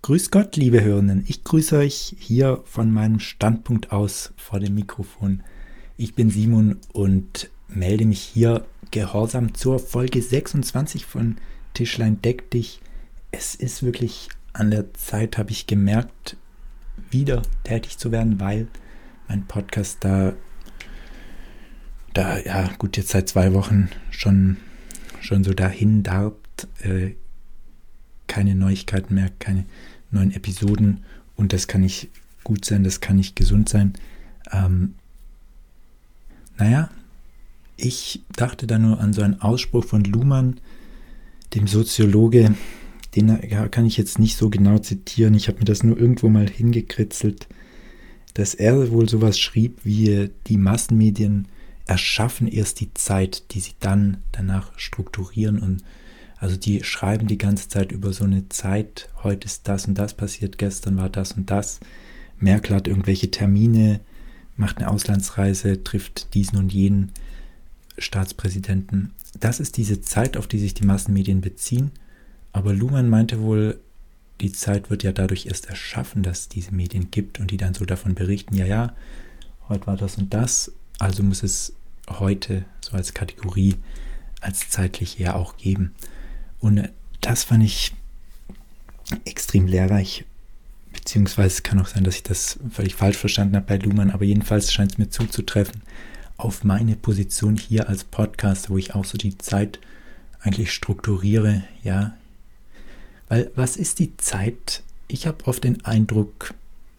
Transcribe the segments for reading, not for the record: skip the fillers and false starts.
Grüß Gott, liebe Hörenden. Ich grüße euch hier von meinem Standpunkt aus vor dem Mikrofon. Ich bin Simon und melde mich hier gehorsam zur Folge 26 von Tischlein deck dich. Es ist wirklich an der Zeit, habe ich gemerkt, wieder tätig zu werden, weil mein Podcast jetzt seit 2 Wochen schon so dahin darbt, keine Neuigkeiten mehr, keine neuen Episoden, und das kann nicht gut sein, das kann nicht gesund sein. Ich dachte da nur an so einen Ausspruch von Luhmann, dem Soziologe, den kann ich jetzt nicht so genau zitieren, ich habe mir das nur irgendwo mal hingekritzelt, dass er wohl sowas schrieb wie: Die Massenmedien erschaffen erst die Zeit, die sie dann danach strukturieren, und also die schreiben die ganze Zeit über so eine Zeit, heute ist das und das passiert, gestern war das und das, Merkel hat irgendwelche Termine, macht eine Auslandsreise, trifft diesen und jenen Staatspräsidenten. Das ist diese Zeit, auf die sich die Massenmedien beziehen, aber Luhmann meinte wohl, die Zeit wird ja dadurch erst erschaffen, dass es diese Medien gibt und die dann so davon berichten, ja, heute war das und das, also muss es heute so als Kategorie, als zeitlich ja auch geben. Und das fand ich extrem lehrreich, beziehungsweise es kann auch sein, dass ich das völlig falsch verstanden habe bei Luhmann, aber jedenfalls scheint es mir zuzutreffen auf meine Position hier als Podcast, wo ich auch so die Zeit eigentlich strukturiere, ja. Weil was ist die Zeit? Ich habe oft den Eindruck,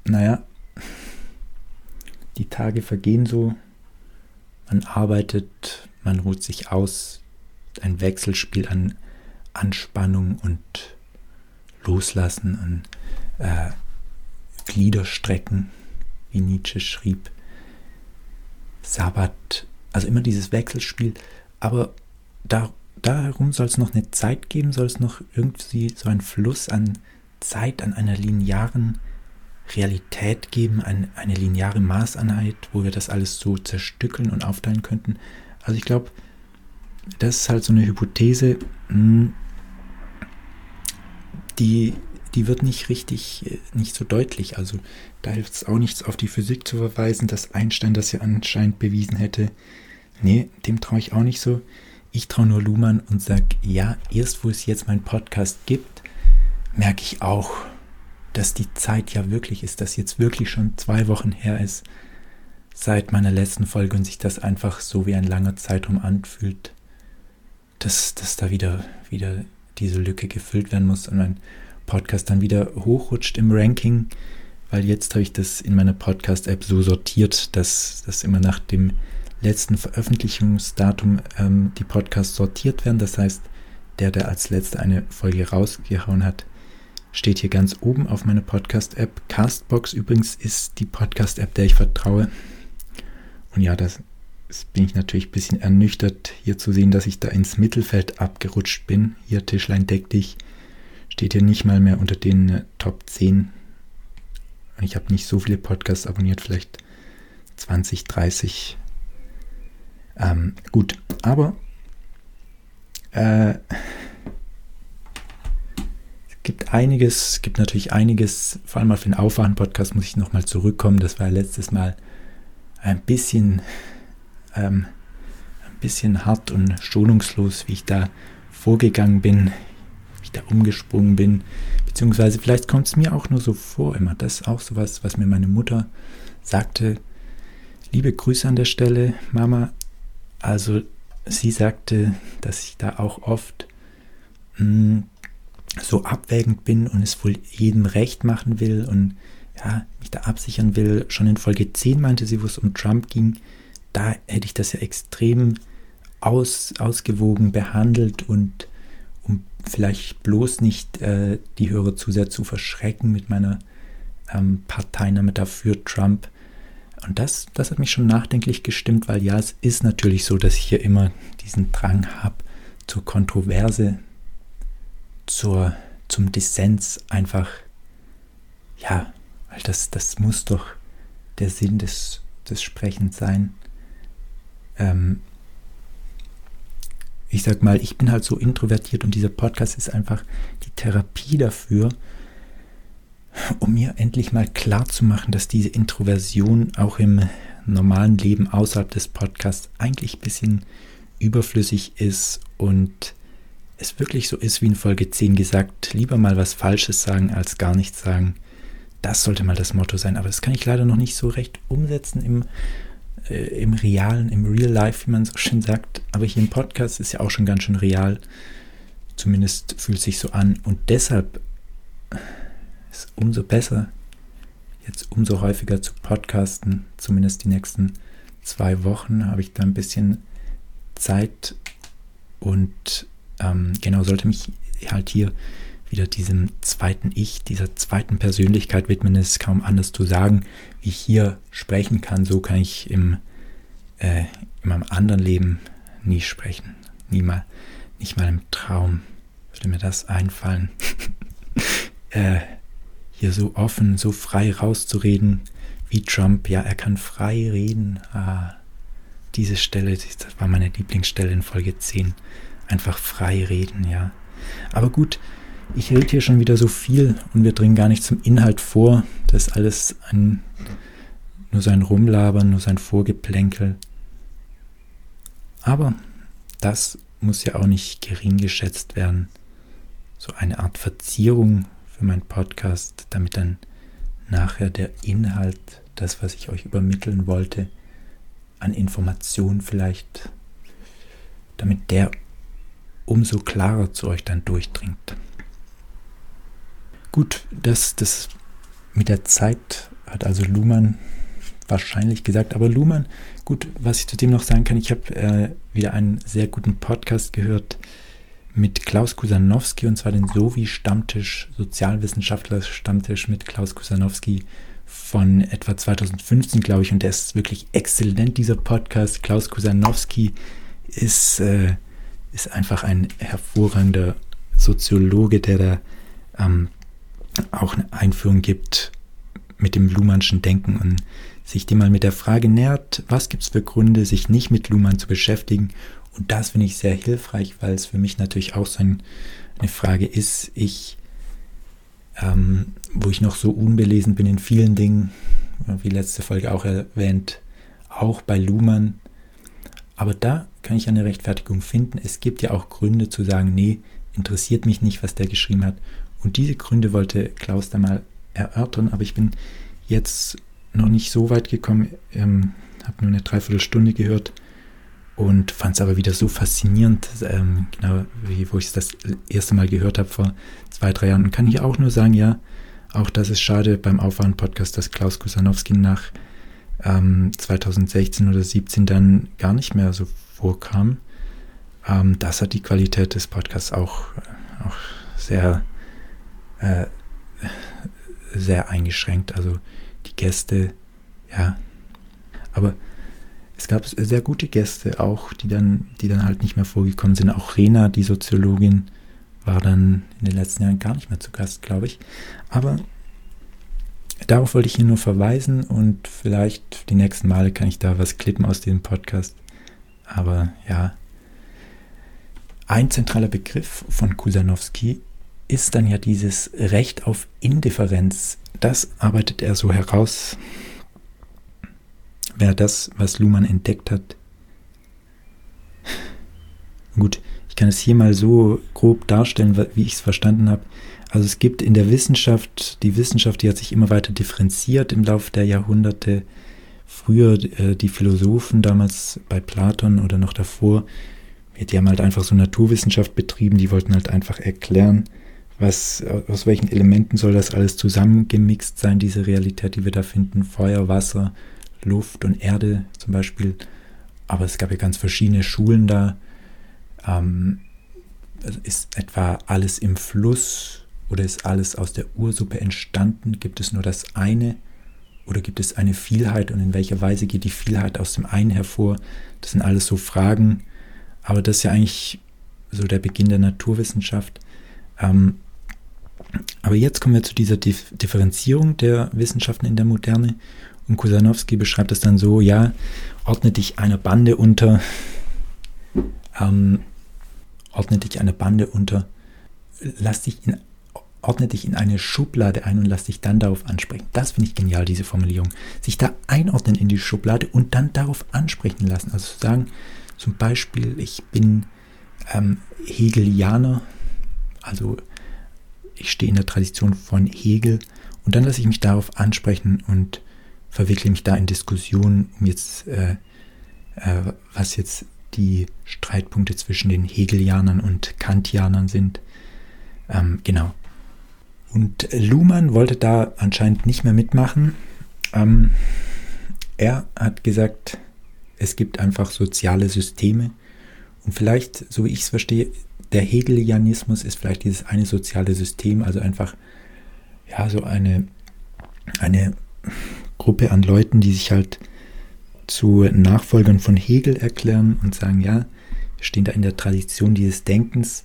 die Tage vergehen so, man arbeitet, man ruht sich aus, ein Wechselspiel an Anspannung und Loslassen und Gliederstrecken, wie Nietzsche schrieb, Sabbat, also immer dieses Wechselspiel, aber darum soll es noch eine Zeit geben, soll es noch irgendwie so einen Fluss an Zeit, an einer linearen Realität geben, eine lineare Maßeinheit, wo wir das alles so zerstückeln und aufteilen könnten. Also ich glaube, das ist halt so eine Hypothese, die wird nicht so deutlich. Also da hilft es auch nichts, auf die Physik zu verweisen, dass Einstein das ja anscheinend bewiesen hätte. Nee, dem traue ich auch nicht so. Ich traue nur Luhmann und sage, ja, erst wo es jetzt meinen Podcast gibt, merke ich auch, dass die Zeit ja wirklich ist, dass jetzt wirklich schon 2 Wochen her ist seit meiner letzten Folge und sich das einfach so wie ein langer Zeitraum anfühlt, dass da wieder diese Lücke gefüllt werden muss und mein Podcast dann wieder hochrutscht im Ranking, weil jetzt habe ich das in meiner Podcast-App so sortiert, dass das immer nach dem letzten Veröffentlichungsdatum die Podcasts sortiert werden. Das heißt, der als letzter eine Folge rausgehauen hat, steht hier ganz oben auf meiner Podcast-App. Castbox übrigens ist die Podcast-App, der ich vertraue. Und ja, das bin ich natürlich ein bisschen ernüchtert, hier zu sehen, dass ich da ins Mittelfeld abgerutscht bin. Hier Tischlein deck dich, steht hier nicht mal mehr unter den Top 10. Ich habe nicht so viele Podcasts abonniert, vielleicht 20, 30. Gut, aber es gibt natürlich einiges, vor allem auf den Aufwachen-Podcast muss ich nochmal zurückkommen. Das war letztes Mal ein bisschen hart und schonungslos, wie ich da vorgegangen bin, wie ich da umgesprungen bin, beziehungsweise vielleicht kommt es mir auch nur so vor immer. Das ist auch sowas, was mir meine Mutter sagte. Liebe Grüße an der Stelle, Mama. Also sie sagte, dass ich da auch oft so abwägend bin und es wohl jedem recht machen will und ja, mich da absichern will. Schon in Folge 10 meinte sie, wo es um Trump ging, da hätte ich das ja extrem ausgewogen behandelt und um vielleicht bloß nicht die Hörer zu sehr zu verschrecken mit meiner Parteinahme dafür Trump. Und das hat mich schon nachdenklich gestimmt, weil ja, es ist natürlich so, dass ich hier immer diesen Drang habe zur Kontroverse, zum Dissens einfach, ja, weil das muss doch der Sinn des Sprechens sein. Ich sag mal, ich bin halt so introvertiert und dieser Podcast ist einfach die Therapie dafür, um mir endlich mal klar zu machen, dass diese Introversion auch im normalen Leben außerhalb des Podcasts eigentlich ein bisschen überflüssig ist und es wirklich so ist, wie in Folge 10 gesagt, lieber mal was Falsches sagen, als gar nichts sagen. Das sollte mal das Motto sein, aber das kann ich leider noch nicht so recht umsetzen im Realen, im Real Life, wie man so schön sagt. Aber hier im Podcast ist ja auch schon ganz schön real. Zumindest fühlt es sich so an. Und deshalb ist es umso besser, jetzt umso häufiger zu podcasten. Zumindest die nächsten 2 Wochen habe ich da ein bisschen Zeit. Und genau, sollte mich halt hier wieder diesem zweiten Ich, dieser zweiten Persönlichkeit widmen. Es ist kaum anders zu sagen, wie ich hier sprechen kann. So kann ich in meinem anderen Leben nie sprechen. Nicht mal im Traum würde mir das einfallen. Hier so offen, so frei rauszureden wie Trump. Ja, er kann frei reden. Diese Stelle, das war meine Lieblingsstelle in Folge 10. Einfach frei reden, ja. Aber gut, ich rede hier schon wieder so viel und wir dringen gar nicht zum Inhalt vor. Das ist alles nur sein Rumlabern, nur sein Vorgeplänkel. Aber das muss ja auch nicht gering geschätzt werden. So eine Art Verzierung für meinen Podcast, damit dann nachher der Inhalt, das, was ich euch übermitteln wollte, an Informationen vielleicht, damit der umso klarer zu euch dann durchdringt. Gut, das mit der Zeit hat also Luhmann wahrscheinlich gesagt, aber Luhmann, gut, was ich zu dem noch sagen kann, ich habe wieder einen sehr guten Podcast gehört mit Klaus Kusanowski, und zwar den Sovi-Stammtisch, Sozialwissenschaftler-Stammtisch mit Klaus Kusanowski von etwa 2015, glaube ich, und der ist wirklich exzellent, dieser Podcast. Klaus Kusanowski ist einfach ein hervorragender Soziologe, der da auch eine Einführung gibt mit dem Luhmannschen Denken und sich dem mal mit der Frage nähert, was gibt es für Gründe, sich nicht mit Luhmann zu beschäftigen. Und das finde ich sehr hilfreich, weil es für mich natürlich auch so eine Frage ist, wo ich noch so unbelesen bin in vielen Dingen, wie letzte Folge auch erwähnt, auch bei Luhmann. Aber da kann ich eine Rechtfertigung finden. Es gibt ja auch Gründe zu sagen, nee, interessiert mich nicht, was der geschrieben hat. Und diese Gründe wollte Klaus da mal erörtern, aber ich bin jetzt noch nicht so weit gekommen, habe nur eine Dreiviertelstunde gehört und fand es aber wieder so faszinierend, genau wie wo ich es das erste Mal gehört habe vor 2-3 Jahren. Und kann hier auch nur sagen, ja, auch das ist schade beim Aufwachen-Podcast, dass Klaus Kusanowski nach 2016 oder 2017 dann gar nicht mehr so vorkam. Das hat die Qualität des Podcasts auch sehr sehr eingeschränkt, also die Gäste, ja, aber es gab sehr gute Gäste auch, die dann halt nicht mehr vorgekommen sind. Auch Rena, die Soziologin, war dann in den letzten Jahren gar nicht mehr zu Gast, glaube ich. Aber darauf wollte ich hier nur verweisen und vielleicht die nächsten Male kann ich da was klippen aus diesem Podcast. Aber ja, ein zentraler Begriff von Kusanowski ist dann ja dieses Recht auf Indifferenz. Das arbeitet er so heraus. Wäre das, was Luhmann entdeckt hat. Gut, ich kann es hier mal so grob darstellen, wie ich es verstanden habe. Also es gibt in der Wissenschaft, die hat sich immer weiter differenziert im Laufe der Jahrhunderte. Früher die Philosophen, damals bei Platon oder noch davor, die haben halt einfach so Naturwissenschaft betrieben, die wollten halt einfach erklären, aus welchen Elementen soll das alles zusammengemixt sein, diese Realität, die wir da finden, Feuer, Wasser, Luft und Erde zum Beispiel. Aber es gab ja ganz verschiedene Schulen da. Ist etwa alles im Fluss oder ist alles aus der Ursuppe entstanden? Gibt es nur das eine oder gibt es eine Vielheit und in welcher Weise geht die Vielheit aus dem einen hervor? Das sind alles so Fragen, aber das ist ja eigentlich so der Beginn der Naturwissenschaft. Aber jetzt kommen wir zu dieser Differenzierung der Wissenschaften in der Moderne und Kusanowski beschreibt es dann so, ja, ordne dich einer Bande unter, lass dich ordne dich in eine Schublade ein und lass dich dann darauf ansprechen. Das finde ich genial, diese Formulierung. Sich da einordnen in die Schublade und dann darauf ansprechen lassen. Also zu sagen, zum Beispiel, ich bin Hegelianer, also ich stehe in der Tradition von Hegel und dann lasse ich mich darauf ansprechen und verwickle mich da in Diskussionen, um jetzt, was jetzt die Streitpunkte zwischen den Hegelianern und Kantianern sind. Genau. Und Luhmann wollte da anscheinend nicht mehr mitmachen. Er hat gesagt, es gibt einfach soziale Systeme und vielleicht, so wie ich es verstehe, der Hegelianismus ist vielleicht dieses eine soziale System, also einfach ja so eine Gruppe an Leuten, die sich halt zu Nachfolgern von Hegel erklären und sagen, ja, wir stehen da in der Tradition dieses Denkens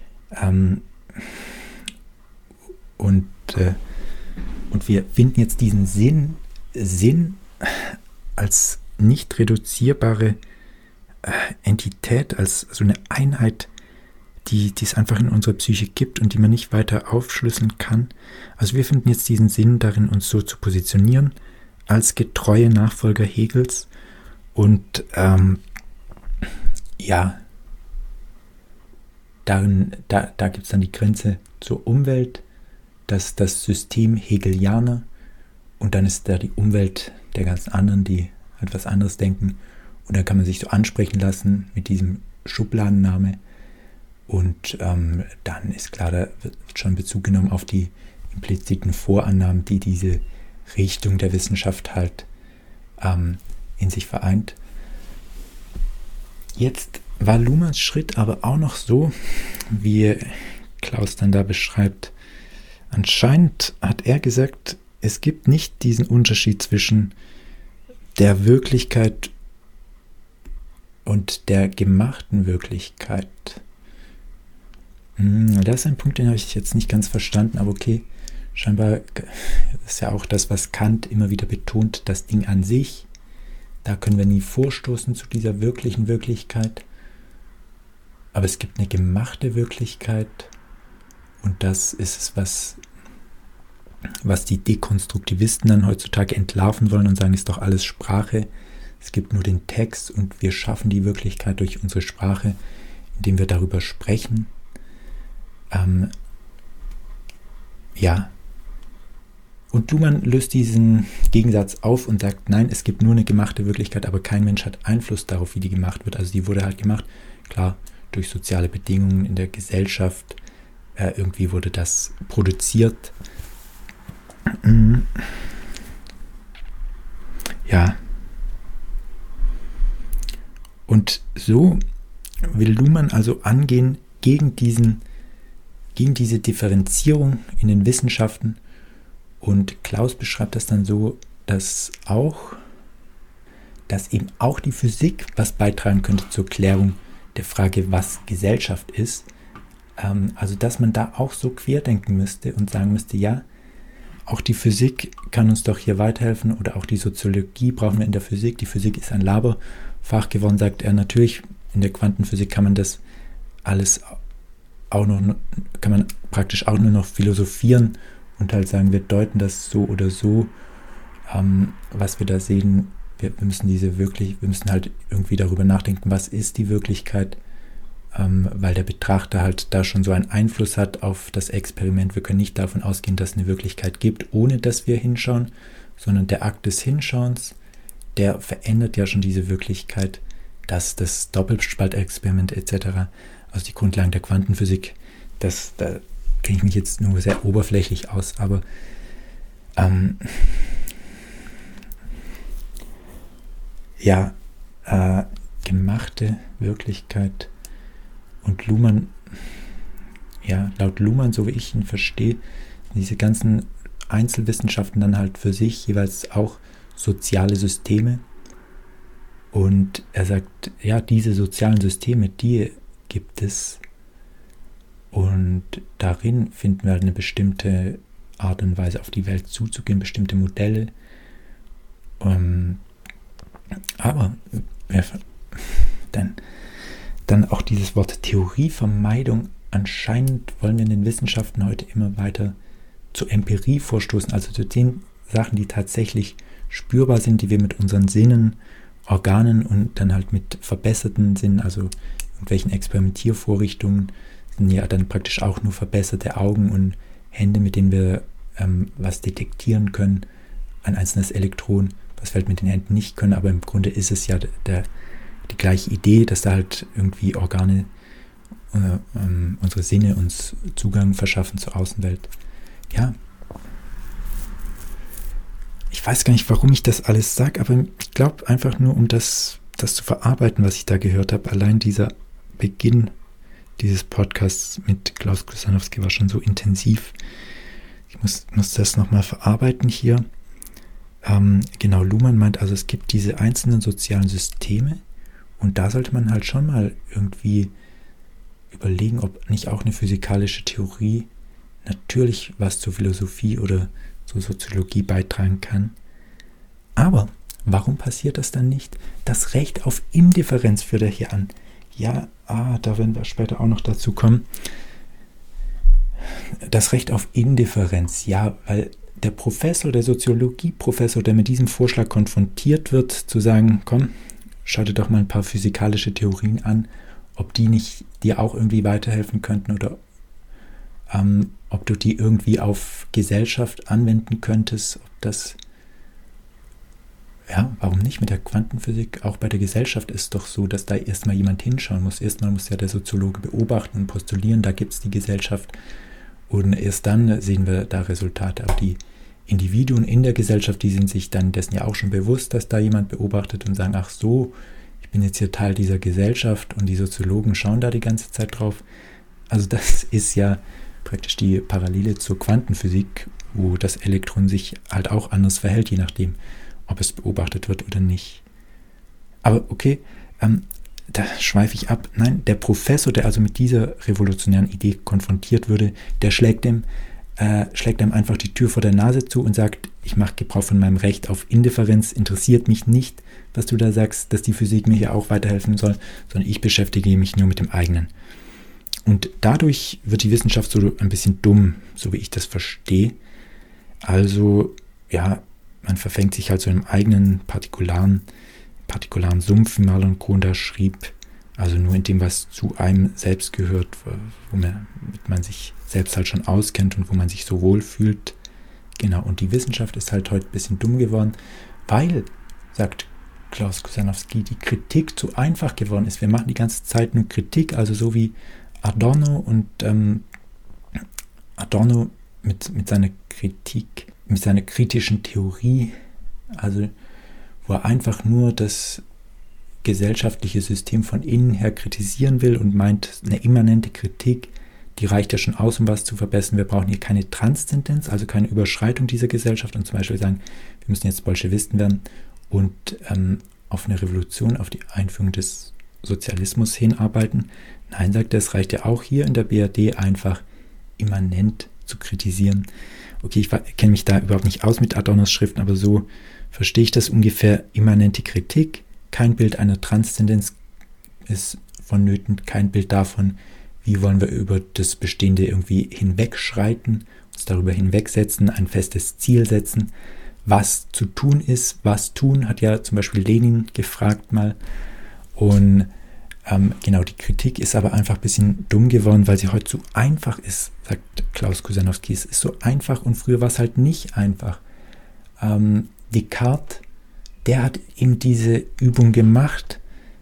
und wir finden jetzt diesen Sinn als nicht reduzierbare Entität, als so eine Einheit, die es einfach in unserer Psyche gibt und die man nicht weiter aufschlüsseln kann. Also wir finden jetzt diesen Sinn darin, uns so zu positionieren als getreue Nachfolger Hegels und da gibt es dann die Grenze zur Umwelt, das System Hegelianer und dann ist da die Umwelt der ganzen anderen, die halt was anderes denken und dann kann man sich so ansprechen lassen mit diesem Schubladenname. Und dann ist klar, da wird schon Bezug genommen auf die impliziten Vorannahmen, die diese Richtung der Wissenschaft halt in sich vereint. Jetzt war Luhmanns Schritt aber auch noch so, wie Klaus dann da beschreibt. Anscheinend hat er gesagt, es gibt nicht diesen Unterschied zwischen der Wirklichkeit und der gemachten Wirklichkeit. Das ist ein Punkt, den habe ich jetzt nicht ganz verstanden, aber okay, scheinbar ist ja auch das, was Kant immer wieder betont, das Ding an sich, da können wir nie vorstoßen zu dieser wirklichen Wirklichkeit, aber es gibt eine gemachte Wirklichkeit und das ist es, was die Dekonstruktivisten dann heutzutage entlarven wollen und sagen, ist doch alles Sprache, es gibt nur den Text und wir schaffen die Wirklichkeit durch unsere Sprache, indem wir darüber sprechen. Und Luhmann löst diesen Gegensatz auf und sagt, nein, es gibt nur eine gemachte Wirklichkeit, aber kein Mensch hat Einfluss darauf, wie die gemacht wird. Also die wurde halt gemacht, klar, durch soziale Bedingungen in der Gesellschaft, irgendwie wurde das produziert. Ja. Und so will Luhmann also angehen gegen diese Differenzierung in den Wissenschaften und Klaus beschreibt das dann so, dass eben auch die Physik was beitragen könnte zur Klärung der Frage, was Gesellschaft ist. Also dass man da auch so querdenken müsste und sagen müsste, ja, auch die Physik kann uns doch hier weiterhelfen oder auch die Soziologie brauchen wir in der Physik. Die Physik ist ein Laberfach geworden, sagt er. Natürlich, in der Quantenphysik kann man das alles auch noch, kann man praktisch auch nur noch philosophieren und halt sagen, wir deuten das so oder so, was wir da sehen, wir müssen halt irgendwie darüber nachdenken, was ist die Wirklichkeit, weil der Betrachter halt da schon so einen Einfluss hat auf das Experiment. Wir können nicht davon ausgehen, dass es eine Wirklichkeit gibt, ohne dass wir hinschauen, sondern der Akt des Hinschauens, der verändert ja schon diese Wirklichkeit, dass das Doppelspaltexperiment etc., also die Grundlagen der Quantenphysik, da kenne ich mich jetzt nur sehr oberflächlich aus, aber gemachte Wirklichkeit und Luhmann, laut Luhmann, so wie ich ihn verstehe, diese ganzen Einzelwissenschaften dann halt für sich jeweils auch soziale Systeme und er sagt, ja, diese sozialen Systeme, die gibt es und darin finden wir halt eine bestimmte Art und Weise auf die Welt zuzugehen, bestimmte Modelle. Aber dann auch dieses Wort Theorievermeidung anscheinend wollen wir in den Wissenschaften heute immer weiter zur Empirie vorstoßen, also zu den Sachen, die tatsächlich spürbar sind, die wir mit unseren Sinnen, Organen und dann halt mit verbesserten Sinnen, also irgendwelchen Experimentiervorrichtungen, sind ja dann praktisch auch nur verbesserte Augen und Hände, mit denen wir was detektieren können, ein einzelnes Elektron, was wir halt mit den Händen nicht können, aber im Grunde ist es ja die gleiche Idee, dass da halt irgendwie Organe, unsere Sinne uns Zugang verschaffen zur Außenwelt. Ja, ich weiß gar nicht, warum ich das alles sage, aber ich glaube einfach nur, um das zu verarbeiten, was ich da gehört habe. Allein dieser Beginn dieses Podcasts mit Klaus Kusanowski war schon so intensiv. Ich muss das nochmal verarbeiten hier. Genau, Luhmann meint, also es gibt diese einzelnen sozialen Systeme und da sollte man halt schon mal irgendwie überlegen, ob nicht auch eine physikalische Theorie natürlich was zur Philosophie oder zur Soziologie beitragen kann. Aber warum passiert das dann nicht? Das Recht auf Indifferenz führt er hier an. Ja, da werden wir später auch noch dazu kommen. Das Recht auf Indifferenz, ja, weil der Professor, der Soziologie-Professor, der mit diesem Vorschlag konfrontiert wird, zu sagen, komm, schau dir doch mal ein paar physikalische Theorien an, ob die nicht dir auch irgendwie weiterhelfen könnten oder ob du die irgendwie auf Gesellschaft anwenden könntest, ob das, ja, warum nicht mit der Quantenphysik? Auch bei der Gesellschaft ist es doch so, dass da erstmal jemand hinschauen muss. Erstmal muss ja der Soziologe beobachten und postulieren, da gibt es die Gesellschaft und erst dann sehen wir da Resultate. Aber die Individuen in der Gesellschaft, die sind sich dann dessen ja auch schon bewusst, dass da jemand beobachtet und sagen, ach so, ich bin jetzt hier Teil dieser Gesellschaft und die Soziologen schauen da die ganze Zeit drauf. Also das ist ja praktisch die Parallele zur Quantenphysik, wo das Elektron sich halt auch anders verhält, je nachdem, ob es beobachtet wird oder nicht. Aber okay, da schweife ich ab. Nein, der Professor, der also mit dieser revolutionären Idee konfrontiert würde, der schlägt ihm einfach die Tür vor der Nase zu und sagt, ich mache Gebrauch von meinem Recht auf Indifferenz, interessiert mich nicht, was du da sagst, dass die Physik mir hier auch weiterhelfen soll, sondern ich beschäftige mich nur mit dem eigenen. Und dadurch wird die Wissenschaft so ein bisschen dumm, so wie ich das verstehe. Also, ja, man verfängt sich halt so im eigenen partikularen Sumpf, wie Marlon Kohn da schrieb, also nur in dem, was zu einem selbst gehört, womit man sich selbst halt schon auskennt und wo man sich so wohl fühlt. Genau, und die Wissenschaft ist halt heute ein bisschen dumm geworden, weil, sagt Klaus Kusanowski, die Kritik zu einfach geworden ist. Wir machen die ganze Zeit nur Kritik, also so wie Adorno und Adorno mit seiner Kritik, mit seiner kritischen Theorie, also wo er einfach nur das gesellschaftliche System von innen her kritisieren will und meint, eine immanente Kritik, die reicht ja schon aus, um was zu verbessern. Wir brauchen hier keine Transzendenz, also keine Überschreitung dieser Gesellschaft und zum Beispiel sagen, wir müssen jetzt Bolschewisten werden und auf eine Revolution, auf die Einführung des Sozialismus hinarbeiten. Nein, sagt er, es reicht ja auch hier in der BRD einfach immanent zu kritisieren. Okay, ich kenne mich da überhaupt nicht aus mit Adornos Schriften, aber so verstehe ich das ungefähr. Immanente Kritik, kein Bild einer Transzendenz ist vonnöten, kein Bild davon, wie wollen wir über das Bestehende irgendwie hinwegschreiten, uns darüber hinwegsetzen, ein festes Ziel setzen, was zu tun ist, was tun, hat ja zum Beispiel Lenin gefragt mal. Und genau, die Kritik ist aber einfach ein bisschen dumm geworden, weil sie heute so einfach ist, sagt Klaus Kusanowski. Es ist so einfach und früher war es halt nicht einfach. Descartes, der hat eben diese Übung gemacht.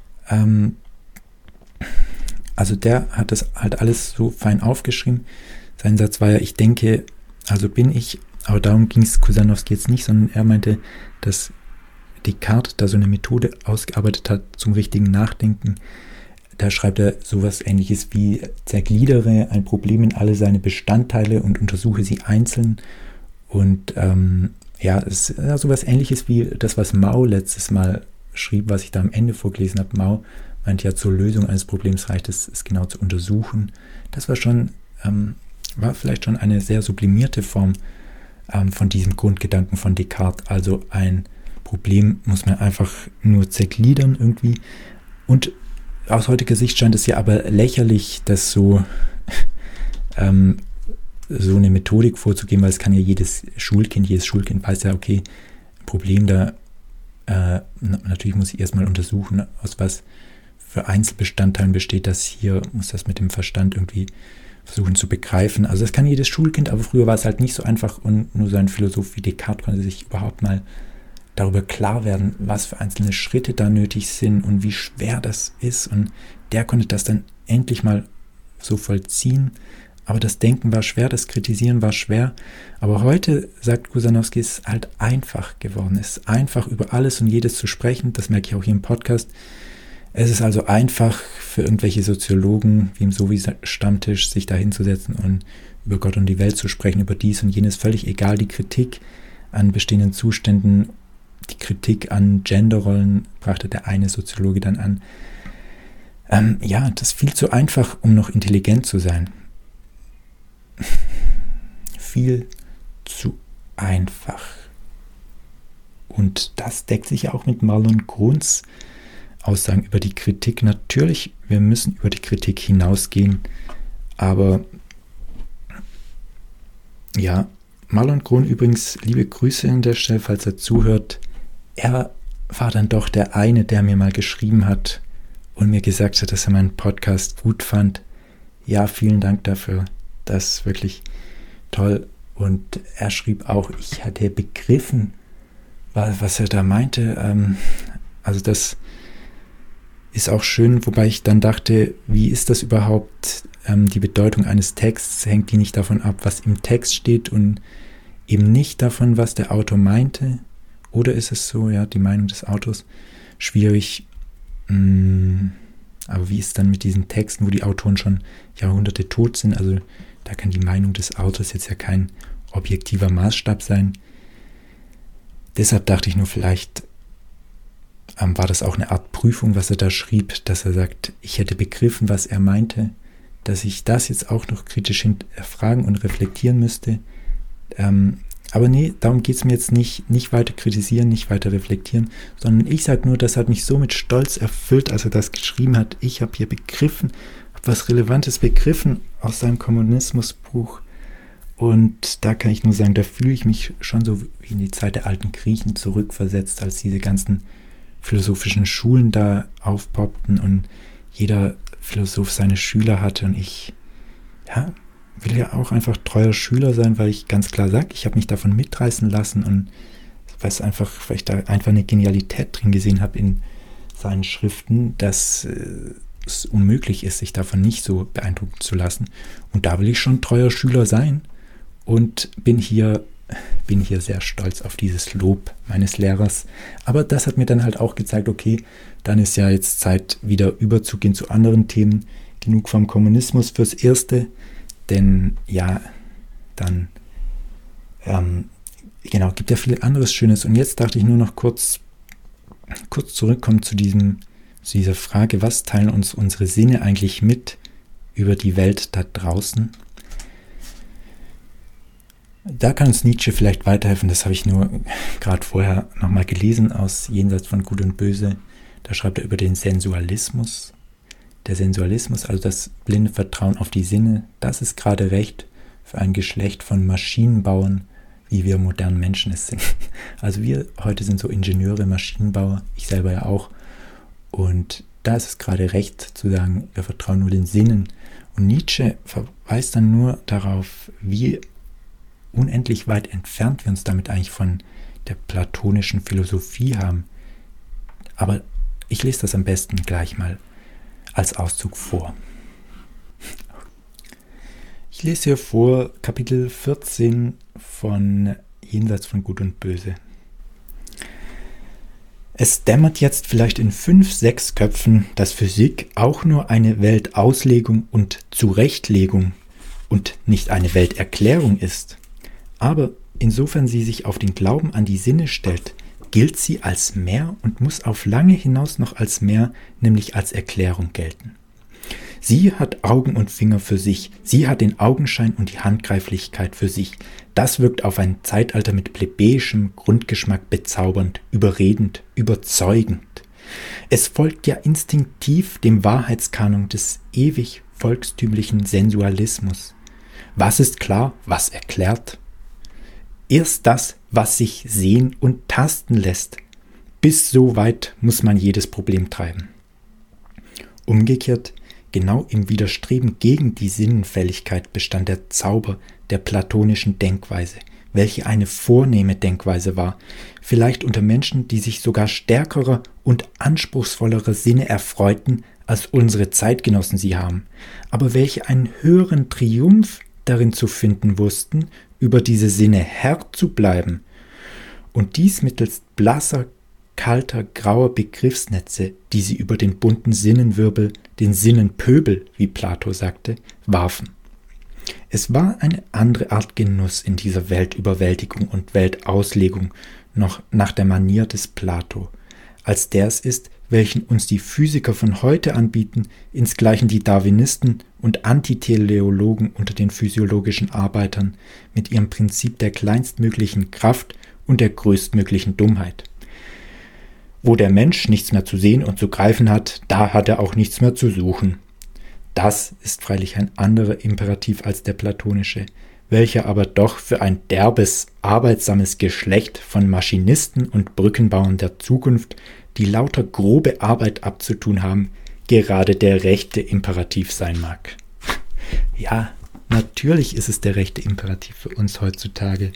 Also der hat das halt alles so fein aufgeschrieben. Sein Satz war ja, ich denke, also bin ich, aber darum ging es Kusanowski jetzt nicht, sondern er meinte, dass Descartes da so eine Methode ausgearbeitet hat zum richtigen Nachdenken. Da schreibt er sowas Ähnliches wie, zergliedere ein Problem in alle seine Bestandteile und untersuche sie einzeln. Und es ist ja sowas Ähnliches wie das, was Mao letztes Mal schrieb, was ich da am Ende vorgelesen habe. Mao meint ja, zur Lösung eines Problems reicht es genau zu untersuchen. Das war vielleicht schon eine sehr sublimierte Form von diesem Grundgedanken von Descartes. Also ein Problem muss man einfach nur zergliedern irgendwie. Und aus heutiger Sicht scheint es ja aber lächerlich, dass so eine Methodik vorzugeben, weil es kann ja jedes Schulkind weiß ja, okay, Problem da, natürlich muss ich erstmal untersuchen, aus was für Einzelbestandteilen besteht das hier, muss das mit dem Verstand irgendwie versuchen zu begreifen. Also das kann jedes Schulkind, aber früher war es halt nicht so einfach und nur so ein Philosoph wie Descartes konnte sich überhaupt mal darüber klar werden, was für einzelne Schritte da nötig sind und wie schwer das ist, und der konnte das dann endlich mal so vollziehen. Aber das Denken war schwer, das Kritisieren war schwer. Aber heute, sagt Kusanowski, ist es halt einfach geworden. Es ist einfach, über alles und jedes zu sprechen. Das merke ich auch hier im Podcast. Es ist also einfach für irgendwelche Soziologen wie im Sovi-Stammtisch sich da hinzusetzen und über Gott und die Welt zu sprechen, über dies und jenes. Völlig egal, die Kritik an bestehenden Zuständen, die Kritik an Genderrollen brachte der eine Soziologe dann an. Das ist viel zu einfach, um noch intelligent zu sein. Viel zu einfach. Und das deckt sich ja auch mit Marlon Gruns Aussagen über die Kritik. Natürlich, wir müssen über die Kritik hinausgehen, aber ja, Marlon Grun übrigens, liebe Grüße an der Stelle, falls er zuhört. Er war dann doch der eine, der mir mal geschrieben hat und mir gesagt hat, dass er meinen Podcast gut fand. Ja, vielen Dank dafür. Das ist wirklich toll. Und er schrieb auch, ich hatte begriffen, was er da meinte. Also das ist auch schön, wobei ich dann dachte, wie ist das überhaupt? Die Bedeutung eines Texts, hängt die nicht davon ab, was im Text steht und eben nicht davon, was der Autor meinte? Oder ist es so, ja, die Meinung des Autors? Schwierig. Aber wie ist es dann mit diesen Texten, wo die Autoren schon Jahrhunderte tot sind? Also da kann die Meinung des Autors jetzt ja kein objektiver Maßstab sein. Deshalb dachte ich nur, vielleicht war das auch eine Art Prüfung, was er da schrieb, dass er sagt, ich hätte begriffen, was er meinte, dass ich das jetzt auch noch kritisch hinterfragen und reflektieren müsste. Aber nee, darum geht es mir jetzt nicht weiter kritisieren, nicht weiter reflektieren, sondern ich sage nur, das hat mich so mit Stolz erfüllt, als er das geschrieben hat. Ich habe hier begriffen, habe was Relevantes begriffen aus seinem Kommunismusbuch. Und da kann ich nur sagen, da fühle ich mich schon so wie in die Zeit der alten Griechen zurückversetzt, als diese ganzen philosophischen Schulen da aufpoppten und jeder Philosoph seine Schüler hatte. Und ich will ja auch einfach treuer Schüler sein, weil ich ganz klar sage, ich habe mich davon mitreißen lassen und weil ich da einfach eine Genialität drin gesehen habe in seinen Schriften, dass es unmöglich ist, sich davon nicht so beeindrucken zu lassen. Und da will ich schon treuer Schüler sein und bin hier sehr stolz auf dieses Lob meines Lehrers. Aber das hat mir dann halt auch gezeigt, okay, dann ist ja jetzt Zeit, wieder überzugehen zu anderen Themen. Genug vom Kommunismus fürs Erste. Denn ja, dann gibt ja viel anderes Schönes. Und jetzt dachte ich nur noch kurz zurückkommen zu dieser Frage, was teilen uns unsere Sinne eigentlich mit über die Welt da draußen? Da kann uns Nietzsche vielleicht weiterhelfen, das habe ich nur gerade vorher nochmal gelesen aus Jenseits von Gut und Böse. Da schreibt er über den Sensualismus. Der Sensualismus, also das blinde Vertrauen auf die Sinne, das ist gerade recht für ein Geschlecht von Maschinenbauern, wie wir modernen Menschen es sind. Also wir heute sind so Ingenieure, Maschinenbauer, ich selber ja auch. Und da ist es gerade recht zu sagen, wir vertrauen nur den Sinnen. Und Nietzsche verweist dann nur darauf, wie unendlich weit entfernt wir uns damit eigentlich von der platonischen Philosophie haben. Aber ich lese das am besten gleich mal als Auszug vor. Ich lese hier vor Kapitel 14 von Jenseits von Gut und Böse. Es dämmert jetzt vielleicht in 5, 6 Köpfen, dass Physik auch nur eine Weltauslegung und Zurechtlegung und nicht eine Welterklärung ist. Aber insofern sie sich auf den Glauben an die Sinne stellt, gilt sie als mehr und muss auf lange hinaus noch als mehr, nämlich als Erklärung gelten. Sie hat Augen und Finger für sich, sie hat den Augenschein und die Handgreiflichkeit für sich. Das wirkt auf ein Zeitalter mit plebeischem Grundgeschmack bezaubernd, überredend, überzeugend. Es folgt ja instinktiv dem Wahrheitskanon des ewig volkstümlichen Sensualismus. Was ist klar, was erklärt? Erst das, was sich sehen und tasten lässt. Bis so weit muss man jedes Problem treiben. Umgekehrt, genau im Widerstreben gegen die Sinnenfälligkeit bestand der Zauber der platonischen Denkweise, welche eine vornehme Denkweise war, vielleicht unter Menschen, die sich sogar stärkerer und anspruchsvollerer Sinne erfreuten, als unsere Zeitgenossen sie haben, aber welche einen höheren Triumph darin zu finden wussten, über diese Sinne Herr zu bleiben, und dies mittels blasser, kalter, grauer Begriffsnetze, die sie über den bunten Sinnenwirbel, den Sinnenpöbel, wie Plato sagte, warfen. Es war eine andere Art Genuss in dieser Weltüberwältigung und Weltauslegung noch nach der Manier des Plato, als der es ist, welchen uns die Physiker von heute anbieten, insgleichen die Darwinisten und Antiteleologen unter den physiologischen Arbeitern mit ihrem Prinzip der kleinstmöglichen Kraft und der größtmöglichen Dummheit. Wo der Mensch nichts mehr zu sehen und zu greifen hat, da hat er auch nichts mehr zu suchen. Das ist freilich ein anderer Imperativ als der platonische, welcher aber doch für ein derbes, arbeitsames Geschlecht von Maschinisten und Brückenbauern der Zukunft, die lauter grobe Arbeit abzutun haben, gerade der rechte Imperativ sein mag. Ja, natürlich ist es der rechte Imperativ für uns heutzutage.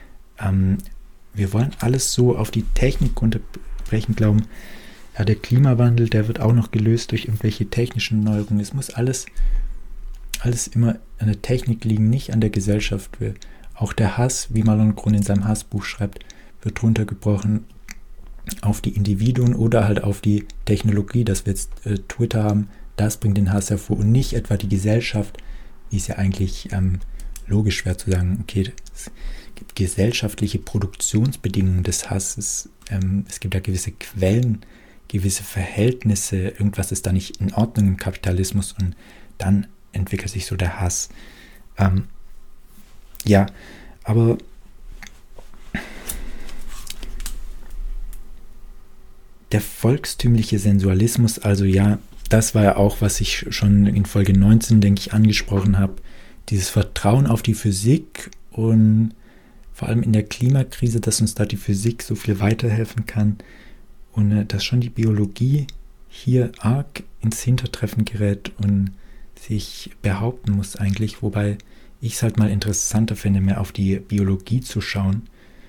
Wir wollen alles so auf die Technik unterbrechen, glauben, ja, der Klimawandel, der wird auch noch gelöst durch irgendwelche technischen Neuerungen. Es muss alles immer an der Technik liegen, nicht an der Gesellschaft. Auch der Hass, wie Malon Grun in seinem Hassbuch schreibt, wird runtergebrochen auf die Individuen oder halt auf die Technologie, dass wir jetzt Twitter haben. Das bringt den Hass hervor und nicht etwa die Gesellschaft, wie es ja eigentlich logisch wäre zu sagen, okay, es gibt gesellschaftliche Produktionsbedingungen des Hasses, es gibt ja gewisse Quellen, gewisse Verhältnisse, irgendwas ist da nicht in Ordnung im Kapitalismus und dann entwickelt sich so der Hass. Ja, aber der volkstümliche Sensualismus, also ja, das war ja auch, was ich schon in Folge 19, denke ich, angesprochen habe, dieses Vertrauen auf die Physik und vor allem in der Klimakrise, dass uns da die Physik so viel weiterhelfen kann und dass schon die Biologie hier arg ins Hintertreffen gerät und sich behaupten muss eigentlich, wobei ich es halt mal interessanter finde, mehr auf die Biologie zu schauen.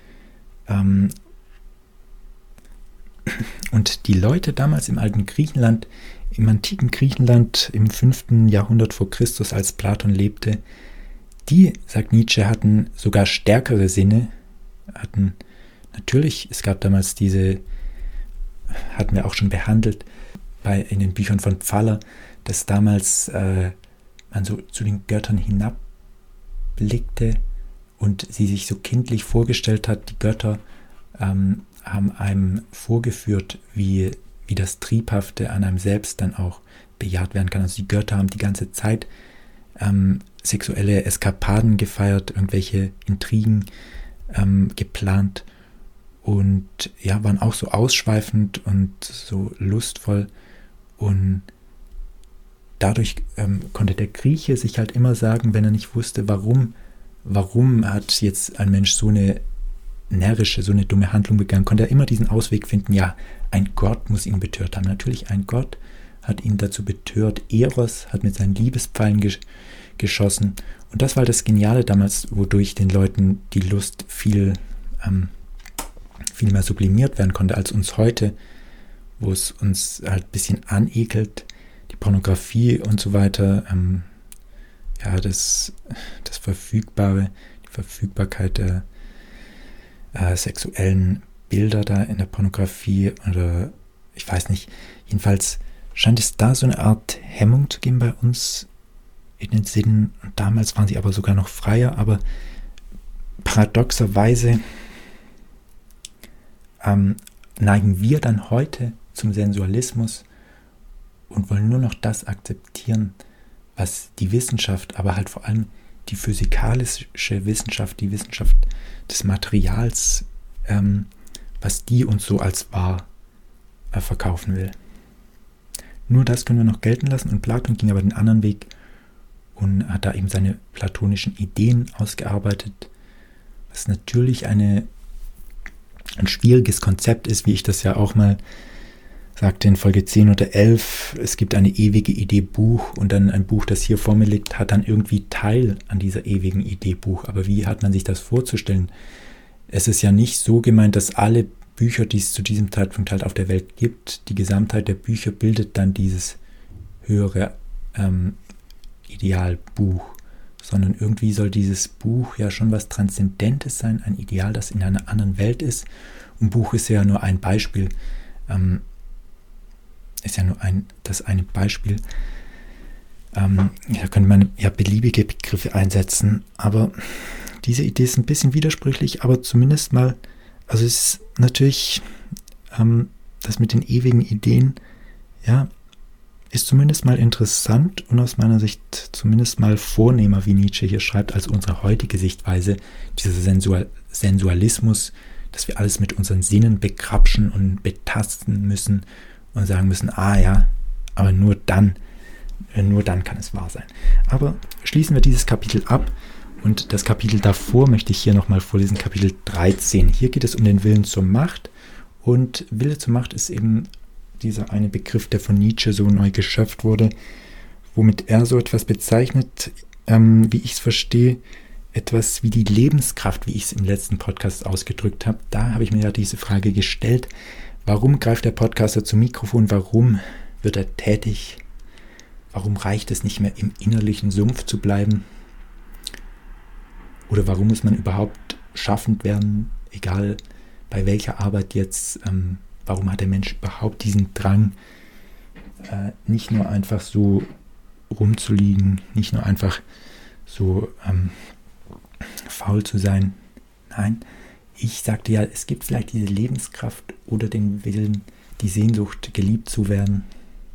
Und die Leute damals im alten Griechenland, im antiken Griechenland im 5. Jahrhundert vor Christus, als Platon lebte, die, sagt Nietzsche, hatten sogar stärkere Sinne, natürlich, es gab damals hatten wir auch schon behandelt, in den Büchern von Pfaller, dass damals man so zu den Göttern hinabblickte und sie sich so kindlich vorgestellt hat, die Götter haben einem vorgeführt, wie das Triebhafte an einem selbst dann auch bejaht werden kann. Also die Götter haben die ganze Zeit sexuelle Eskapaden gefeiert, irgendwelche Intrigen geplant und ja, waren auch so ausschweifend und so lustvoll und dadurch konnte der Grieche sich halt immer sagen, wenn er nicht wusste, warum hat jetzt ein Mensch so eine närrische, so eine dumme Handlung begangen, konnte er immer diesen Ausweg finden, ja, ein Gott muss ihn betört haben. Natürlich, ein Gott hat ihn dazu betört. Eros hat mit seinen Liebespfeilen geschossen. Und das war das Geniale damals, wodurch den Leuten die Lust viel mehr sublimiert werden konnte als uns heute, wo es uns halt ein bisschen anekelt, die Pornografie und so weiter, ja, das Verfügbare, die Verfügbarkeit der sexuellen Bilder da in der Pornografie oder ich weiß nicht, jedenfalls scheint es da so eine Art Hemmung zu geben bei uns in den Sinnen und damals waren sie aber sogar noch freier, aber paradoxerweise neigen wir dann heute zum Sensualismus und wollen nur noch das akzeptieren, was die Wissenschaft, aber halt vor allem die physikalische Wissenschaft, die Wissenschaft des Materials, was die uns so als wahr verkaufen will. Nur das können wir noch gelten lassen und Platon ging aber den anderen Weg und hat da eben seine platonischen Ideen ausgearbeitet, was natürlich ein schwieriges Konzept ist, wie ich das ja auch mal sagte in Folge 10 oder 11, es gibt eine ewige Idee Buch und dann ein Buch, das hier vor mir liegt, hat dann irgendwie Teil an dieser ewigen Idee Buch. Aber wie hat man sich das vorzustellen? Es ist ja nicht so gemeint, dass alle Bücher, die es zu diesem Zeitpunkt halt auf der Welt gibt, die Gesamtheit der Bücher bildet dann dieses höhere Idealbuch, sondern irgendwie soll dieses Buch ja schon was Transzendentes sein, ein Ideal, das in einer anderen Welt ist. Und Buch ist ja nur ein Beispiel, ist ja nur das eine Beispiel. Da könnte man ja beliebige Begriffe einsetzen, aber diese Idee ist ein bisschen widersprüchlich, aber zumindest mal, also es ist natürlich, das mit den ewigen Ideen, ja, ist zumindest mal interessant und aus meiner Sicht zumindest mal vornehmer, wie Nietzsche hier schreibt, als unsere heutige Sichtweise, dieser Sensualismus, dass wir alles mit unseren Sinnen begrapschen und betasten müssen und sagen müssen, ja, aber nur dann kann es wahr sein. Aber schließen wir dieses Kapitel ab und das Kapitel davor möchte ich hier nochmal vorlesen, Kapitel 13. Hier geht es um den Willen zur Macht und Wille zur Macht ist eben dieser eine Begriff, der von Nietzsche so neu geschöpft wurde, womit er so etwas bezeichnet, wie ich es verstehe, etwas wie die Lebenskraft, wie ich es im letzten Podcast ausgedrückt habe. Da habe ich mir ja diese Frage gestellt, warum greift der Podcaster zum Mikrofon, warum wird er tätig, warum reicht es nicht mehr im innerlichen Sumpf zu bleiben oder warum muss man überhaupt schaffend werden, egal bei welcher Arbeit jetzt, warum hat der Mensch überhaupt diesen Drang, nicht nur einfach so rumzuliegen, nicht nur einfach so faul zu sein. Nein, ich sagte ja, es gibt vielleicht diese Lebenskraft oder den Willen, die Sehnsucht, geliebt zu werden.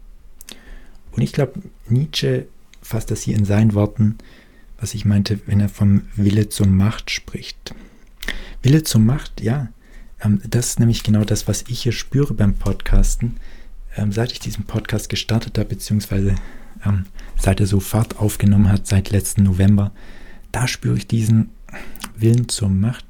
Und ich glaube, Nietzsche fasst das hier in seinen Worten, was ich meinte, wenn er vom Wille zur Macht spricht. Wille zur Macht, ja, das ist nämlich genau das, was ich hier spüre beim Podcasten. Seit ich diesen Podcast gestartet habe, beziehungsweise seit er so Fahrt aufgenommen hat, seit letzten November, da spüre ich diesen Willen zur Macht,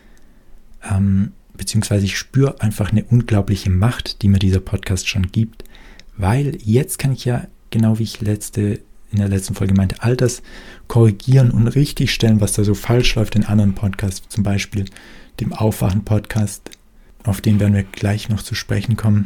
beziehungsweise ich spüre einfach eine unglaubliche Macht, die mir dieser Podcast schon gibt, weil jetzt kann ich ja, genau wie ich in der letzten Folge meinte, all das korrigieren und richtigstellen, was da so falsch läuft in anderen Podcasts, zum Beispiel dem Aufwachen-Podcast, auf den werden wir gleich noch zu sprechen kommen.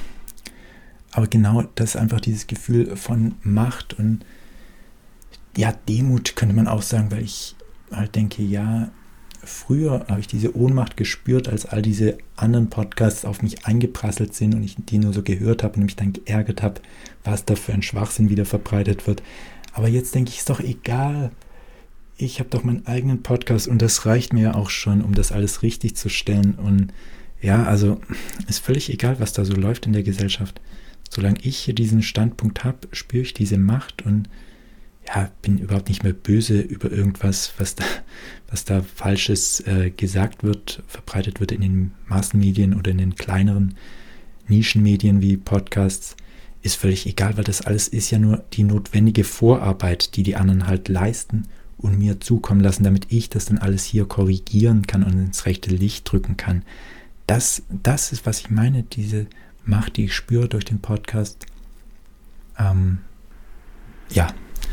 Aber genau das ist einfach dieses Gefühl von Macht und ja, Demut könnte man auch sagen, weil ich halt denke, ja, früher habe ich diese Ohnmacht gespürt, als all diese anderen Podcasts auf mich eingeprasselt sind und ich die nur so gehört habe und mich dann geärgert habe, was da für ein Schwachsinn wieder verbreitet wird. Aber jetzt denke ich, ist doch egal. Ich habe doch meinen eigenen Podcast und das reicht mir ja auch schon, um das alles richtig zu stellen. Und ja, also ist völlig egal, was da so läuft in der Gesellschaft. Solange ich hier diesen Standpunkt habe, spüre ich diese Macht und ja, bin überhaupt nicht mehr böse über irgendwas, was da Falsches gesagt wird, verbreitet wird in den Massenmedien oder in den kleineren Nischenmedien wie Podcasts. Ist völlig egal, weil das alles ist ja nur die notwendige Vorarbeit, die anderen halt leisten und mir zukommen lassen, damit ich das dann alles hier korrigieren kann und ins rechte Licht drücken kann. Das ist, was ich meine, diese Macht, die ich spüre durch den Podcast. Ja.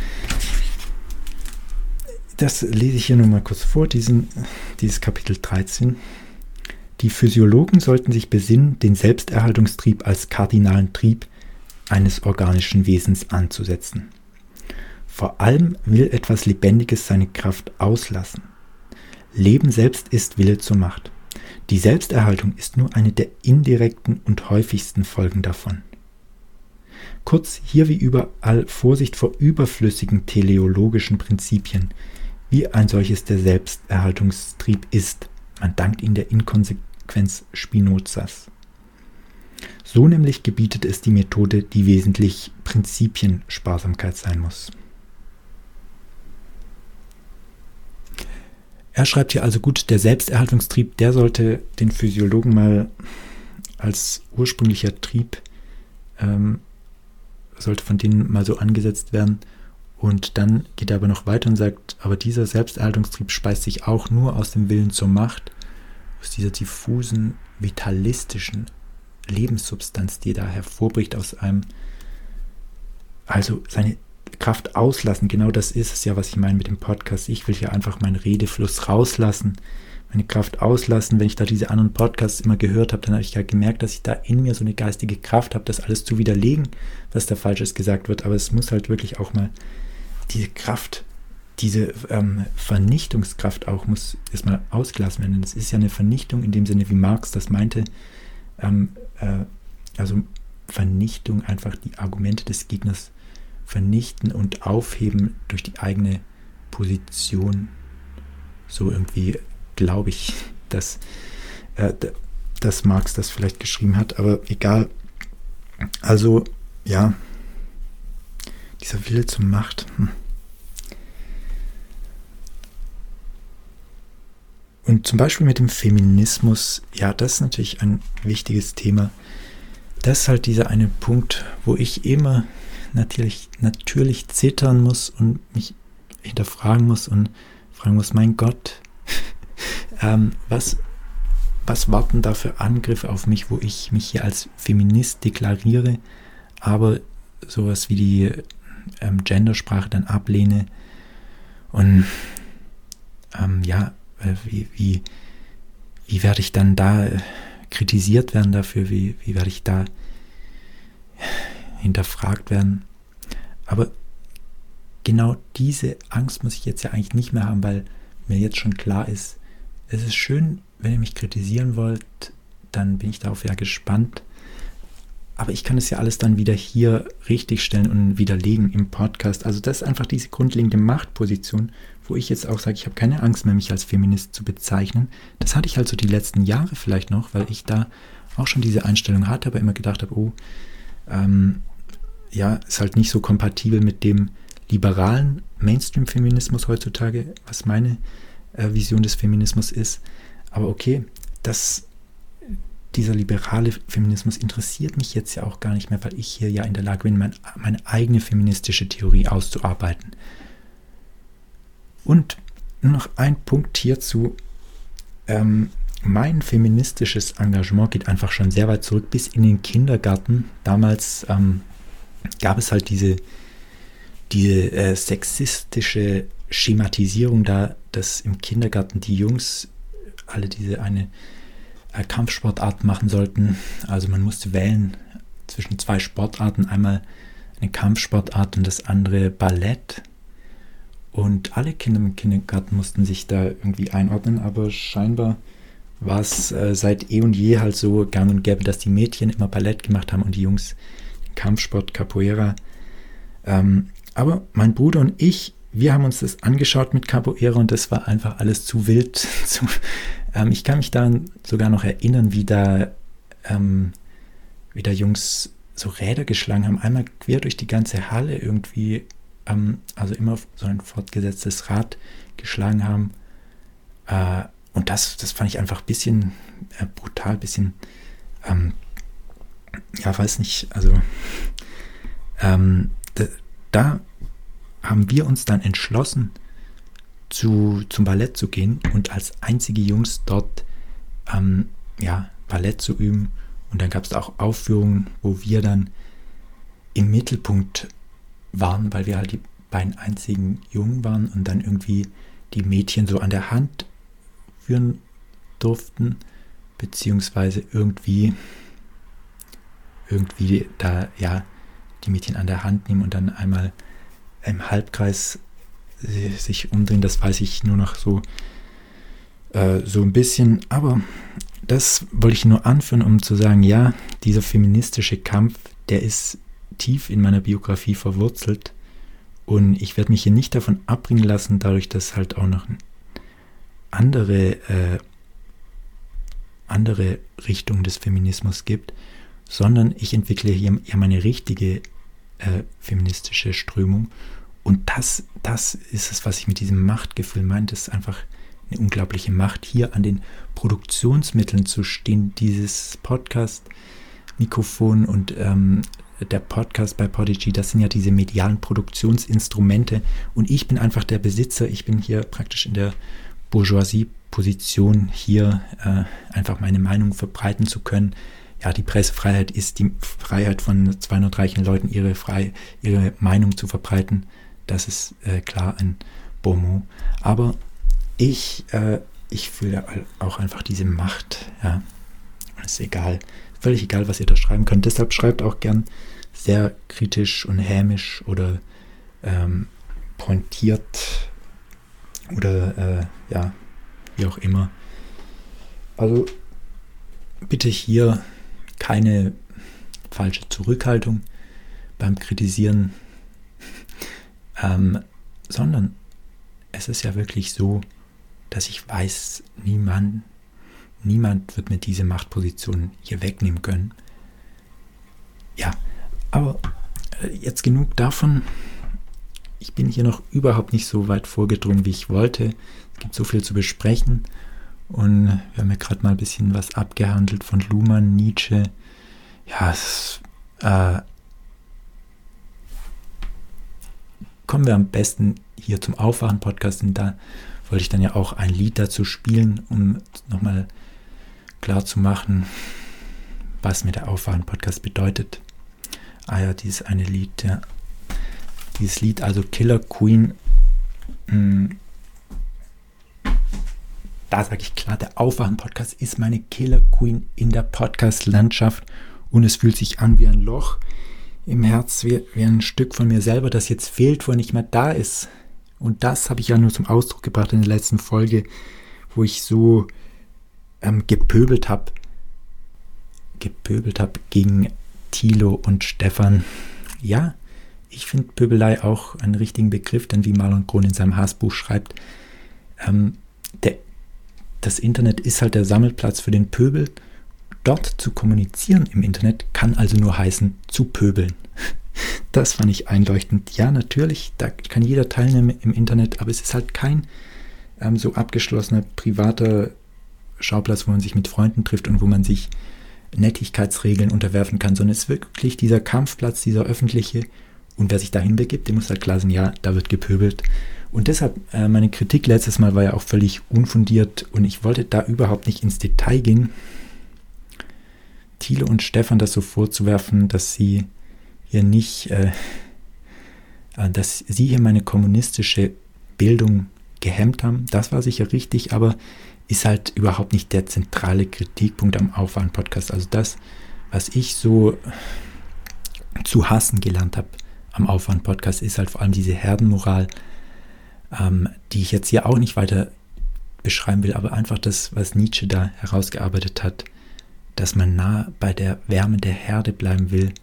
Das lese ich hier nur mal kurz vor, dieses Kapitel 13. Die Physiologen sollten sich besinnen, den Selbsterhaltungstrieb als kardinalen Trieb eines organischen Wesens anzusetzen. Vor allem will etwas Lebendiges seine Kraft auslassen. Leben selbst ist Wille zur Macht. Die Selbsterhaltung ist nur eine der indirekten und häufigsten Folgen davon. Kurz, hier wie überall Vorsicht vor überflüssigen teleologischen Prinzipien, wie ein solches der Selbsterhaltungstrieb ist. Man dankt ihm der Inkonsequenz Spinozas. So nämlich gebietet es die Methode, die wesentlich Prinzipiensparsamkeit sein muss. Er schreibt hier also gut, der Selbsterhaltungstrieb, der sollte den Physiologen mal als ursprünglicher Trieb sollte von denen mal so angesetzt werden. Und dann geht er aber noch weiter und sagt, aber dieser Selbsterhaltungstrieb speist sich auch nur aus dem Willen zur Macht, aus dieser diffusen, vitalistischen Lebenssubstanz, die da hervorbricht aus einem, also seine Kraft auslassen, genau das ist es ja, was ich meine mit dem Podcast. Ich will hier einfach meinen Redefluss rauslassen, meine Kraft auslassen. Wenn ich da diese anderen Podcasts immer gehört habe, dann habe ich ja gemerkt, dass ich da in mir so eine geistige Kraft habe, das alles zu widerlegen, was da Falsches gesagt wird. Aber es muss halt wirklich auch mal diese Kraft, diese Vernichtungskraft auch, muss erstmal ausgelassen werden. Das ist ja eine Vernichtung in dem Sinne, wie Marx das meinte. Also Vernichtung, einfach die Argumente des Gegners vernichten und aufheben durch die eigene Position. So irgendwie glaube ich, dass Marx das vielleicht geschrieben hat, aber egal. Also, ja, dieser Wille zur Macht. Und zum Beispiel mit dem Feminismus, ja, das ist natürlich ein wichtiges Thema. Das ist halt dieser eine Punkt, wo ich immer natürlich zittern muss und mich hinterfragen muss und fragen muss, mein Gott, was warten da für Angriffe auf mich, wo ich mich hier als Feminist deklariere, aber sowas wie die Gendersprache dann ablehne und wie werde ich dann da kritisiert werden dafür, wie werde ich da hinterfragt werden. Aber genau diese Angst muss ich jetzt ja eigentlich nicht mehr haben, weil mir jetzt schon klar ist, es ist schön, wenn ihr mich kritisieren wollt, dann bin ich darauf ja gespannt. Aber ich kann es ja alles dann wieder hier richtigstellen und widerlegen im Podcast. Also das ist einfach diese grundlegende Machtposition, wo ich jetzt auch sage, ich habe keine Angst mehr, mich als Feminist zu bezeichnen. Das hatte ich halt so die letzten Jahre vielleicht noch, weil ich da auch schon diese Einstellung hatte, aber immer gedacht habe, ist halt nicht so kompatibel mit dem liberalen Mainstream-Feminismus heutzutage, was meine Vision des Feminismus ist. Aber okay, dieser liberale Feminismus interessiert mich jetzt ja auch gar nicht mehr, weil ich hier ja in der Lage bin, meine eigene feministische Theorie auszuarbeiten. Und nur noch ein Punkt hierzu. Mein feministisches Engagement geht einfach schon sehr weit zurück, bis in den Kindergarten. Damals gab es halt diese sexistische Schematisierung da, dass im Kindergarten die Jungs alle diese eine Kampfsportart machen sollten. Also man musste wählen zwischen zwei Sportarten, einmal eine Kampfsportart und das andere Ballett. Und alle Kinder im Kindergarten mussten sich da irgendwie einordnen, aber scheinbar war es seit eh und je halt so gang und gäbe, dass die Mädchen immer Ballett gemacht haben und die Jungs den Kampfsport, Capoeira. Aber mein Bruder und ich, wir haben uns das angeschaut mit Capoeira und das war einfach alles zu wild. Ich kann mich daran sogar noch erinnern, wie da Jungs so Räder geschlagen haben, einmal quer durch die ganze Halle irgendwie, also immer so ein fortgesetztes Rad geschlagen haben. Und das fand ich einfach ein bisschen brutal, ein bisschen, weiß nicht, also da haben wir uns dann entschlossen, zum Ballett zu gehen und als einzige Jungs dort Ballett zu üben. Und dann gab es auch Aufführungen, wo wir dann im Mittelpunkt waren, weil wir halt die beiden einzigen Jungen waren und dann irgendwie die Mädchen so an der Hand führen durften, beziehungsweise irgendwie da die Mädchen an der Hand nehmen und dann einmal im Halbkreis sich umdrehen, das weiß ich nur noch so ein bisschen, aber das wollte ich nur anführen, um zu sagen, ja, dieser feministische Kampf, der ist tief in meiner Biografie verwurzelt und ich werde mich hier nicht davon abbringen lassen, dadurch, dass halt auch noch andere Richtung des Feminismus gibt, sondern ich entwickle hier meine richtige feministische Strömung. Und das ist es, was ich mit diesem Machtgefühl meine. Das ist einfach eine unglaubliche Macht, hier an den Produktionsmitteln zu stehen. Dieses Podcast-Mikrofon und der Podcast bei Podigy, das sind ja diese medialen Produktionsinstrumente und ich bin einfach der Besitzer, ich bin hier praktisch in der Bourgeoisie-Position, hier einfach meine Meinung verbreiten zu können. Ja, die Pressefreiheit ist die Freiheit von 200 reichen Leuten, ihre Meinung zu verbreiten. Das ist klar ein Bonmot. Aber ich fühle auch einfach diese Macht. Ja, es ist egal, völlig egal, was ihr da schreiben könnt. Deshalb schreibt auch gern sehr kritisch und hämisch oder pointiert oder wie auch immer. Also bitte hier keine falsche Zurückhaltung beim Kritisieren, sondern es ist ja wirklich so, dass ich weiß, niemand wird mir diese Machtposition hier wegnehmen können. Ja, aber jetzt genug davon. Ich bin hier noch überhaupt nicht so weit vorgedrungen, wie ich wollte. Es gibt so viel zu besprechen. Und wir haben ja gerade mal ein bisschen was abgehandelt von Luhmann, Nietzsche. Ja, kommen wir am besten hier zum Aufwachen-Podcast. Und da wollte ich dann ja auch ein Lied dazu spielen, um nochmal klar zu machen, was mir der Aufwachen-Podcast bedeutet. Ja, dieses eine Lied, ja. Dieses Lied, also Killer Queen. Da sage ich klar, der Aufwachen-Podcast ist meine Killer Queen in der Podcast-Landschaft und es fühlt sich an wie ein Loch im Herz, wie ein Stück von mir selber, das jetzt fehlt, wo er nicht mehr da ist. Und das habe ich ja nur zum Ausdruck gebracht in der letzten Folge, wo ich so gepöbelt habe gegen Thilo und Stefan. Ja, ich finde Pöbelei auch einen richtigen Begriff, denn wie Marlon Krohn in seinem Hassbuch schreibt, das Internet ist halt der Sammelplatz für den Pöbel. Dort zu kommunizieren im Internet kann also nur heißen, zu pöbeln. Das fand ich einleuchtend. Ja, natürlich, da kann jeder teilnehmen im Internet, aber es ist halt kein so abgeschlossener, privater Schauplatz, wo man sich mit Freunden trifft und wo man sich Nettigkeitsregeln unterwerfen kann, sondern es ist wirklich dieser Kampfplatz, dieser öffentliche. Und wer sich dahin begibt, dem muss halt klar sein, ja, da wird gepöbelt. Und deshalb, meine Kritik letztes Mal war ja auch völlig unfundiert und ich wollte da überhaupt nicht ins Detail gehen. Thilo und Stefan das so vorzuwerfen, dass sie hier dass sie hier meine kommunistische Bildung gehemmt haben, das war sicher richtig, aber ist halt überhaupt nicht der zentrale Kritikpunkt am Aufwachen-Podcast. Also das, was ich so zu hassen gelernt habe am Aufwachen-Podcast, ist halt vor allem diese Herdenmoral, die ich jetzt hier auch nicht weiter beschreiben will, aber einfach das, was Nietzsche da herausgearbeitet hat, dass man nah bei der Wärme der Herde bleiben will.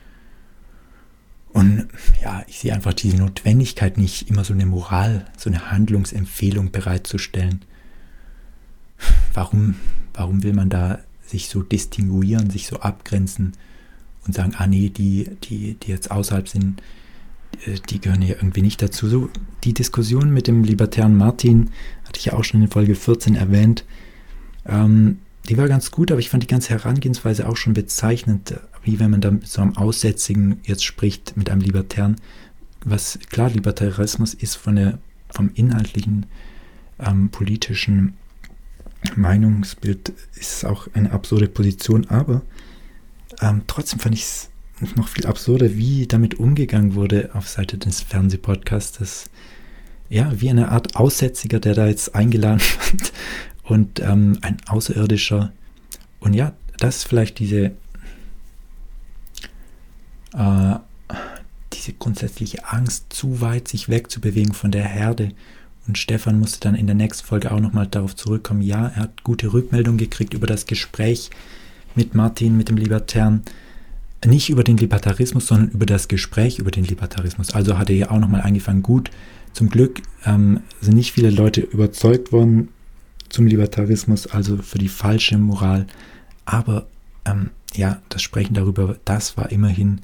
Und ja, ich sehe einfach diese Notwendigkeit nicht, immer so eine Moral, so eine Handlungsempfehlung bereitzustellen. Warum will man da sich so distinguieren, sich so abgrenzen und sagen, nee, die jetzt außerhalb sind, die gehören hier irgendwie nicht dazu. So die Diskussion mit dem libertären Martin, hatte ich ja auch schon in Folge 14 erwähnt, die war ganz gut, aber ich fand die ganze Herangehensweise auch schon bezeichnend, wie wenn man da mit so einem Aussätzigen jetzt spricht, mit einem Libertären. Was klar, Libertarismus ist vom inhaltlichen, politischen Meinungsbild ist auch eine absurde Position, aber trotzdem fand ich es noch viel absurder, wie damit umgegangen wurde auf Seite des Fernsehpodcasts. Ja, wie eine Art Aussätziger, der da jetzt eingeladen wird und ein Außerirdischer. Und ja, das ist vielleicht diese grundsätzliche Angst, zu weit sich wegzubewegen von der Herde. Und Stefan musste dann in der nächsten Folge auch nochmal darauf zurückkommen, ja, er hat gute Rückmeldung gekriegt über das Gespräch mit Martin, mit dem Libertären. Nicht über den Libertarismus, sondern über das Gespräch über den Libertarismus. Also hat er ja auch nochmal eingefangen, gut, zum Glück sind nicht viele Leute überzeugt worden zum Libertarismus, also für die falsche Moral. Aber ja, das Sprechen darüber, das darf immerhin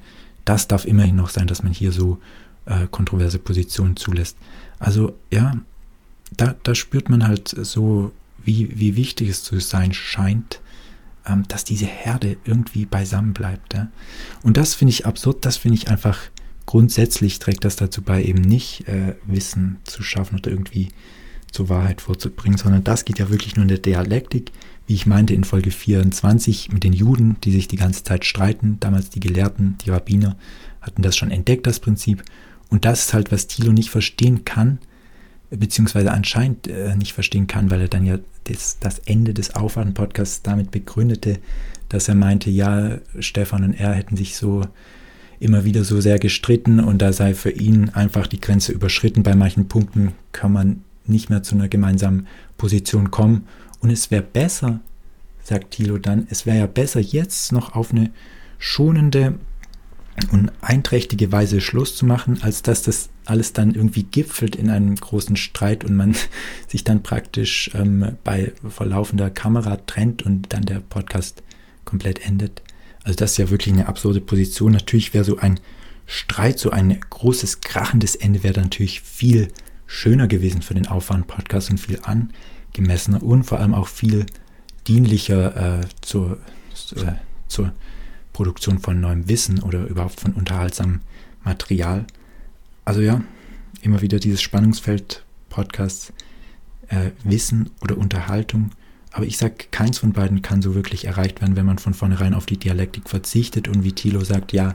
noch sein, dass man hier so kontroverse Positionen zulässt. Also ja, da spürt man halt so, wie wichtig es zu sein scheint, dass diese Herde irgendwie beisammen bleibt. Ja? Und das finde ich absurd, das finde ich einfach grundsätzlich trägt das dazu bei, eben nicht Wissen zu schaffen oder irgendwie zur Wahrheit vorzubringen, sondern das geht ja wirklich nur in der Dialektik, wie ich meinte in Folge 24 mit den Juden, die sich die ganze Zeit streiten. Damals die Gelehrten, die Rabbiner hatten das schon entdeckt, das Prinzip. Und das ist halt, was Thilo nicht verstehen kann, beziehungsweise anscheinend nicht verstehen kann, weil er dann ja das Ende des Aufwachen-Podcasts damit begründete, dass er meinte, ja, Stefan und er hätten sich so immer wieder so sehr gestritten und da sei für ihn einfach die Grenze überschritten. Bei manchen Punkten kann man nicht mehr zu einer gemeinsamen Position kommen. Und es wäre besser, sagt Thilo dann, es wäre ja besser, jetzt noch auf eine schonende und einträchtige Weise Schluss zu machen, als dass das alles dann irgendwie gipfelt in einem großen Streit und man sich dann praktisch bei verlaufender Kamera trennt und dann der Podcast komplett endet. Also das ist ja wirklich eine absurde Position. Natürlich wäre so ein Streit, so ein großes, krachendes Ende wäre natürlich viel schöner gewesen für den Aufwachen-Podcast und viel angemessener und vor allem auch viel dienlicher zur Produktion von neuem Wissen oder überhaupt von unterhaltsamem Material. Also ja, immer wieder dieses Spannungsfeld Podcasts, Wissen oder Unterhaltung. Aber ich sage, keins von beiden kann so wirklich erreicht werden, wenn man von vornherein auf die Dialektik verzichtet und wie Thilo sagt, ja,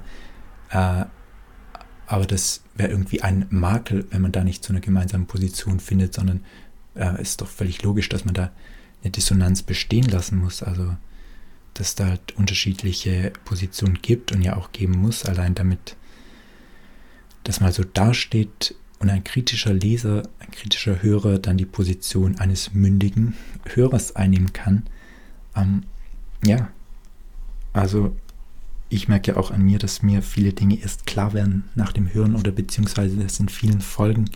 aber das wäre irgendwie ein Makel, wenn man da nicht zu einer gemeinsamen Position findet, sondern ist doch völlig logisch, dass man da eine Dissonanz bestehen lassen muss. Also, dass da halt unterschiedliche Positionen gibt und ja auch geben muss, allein damit das mal so dasteht und ein kritischer Leser, ein kritischer Hörer dann die Position eines mündigen Hörers einnehmen kann. Ja, also ich merke ja auch an mir, dass mir viele Dinge erst klar werden nach dem Hören oder beziehungsweise das in vielen Folgen,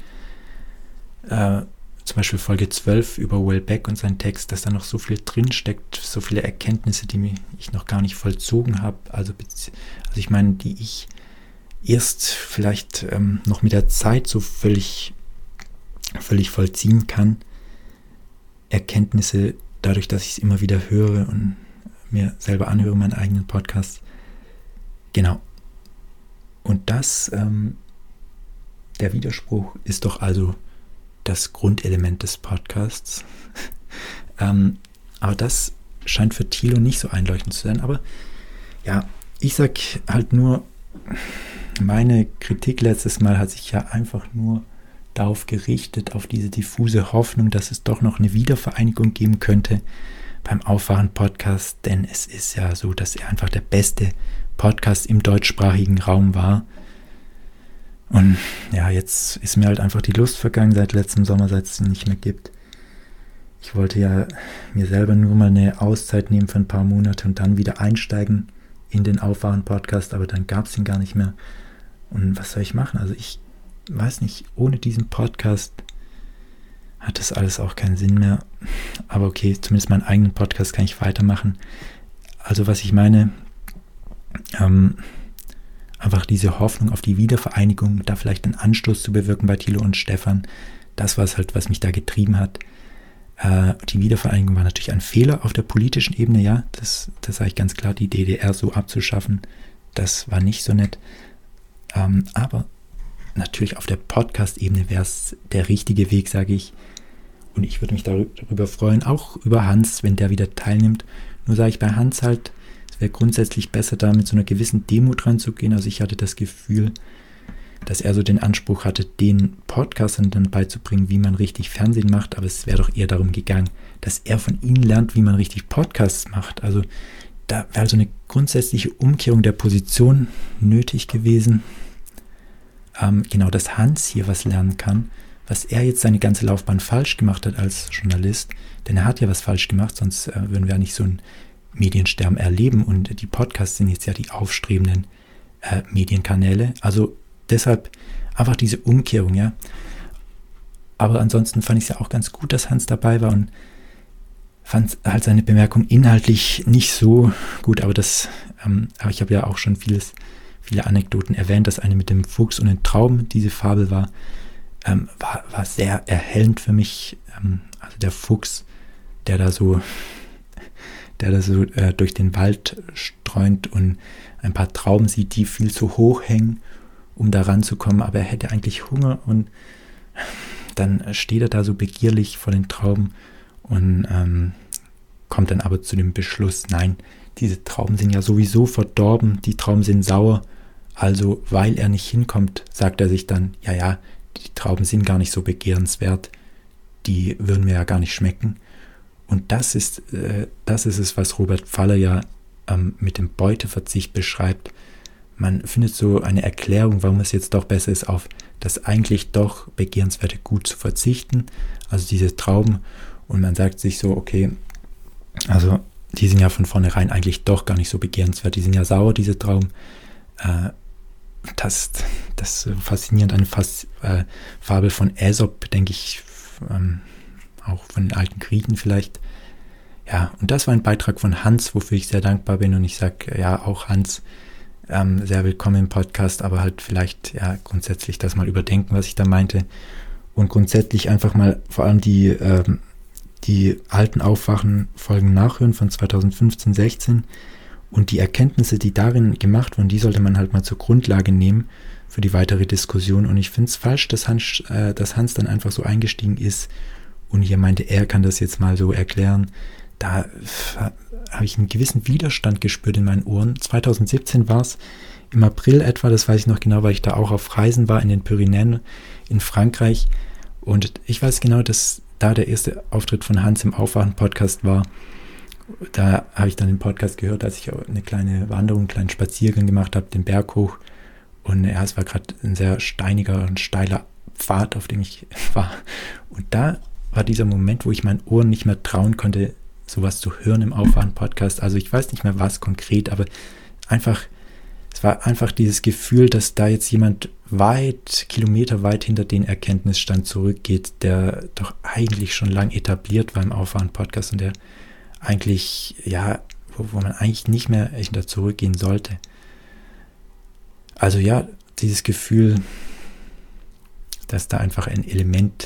zum Beispiel Folge 12 über Welbeck und seinen Text, dass da noch so viel drinsteckt, so viele Erkenntnisse, die ich noch gar nicht vollzogen habe, also ich meine, die ich erst vielleicht noch mit der Zeit so völlig vollziehen kann. Erkenntnisse dadurch, dass ich es immer wieder höre und mir selber anhöre, meinen eigenen Podcast. Genau. Und das, der Widerspruch ist doch also das Grundelement des Podcasts. Aber das scheint für Thilo nicht so einleuchtend zu sein. Aber ja, ich sag halt nur, meine Kritik letztes Mal hat sich ja einfach nur darauf gerichtet, auf diese diffuse Hoffnung, dass es doch noch eine Wiedervereinigung geben könnte beim Aufwachen-Podcast, denn es ist ja so, dass er einfach der beste Podcast im deutschsprachigen Raum war. Und ja, jetzt ist mir halt einfach die Lust vergangen seit letztem Sommer, seit es ihn nicht mehr gibt. Ich wollte ja mir selber nur mal eine Auszeit nehmen für ein paar Monate und dann wieder einsteigen in den Aufwachen-Podcast, aber dann gab es ihn gar nicht mehr. Und was soll ich machen? Also ich weiß nicht, ohne diesen Podcast hat das alles auch keinen Sinn mehr. Aber okay, zumindest meinen eigenen Podcast kann ich weitermachen. Also was ich meine, einfach diese Hoffnung auf die Wiedervereinigung, da vielleicht einen Anstoß zu bewirken bei Thilo und Stefan, das war es halt, was mich da getrieben hat. Die Wiedervereinigung war natürlich ein Fehler auf der politischen Ebene, ja, das sage ich ganz klar, die DDR so abzuschaffen, das war nicht so nett. Aber natürlich auf der Podcast-Ebene wäre es der richtige Weg, sage ich. Und ich würde mich darüber freuen, auch über Hans, wenn der wieder teilnimmt. Nur sage ich bei Hans halt, es wäre grundsätzlich besser, da mit so einer gewissen Demut ranzugehen. Also ich hatte das Gefühl, dass er so den Anspruch hatte, den Podcastern dann beizubringen, wie man richtig Fernsehen macht. Aber es wäre doch eher darum gegangen, dass er von ihnen lernt, wie man richtig Podcasts macht. Also da wäre also eine grundsätzliche Umkehrung der Position nötig gewesen. Genau, dass Hans hier was lernen kann, was er jetzt seine ganze Laufbahn falsch gemacht hat als Journalist. Denn er hat ja was falsch gemacht, sonst würden wir ja nicht so ein Mediensterben erleben. Und die Podcasts sind jetzt ja die aufstrebenden Medienkanäle. Also deshalb einfach diese Umkehrung, ja. Aber ansonsten fand ich es ja auch ganz gut, dass Hans dabei war und fand halt seine Bemerkung inhaltlich nicht so gut. Aber ich habe ja auch schon viele Anekdoten erwähnt, dass eine mit dem Fuchs und den Trauben diese Fabel war. war sehr erhellend für mich. Also der Fuchs, der da so durch den Wald streunt und ein paar Trauben sieht, die viel zu hoch hängen, um da ranzukommen, aber er hätte eigentlich Hunger und dann steht er da so begierlich vor den Trauben und kommt dann aber zu dem Beschluss, nein, diese Trauben sind ja sowieso verdorben, die Trauben sind sauer, also weil er nicht hinkommt, sagt er sich dann, ja, die Trauben sind gar nicht so begehrenswert, die würden mir ja gar nicht schmecken. Und das ist es, was Robert Pfaller ja mit dem Beuteverzicht beschreibt. Man findet so eine Erklärung, warum es jetzt doch besser ist, auf das eigentlich doch begehrenswerte Gut zu verzichten, also diese Trauben. Und man sagt sich so, okay, also die sind ja von vornherein eigentlich doch gar nicht so begehrenswert. Die sind ja sauer, diese Trauben. Das ist faszinierend, eine Fabel von Aesop, denke ich, auch von den alten Griechen vielleicht. Ja, und das war ein Beitrag von Hans, wofür ich sehr dankbar bin. Und ich sage, ja, auch Hans, sehr willkommen im Podcast, aber halt vielleicht, ja, grundsätzlich das mal überdenken, was ich da meinte. Und grundsätzlich einfach mal vor allem die alten Aufwachen-Folgen nachhören von 2015, 16 und die Erkenntnisse, die darin gemacht wurden, die sollte man halt mal zur Grundlage nehmen für die weitere Diskussion. Und ich finde es falsch, dass Hans dann einfach so eingestiegen ist und hier meinte, er kann das jetzt mal so erklären. Da habe ich einen gewissen Widerstand gespürt in meinen Ohren. 2017 war es, im April etwa, das weiß ich noch genau, weil ich da auch auf Reisen war in den Pyrenäen in Frankreich. Und ich weiß genau, dass da der erste Auftritt von Hans im Aufwachen-Podcast war. Da habe ich dann den Podcast gehört, als ich eine kleine Wanderung, einen kleinen Spaziergang gemacht habe, den Berg hoch. Und ja, es war gerade ein sehr steiniger und steiler Pfad, auf dem ich war. Und da war dieser Moment, wo ich meinen Ohren nicht mehr trauen konnte, sowas zu hören im Aufwachen-Podcast. Also ich weiß nicht mehr was konkret, aber es war einfach dieses Gefühl, dass da jetzt jemand kilometerweit hinter den Erkenntnisstand zurückgeht, der doch eigentlich schon lang etabliert war im Aufwachen-Podcast und der eigentlich, ja, wo man eigentlich nicht mehr hinter zurückgehen sollte. Also ja, dieses Gefühl, dass da einfach ein Element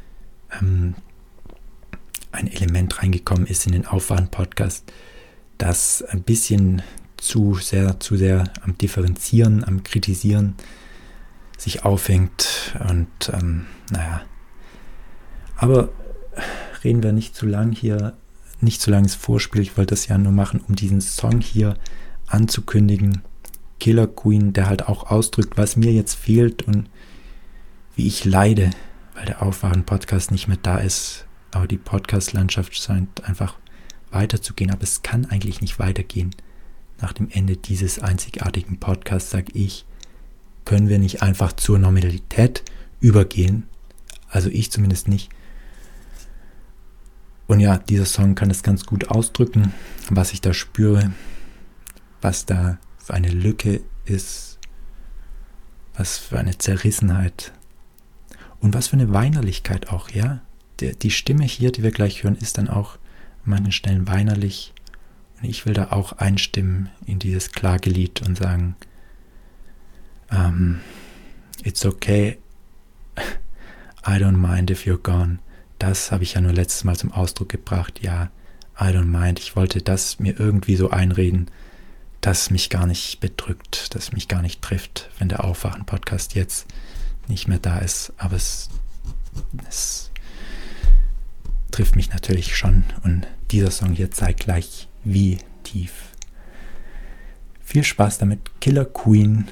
reingekommen ist in den Aufwachen-Podcast, das ein bisschen zu sehr am Differenzieren, am Kritisieren sich aufhängt und naja. Aber reden wir nicht zu lang hier, nicht zu langes Vorspiel. Ich wollte das ja nur machen, um diesen Song hier anzukündigen. Killer Queen, der halt auch ausdrückt, was mir jetzt fehlt und wie ich leide, weil der Aufwachen-Podcast nicht mehr da ist. Aber die Podcast-Landschaft scheint einfach weiterzugehen. Aber es kann eigentlich nicht weitergehen. Nach dem Ende dieses einzigartigen Podcasts, sage ich, können wir nicht einfach zur Normalität übergehen. Also ich zumindest nicht. Und ja, dieser Song kann es ganz gut ausdrücken, was ich da spüre, was da für eine Lücke ist, was für eine Zerrissenheit und was für eine Weinerlichkeit auch, ja. Die Stimme hier, die wir gleich hören, ist dann auch an manchen Stellen weinerlich. Und ich will da auch einstimmen in dieses Klagelied und sagen, it's okay, I don't mind if you're gone. Das habe ich ja nur letztes Mal zum Ausdruck gebracht. Ja, I don't mind. Ich wollte das mir irgendwie so einreden, dass mich gar nicht bedrückt, dass mich gar nicht trifft, wenn der Aufwachen-Podcast jetzt nicht mehr da ist. Aber es trifft mich natürlich schon. Und dieser Song hier zeigt gleich, wie tief. Viel Spaß damit. Killer Queen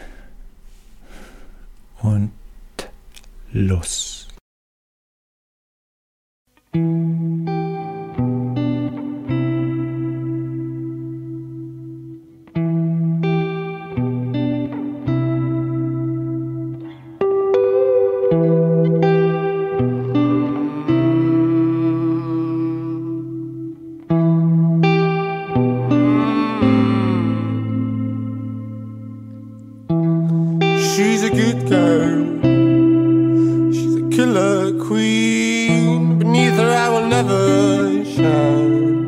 und los. She's a good girl, she's a killer queen. Beneath her I will never shine.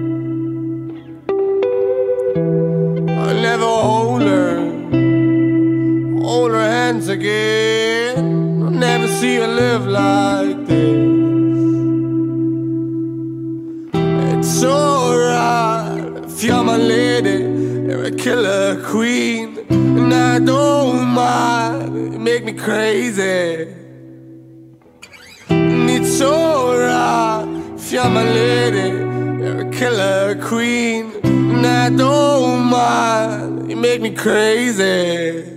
I'll never hold her friends again. I'll never see you live like this. It's alright if you're my lady, you're a killer queen, and I don't mind, you make me crazy. And it's alright if you're my lady, you're a killer queen, and I don't mind, you make me crazy.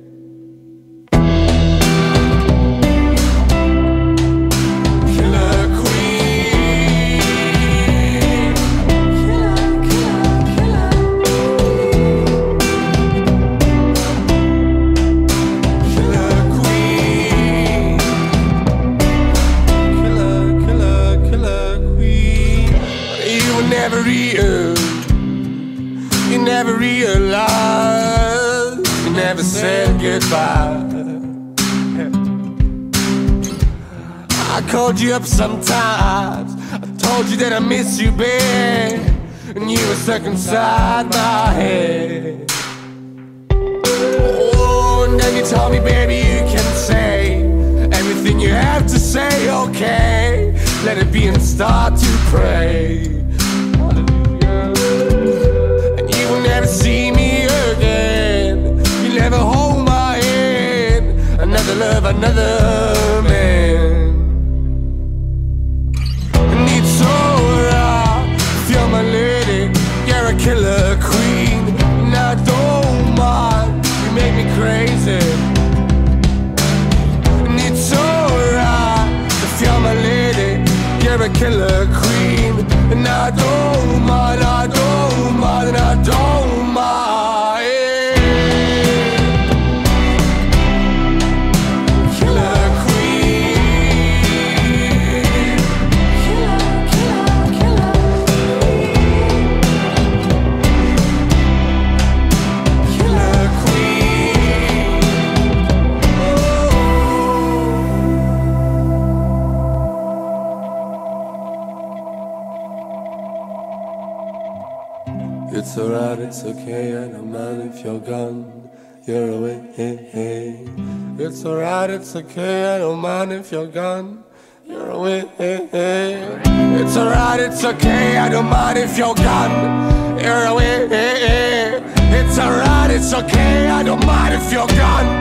You never realized, you never said goodbye. I called you up sometimes, I told you that I miss you, babe, and you were stuck inside my head. Oh, and then you told me, baby, you can say everything you have to say, okay. Let it be and start to pray. Never see me again. You never hold my hand. Another love, another man. And it's alright if you're my lady, you're a killer queen, and I don't mind, you make me crazy. And it's alright if you're my lady, you're a killer queen, and I don't mind, I don't mind, and I don't mind. Killer queen, killer queen. It's alright, it's okay, I don't mind if you're gone, you're away. It's alright, it's okay, I don't mind if you're gone, you're away. It's alright, it's okay, I don't mind if you're gone, you're away. It's alright, it's okay, I don't mind if you're gone.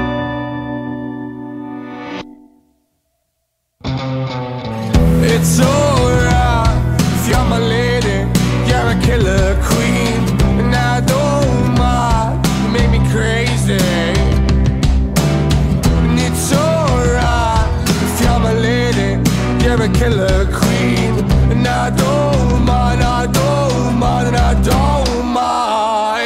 It's alright if you're my lady, you're a killer queen, and I don't mind, you make me crazy. And it's alright if you're my lady, you're a killer queen, and I don't mind, I don't mind, and I don't mind.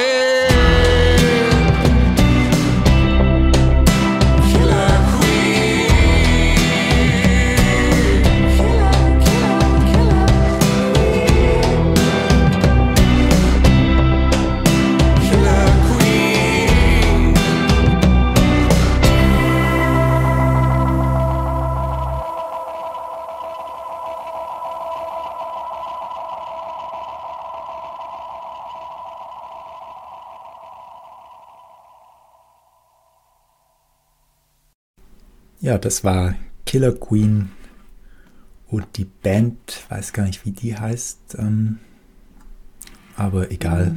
Ja, das war Killer Queen und die Band, weiß gar nicht, wie die heißt, aber egal.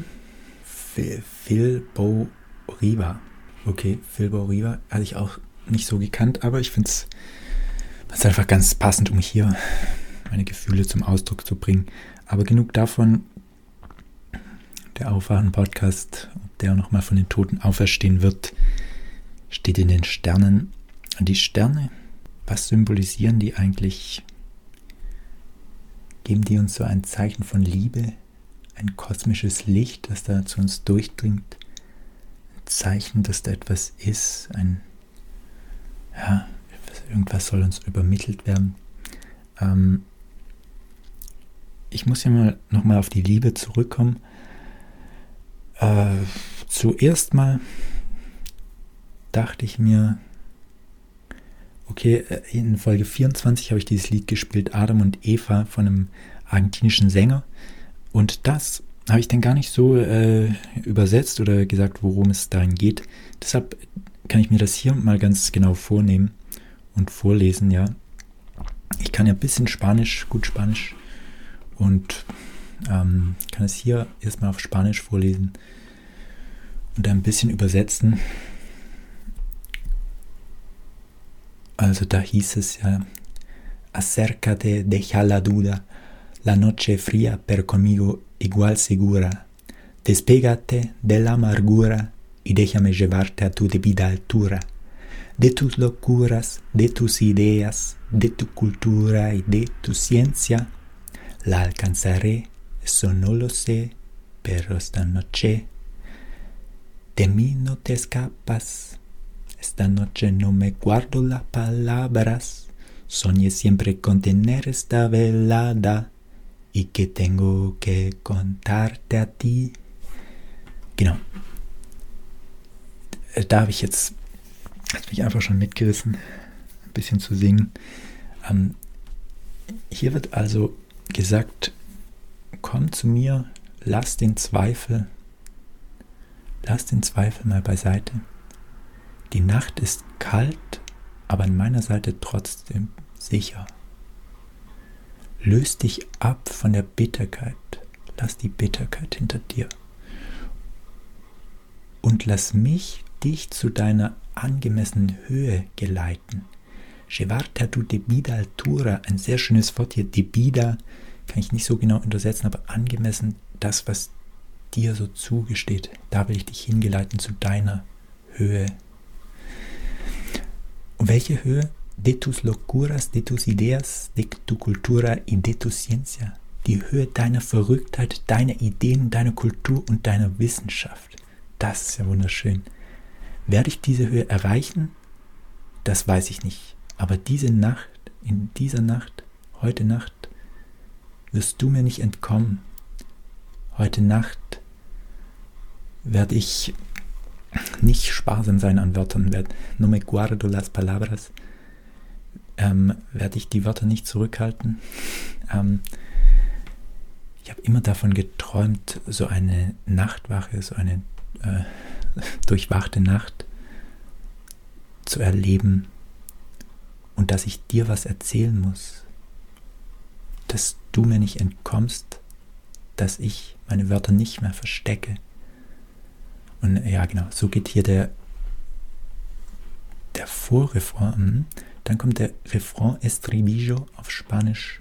Filbo Riva. Okay, Filbo Riva hatte ich auch nicht so gekannt, aber ich finde es einfach ganz passend, um hier meine Gefühle zum Ausdruck zu bringen. Aber genug davon. Der Aufwachen-Podcast, ob der nochmal von den Toten auferstehen wird, steht in den Sternen. Die Sterne, was symbolisieren die eigentlich? Geben die uns so ein Zeichen von Liebe, ein kosmisches Licht, das da zu uns durchdringt, ein Zeichen, dass da etwas ist, irgendwas soll uns übermittelt werden. Ich muss ja nochmal auf die Liebe zurückkommen. Zuerst mal dachte ich mir, okay, in Folge 24 habe ich dieses Lied gespielt, Adam und Eva, von einem argentinischen Sänger. Und das habe ich dann gar nicht so übersetzt oder gesagt, worum es darin geht. Deshalb kann ich mir das hier mal ganz genau vornehmen und vorlesen, ja. Ich kann ja ein bisschen Spanisch, gut Spanisch, und kann es hier erstmal auf Spanisch vorlesen und ein bisschen übersetzen. Also da hieß es ja: Acércate, deja la duda, la noche fría pero conmigo igual segura. Despégate de la amargura y déjame llevarte a tu debida altura. De tus locuras, de tus ideas, de tu cultura y de tu ciencia, la alcanzaré, eso no lo sé, pero esta noche de mí no te escapas. Esta noche no me guardo las palabras, soñé siempre con tener esta velada y que tengo que contarte a ti. Genau. Da habe ich jetzt, hat mich einfach schon mitgerissen, ein bisschen zu singen. Hier wird also gesagt: Komm zu mir, lass den Zweifel mal beiseite. Die Nacht ist kalt, aber an meiner Seite trotzdem sicher. Löst dich ab von der Bitterkeit, lass die Bitterkeit hinter dir. Und lass mich dich zu deiner angemessenen Höhe geleiten. Llevarte a tu debida altura, ein sehr schönes Wort hier. Debida kann ich nicht so genau übersetzen, aber angemessen, das, was dir so zugesteht. Da will ich dich hingeleiten zu deiner Höhe. Und welche Höhe? De tus locuras, de tus ideas, de tu cultura y de tu ciencia. Die Höhe deiner Verrücktheit, deiner Ideen, deiner Kultur und deiner Wissenschaft. Das ist ja wunderschön. Werde ich diese Höhe erreichen? Das weiß ich nicht. Aber diese Nacht, in dieser Nacht, heute Nacht, wirst du mir nicht entkommen. Heute Nacht werde ich nicht sparsam sein an Wörtern. No me guardo las palabras. Werde ich die Wörter nicht zurückhalten. Ich habe immer davon geträumt, so eine Nachtwache, so eine durchwachte Nacht zu erleben und dass ich dir was erzählen muss, dass du mir nicht entkommst, dass ich meine Wörter nicht mehr verstecke. Und ja, genau, so geht hier der Vorrefrain. Dann kommt der Refrain Estribillo auf Spanisch.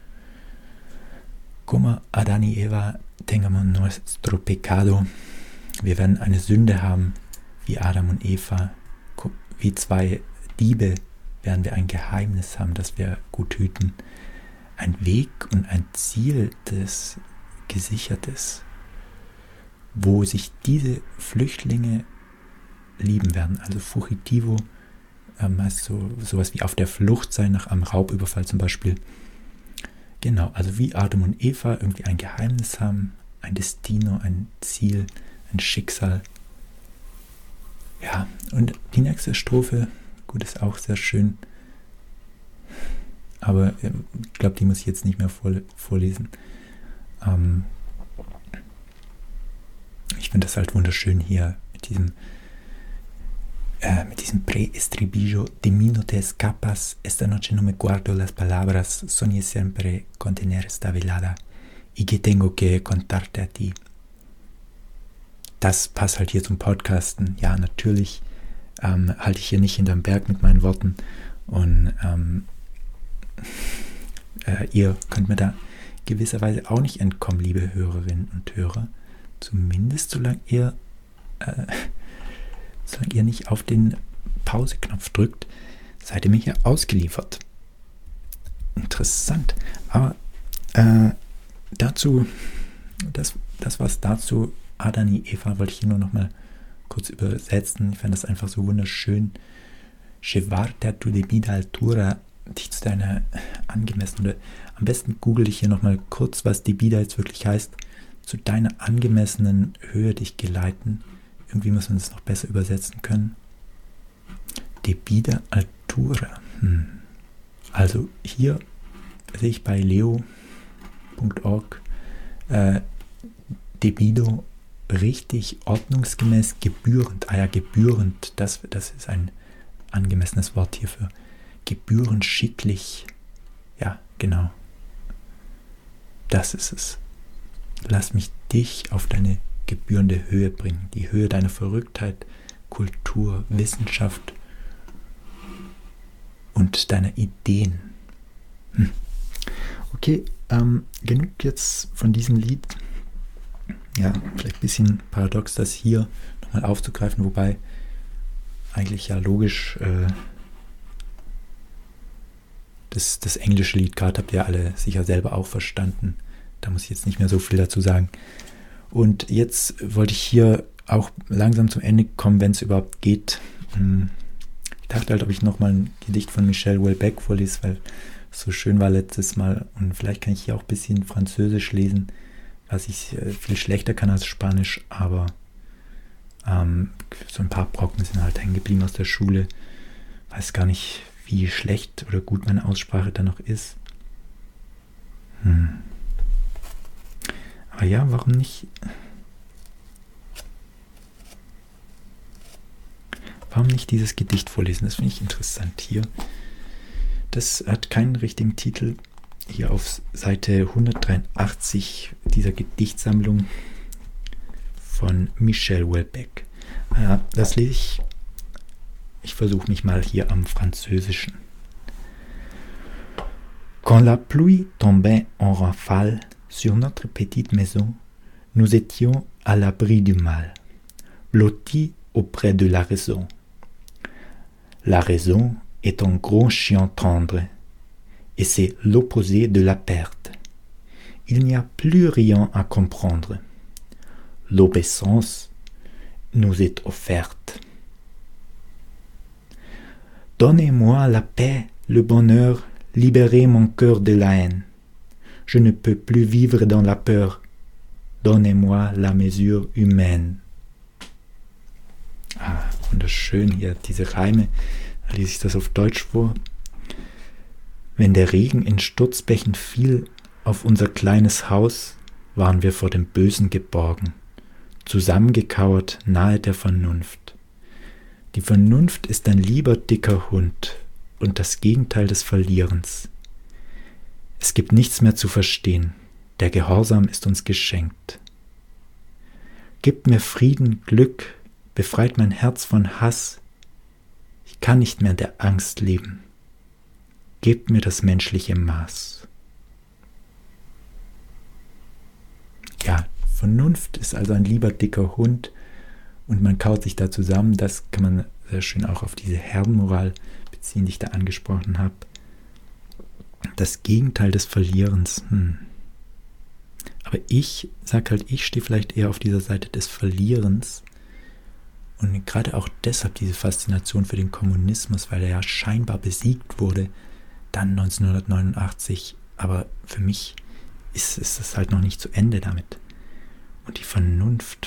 Como Adán y Eva tengamos nuestro pecado. Wir werden eine Sünde haben, wie Adam und Eva. Wie zwei Diebe werden wir ein Geheimnis haben, das wir gut hüten. Ein Weg und ein Ziel, das gesichert ist, wo sich diese Flüchtlinge lieben werden. Also Fugitivo heißt sowas wie auf der Flucht sein nach einem Raubüberfall zum Beispiel. Genau, also wie Adam und Eva irgendwie ein Geheimnis haben, ein Destino, ein Ziel, ein Schicksal. Ja, und die nächste Strophe, gut, ist auch sehr schön, aber ich glaube, die muss ich jetzt nicht mehr vorlesen. Ich finde das halt wunderschön hier mit diesem Pre-Estribillo. De mí no te escapas, esta noche no me guardo las palabras, soñé siempre con tener esta velada y que tengo que contarte a ti. Das passt halt hier zum Podcasten. Ja, natürlich halte ich hier nicht hinterm Berg mit meinen Worten und ihr könnt mir da gewisserweise auch nicht entkommen, liebe Hörerinnen und Hörer. Zumindest solange ihr nicht auf den Pause-Knopf drückt, seid ihr mir hier ausgeliefert. Interessant. Aber dazu, das was dazu, Adán y Eva, wollte ich hier nur noch mal kurz übersetzen. Ich fand das einfach so wunderschön. Llevarte a tu debida altura, dich zu deiner angemessenen, am besten google ich hier noch mal kurz, was debida jetzt wirklich heißt, zu deiner angemessenen Höhe dich geleiten. Irgendwie muss man das noch besser übersetzen können. Debida altura. Also hier sehe ich bei leo.org Debido richtig ordnungsgemäß, gebührend. Ah ja, gebührend, das ist ein angemessenes Wort hierfür. Gebührend schicklich. Ja, genau. Das ist es. Lass mich dich auf deine gebührende Höhe bringen. Die Höhe deiner Verrücktheit, Kultur, Wissenschaft und deiner Ideen. Okay, genug jetzt von diesem Lied. Ja, vielleicht ein bisschen paradox, das hier nochmal aufzugreifen, wobei eigentlich ja logisch das englische Lied gerade habt ihr alle sicher selber auch verstanden. Da muss ich jetzt nicht mehr so viel dazu sagen. Und jetzt wollte ich hier auch langsam zum Ende kommen, wenn es überhaupt geht. Ich dachte halt, ob ich nochmal ein Gedicht von Michel Houellebecq vorlese, weil es so schön war letztes Mal. Und vielleicht kann ich hier auch ein bisschen Französisch lesen, was ich viel schlechter kann als Spanisch, aber so ein paar Brocken sind halt hängen geblieben aus der Schule. Weiß gar nicht, wie schlecht oder gut meine Aussprache da noch ist. Aber ja, warum nicht? Warum nicht dieses Gedicht vorlesen? Das finde ich interessant hier. Das hat keinen richtigen Titel. Hier auf Seite 183 dieser Gedichtsammlung von Michel Houellebecq. Das lese ich. Ich versuche mich mal hier am Französischen. Quand la pluie tombait en rafale sur notre petite maison, nous étions à l'abri du mal, blottis auprès de la raison. La raison est un gros chien tendre, et c'est l'opposé de la perte. Il n'y a plus rien à comprendre. L'obéissance nous est offerte. Donnez-moi la paix, le bonheur, libérez mon cœur de la haine. Je ne peux plus vivre dans la peur. Donnez-moi la mesure humaine. Wunderschön hier, diese Reime. Da lese ich das auf Deutsch vor. Wenn der Regen in Sturzbächen fiel auf unser kleines Haus, waren wir vor dem Bösen geborgen, zusammengekauert nahe der Vernunft. Die Vernunft ist ein lieber dicker Hund und das Gegenteil des Verlierens. Es gibt nichts mehr zu verstehen, der Gehorsam ist uns geschenkt. Gebt mir Frieden, Glück, befreit mein Herz von Hass. Ich kann nicht mehr in der Angst leben. Gebt mir das menschliche Maß. Ja, Vernunft ist also ein lieber dicker Hund und man kaut sich da zusammen. Das kann man sehr schön auch auf diese Herdenmoral beziehen, die ich da angesprochen habe. Das Gegenteil des Verlierens. Aber ich sage halt, ich stehe vielleicht eher auf dieser Seite des Verlierens. Und gerade auch deshalb diese Faszination für den Kommunismus, weil er ja scheinbar besiegt wurde, dann 1989. Aber für mich ist es halt noch nicht zu Ende damit. Und die Vernunft,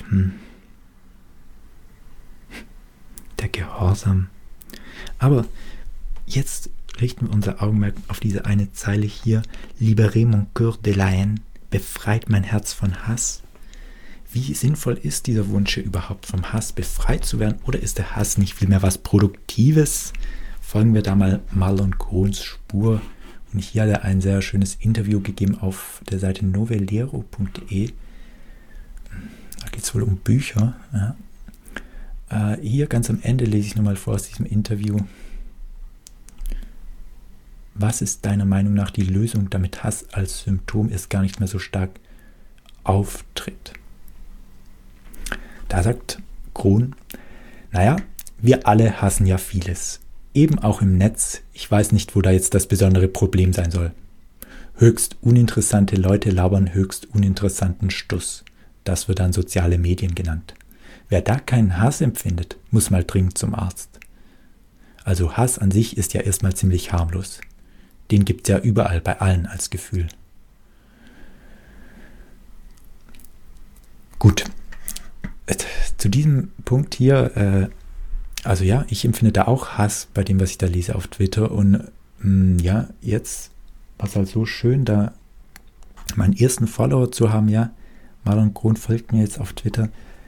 der Gehorsam. Aber jetzt richten wir unser Augenmerk auf diese eine Zeile hier. Libérez mon cœur de la haine. Befreit mein Herz von Hass. Wie sinnvoll ist dieser Wunsch hier überhaupt, vom Hass befreit zu werden? Oder ist der Hass nicht vielmehr was Produktives? Folgen wir da mal Marlon Grons Spur. Und hier hat er ein sehr schönes Interview gegeben auf der Seite novellero.de. Da geht es wohl um Bücher. Ja. Hier ganz am Ende lese ich nochmal vor aus diesem Interview. Was ist deiner Meinung nach die Lösung, damit Hass als Symptom erst gar nicht mehr so stark auftritt? Da sagt Gron, naja, wir alle hassen ja vieles. Eben auch im Netz. Ich weiß nicht, wo da jetzt das besondere Problem sein soll. Höchst uninteressante Leute labern höchst uninteressanten Stuss. Das wird dann soziale Medien genannt. Wer da keinen Hass empfindet, muss mal dringend zum Arzt. Also Hass an sich ist ja erstmal ziemlich harmlos. Den gibt's ja überall, bei allen als Gefühl. Gut. Zu diesem Punkt hier, also ja, ich empfinde da auch Hass bei dem, was ich da lese auf Twitter. Und ja, jetzt war es halt so schön, da meinen ersten Follower zu haben, ja. Marlon Gron folgt mir jetzt auf Twitter.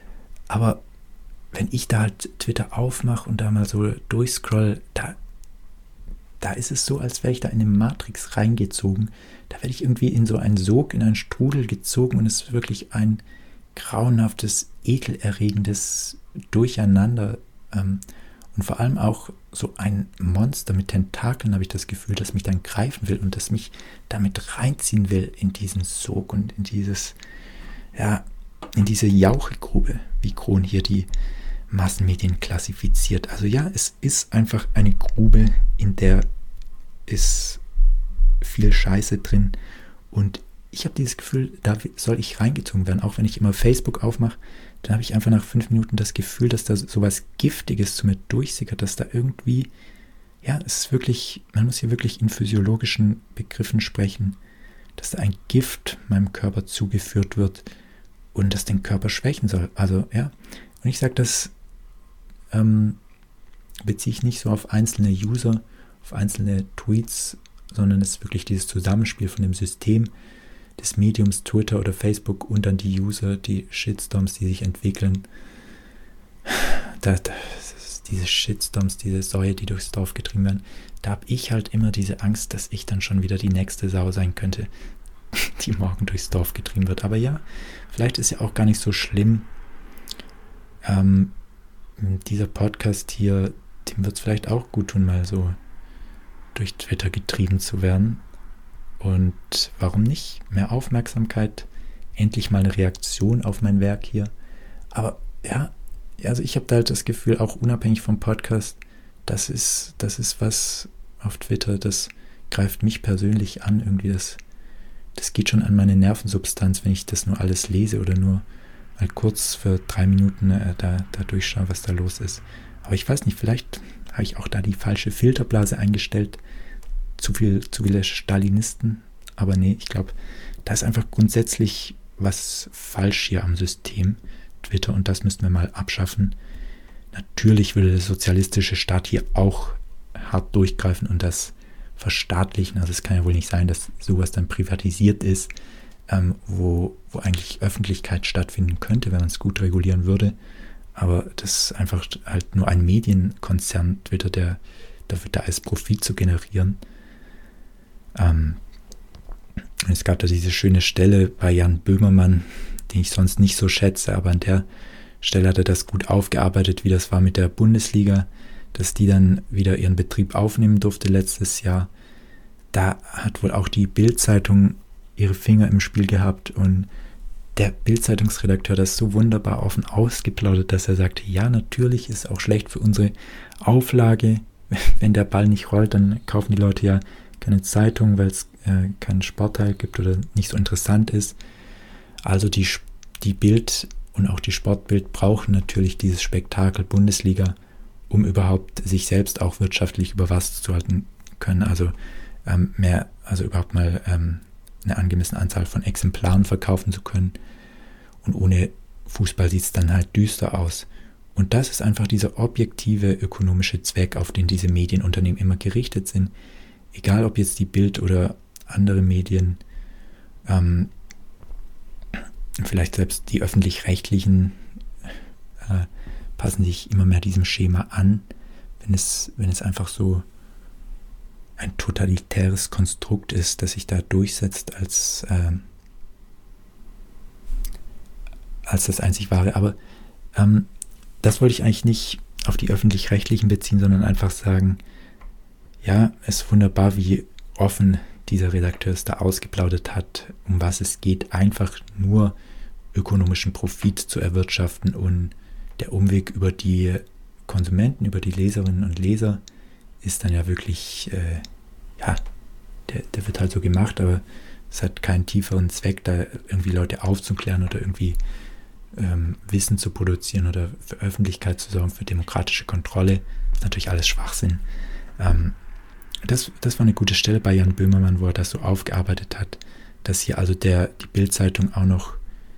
Aber wenn ich da halt Twitter aufmache und da mal so durchscroll, da ist es so, als wäre ich da in eine Matrix reingezogen. Da werde ich irgendwie in so einen Sog, in einen Strudel gezogen und es ist wirklich ein grauenhaftes, ekelerregendes Durcheinander. Und vor allem auch so ein Monster mit Tentakeln, habe ich das Gefühl, das mich dann greifen will und das mich damit reinziehen will in diesen Sog und in dieses, ja, in diese Jauchegrube, wie Krohn hier die Massenmedien klassifiziert. Also ja, es ist einfach eine Grube, in der ist viel Scheiße drin und ich habe dieses Gefühl, da soll ich reingezogen werden, auch wenn ich immer Facebook aufmache, dann habe ich einfach nach 5 Minuten das Gefühl, dass da sowas Giftiges zu mir durchsickert, dass da irgendwie, ja, es ist wirklich, man muss hier wirklich in physiologischen Begriffen sprechen, dass da ein Gift meinem Körper zugeführt wird und das den Körper schwächen soll. Also, ja, und ich sage, das beziehe ich nicht so auf einzelne User, auf einzelne Tweets, sondern es ist wirklich dieses Zusammenspiel von dem System, des Mediums Twitter oder Facebook und dann die User, die Shitstorms, die sich entwickeln. Diese Shitstorms, diese Säue, die durchs Dorf getrieben werden, da habe ich halt immer diese Angst, dass ich dann schon wieder die nächste Sau sein könnte, die morgen durchs Dorf getrieben wird. Aber ja, vielleicht ist ja auch gar nicht so schlimm. Dieser Podcast hier, dem wird es vielleicht auch gut tun, mal so durch Twitter getrieben zu werden. Und warum nicht? Mehr Aufmerksamkeit, endlich mal eine Reaktion auf mein Werk hier. Aber ja, also ich habe da halt das Gefühl, auch unabhängig vom Podcast, das ist was auf Twitter, das greift mich persönlich an. Irgendwie das geht schon an meine Nervensubstanz, wenn ich das nur alles lese oder nur mal kurz für 3 Minuten da durchschaue, was da los ist. Aber ich weiß nicht, vielleicht habe ich auch da die falsche Filterblase eingestellt. Zu viele Stalinisten, aber nee, ich glaube, da ist einfach grundsätzlich was falsch hier am System Twitter und das müssten wir mal abschaffen. Natürlich würde der sozialistische Staat hier auch hart durchgreifen und das verstaatlichen. Also es kann ja wohl nicht sein, dass sowas dann privatisiert ist, wo eigentlich Öffentlichkeit stattfinden könnte, wenn man es gut regulieren würde. Aber das ist einfach halt nur ein Medienkonzern, Twitter, der dafür da ist, Profit zu generieren. Es gab da diese schöne Stelle bei Jan Böhmermann, den ich sonst nicht so schätze, aber an der Stelle hat er das gut aufgearbeitet, wie das war mit der Bundesliga, dass die dann wieder ihren Betrieb aufnehmen durfte letztes Jahr. Da hat wohl auch die Bild-Zeitung ihre Finger im Spiel gehabt und der Bild-Zeitungsredakteur hat das so wunderbar offen ausgeplaudert, dass er sagte, ja, natürlich ist es auch schlecht für unsere Auflage, wenn der Ball nicht rollt, dann kaufen die Leute ja keine Zeitung, weil es keinen Sportteil gibt oder nicht so interessant ist. Also die Bild und auch die Sportbild brauchen natürlich dieses Spektakel Bundesliga, um überhaupt sich selbst auch wirtschaftlich über Wasser zu halten können. Also überhaupt mal eine angemessene Anzahl von Exemplaren verkaufen zu können. Und ohne Fußball sieht es dann halt düster aus. Und das ist einfach dieser objektive ökonomische Zweck, auf den diese Medienunternehmen immer gerichtet sind. Egal ob jetzt die Bild oder andere Medien, vielleicht selbst die öffentlich-rechtlichen passen sich immer mehr diesem Schema an, wenn es einfach so ein totalitäres Konstrukt ist, das sich da durchsetzt als das einzig Wahre. Aber das wollte ich eigentlich nicht auf die öffentlich-rechtlichen beziehen, sondern einfach sagen, ja, es ist wunderbar, wie offen dieser Redakteur es da ausgeplaudert hat, um was es geht, einfach nur ökonomischen Profit zu erwirtschaften und der Umweg über die Konsumenten, über die Leserinnen und Leser ist dann ja wirklich, der wird halt so gemacht, aber es hat keinen tieferen Zweck, da irgendwie Leute aufzuklären oder irgendwie Wissen zu produzieren oder für Öffentlichkeit zu sorgen, für demokratische Kontrolle. Das ist natürlich alles Schwachsinn. Das war eine gute Stelle bei Jan Böhmermann, wo er das so aufgearbeitet hat, dass hier also die Bild-Zeitung auch noch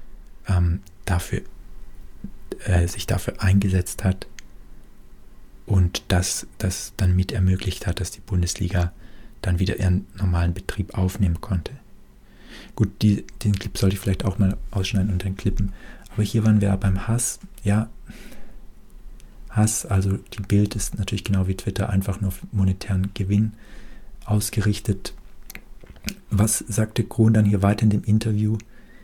sich dafür eingesetzt hat und das dann mit ermöglicht hat, dass die Bundesliga dann wieder ihren normalen Betrieb aufnehmen konnte. Gut, den Clip sollte ich vielleicht auch mal ausschneiden und dann klippen, Aber hier waren wir beim Hass. Ja, Hass, also die Bild ist natürlich genau wie Twitter einfach nur auf monetären Gewinn ausgerichtet. Was sagte Krohn dann hier weiter in dem Interview?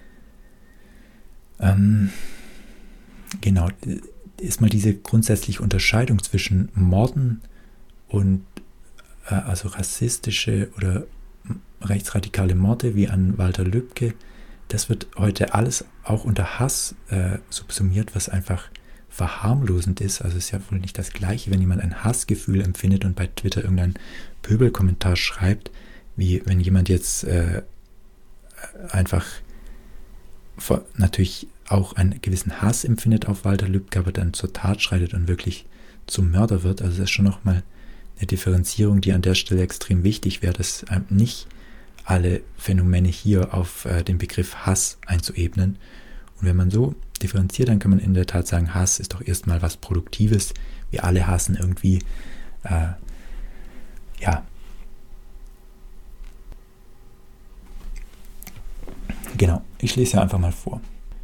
Genau, ist mal diese grundsätzliche Unterscheidung zwischen Morden und also rassistische oder rechtsradikale Morde wie an Walter Lübcke. Das wird heute alles auch unter Hass subsumiert, was einfach verharmlosend ist. Also es ist ja wohl nicht das Gleiche, wenn jemand ein Hassgefühl empfindet und bei Twitter irgendeinen Pöbelkommentar schreibt, wie wenn jemand jetzt einfach natürlich auch einen gewissen Hass empfindet auf Walter Lübcke, aber dann zur Tat schreitet und wirklich zum Mörder wird. Also das ist schon nochmal eine Differenzierung, die an der Stelle extrem wichtig wäre, dass nicht alle Phänomene hier auf den Begriff Hass einzuebnen. Und wenn man so differenziert, dann kann man in der Tat sagen, Hass ist doch erstmal was Produktives. Wir alle hassen irgendwie, Genau, ich lese ja einfach mal vor.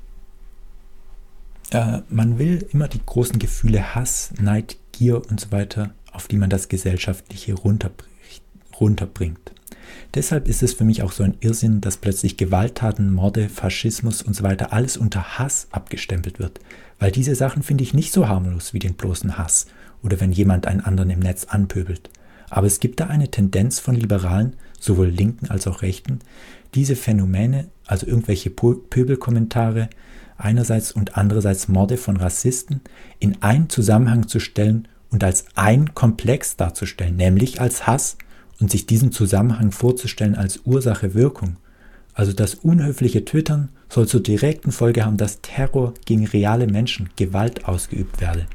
Man will immer die großen Gefühle Hass, Neid, Gier und so weiter, auf die man das Gesellschaftliche runterbringt. Deshalb ist es für mich auch so ein Irrsinn, dass plötzlich Gewalttaten, Morde, Faschismus und so weiter alles unter Hass abgestempelt wird. Weil diese Sachen finde ich nicht so harmlos wie den bloßen Hass oder wenn jemand einen anderen im Netz anpöbelt. Aber es gibt da eine Tendenz von Liberalen, sowohl Linken als auch Rechten, diese Phänomene, also irgendwelche Pöbelkommentare einerseits und andererseits Morde von Rassisten, in einen Zusammenhang zu stellen und als ein Komplex darzustellen, nämlich als Hass, und sich diesen Zusammenhang vorzustellen als Ursache-Wirkung. Also das unhöfliche Twittern soll zur direkten Folge haben, dass Terror gegen reale Menschen, Gewalt ausgeübt werde.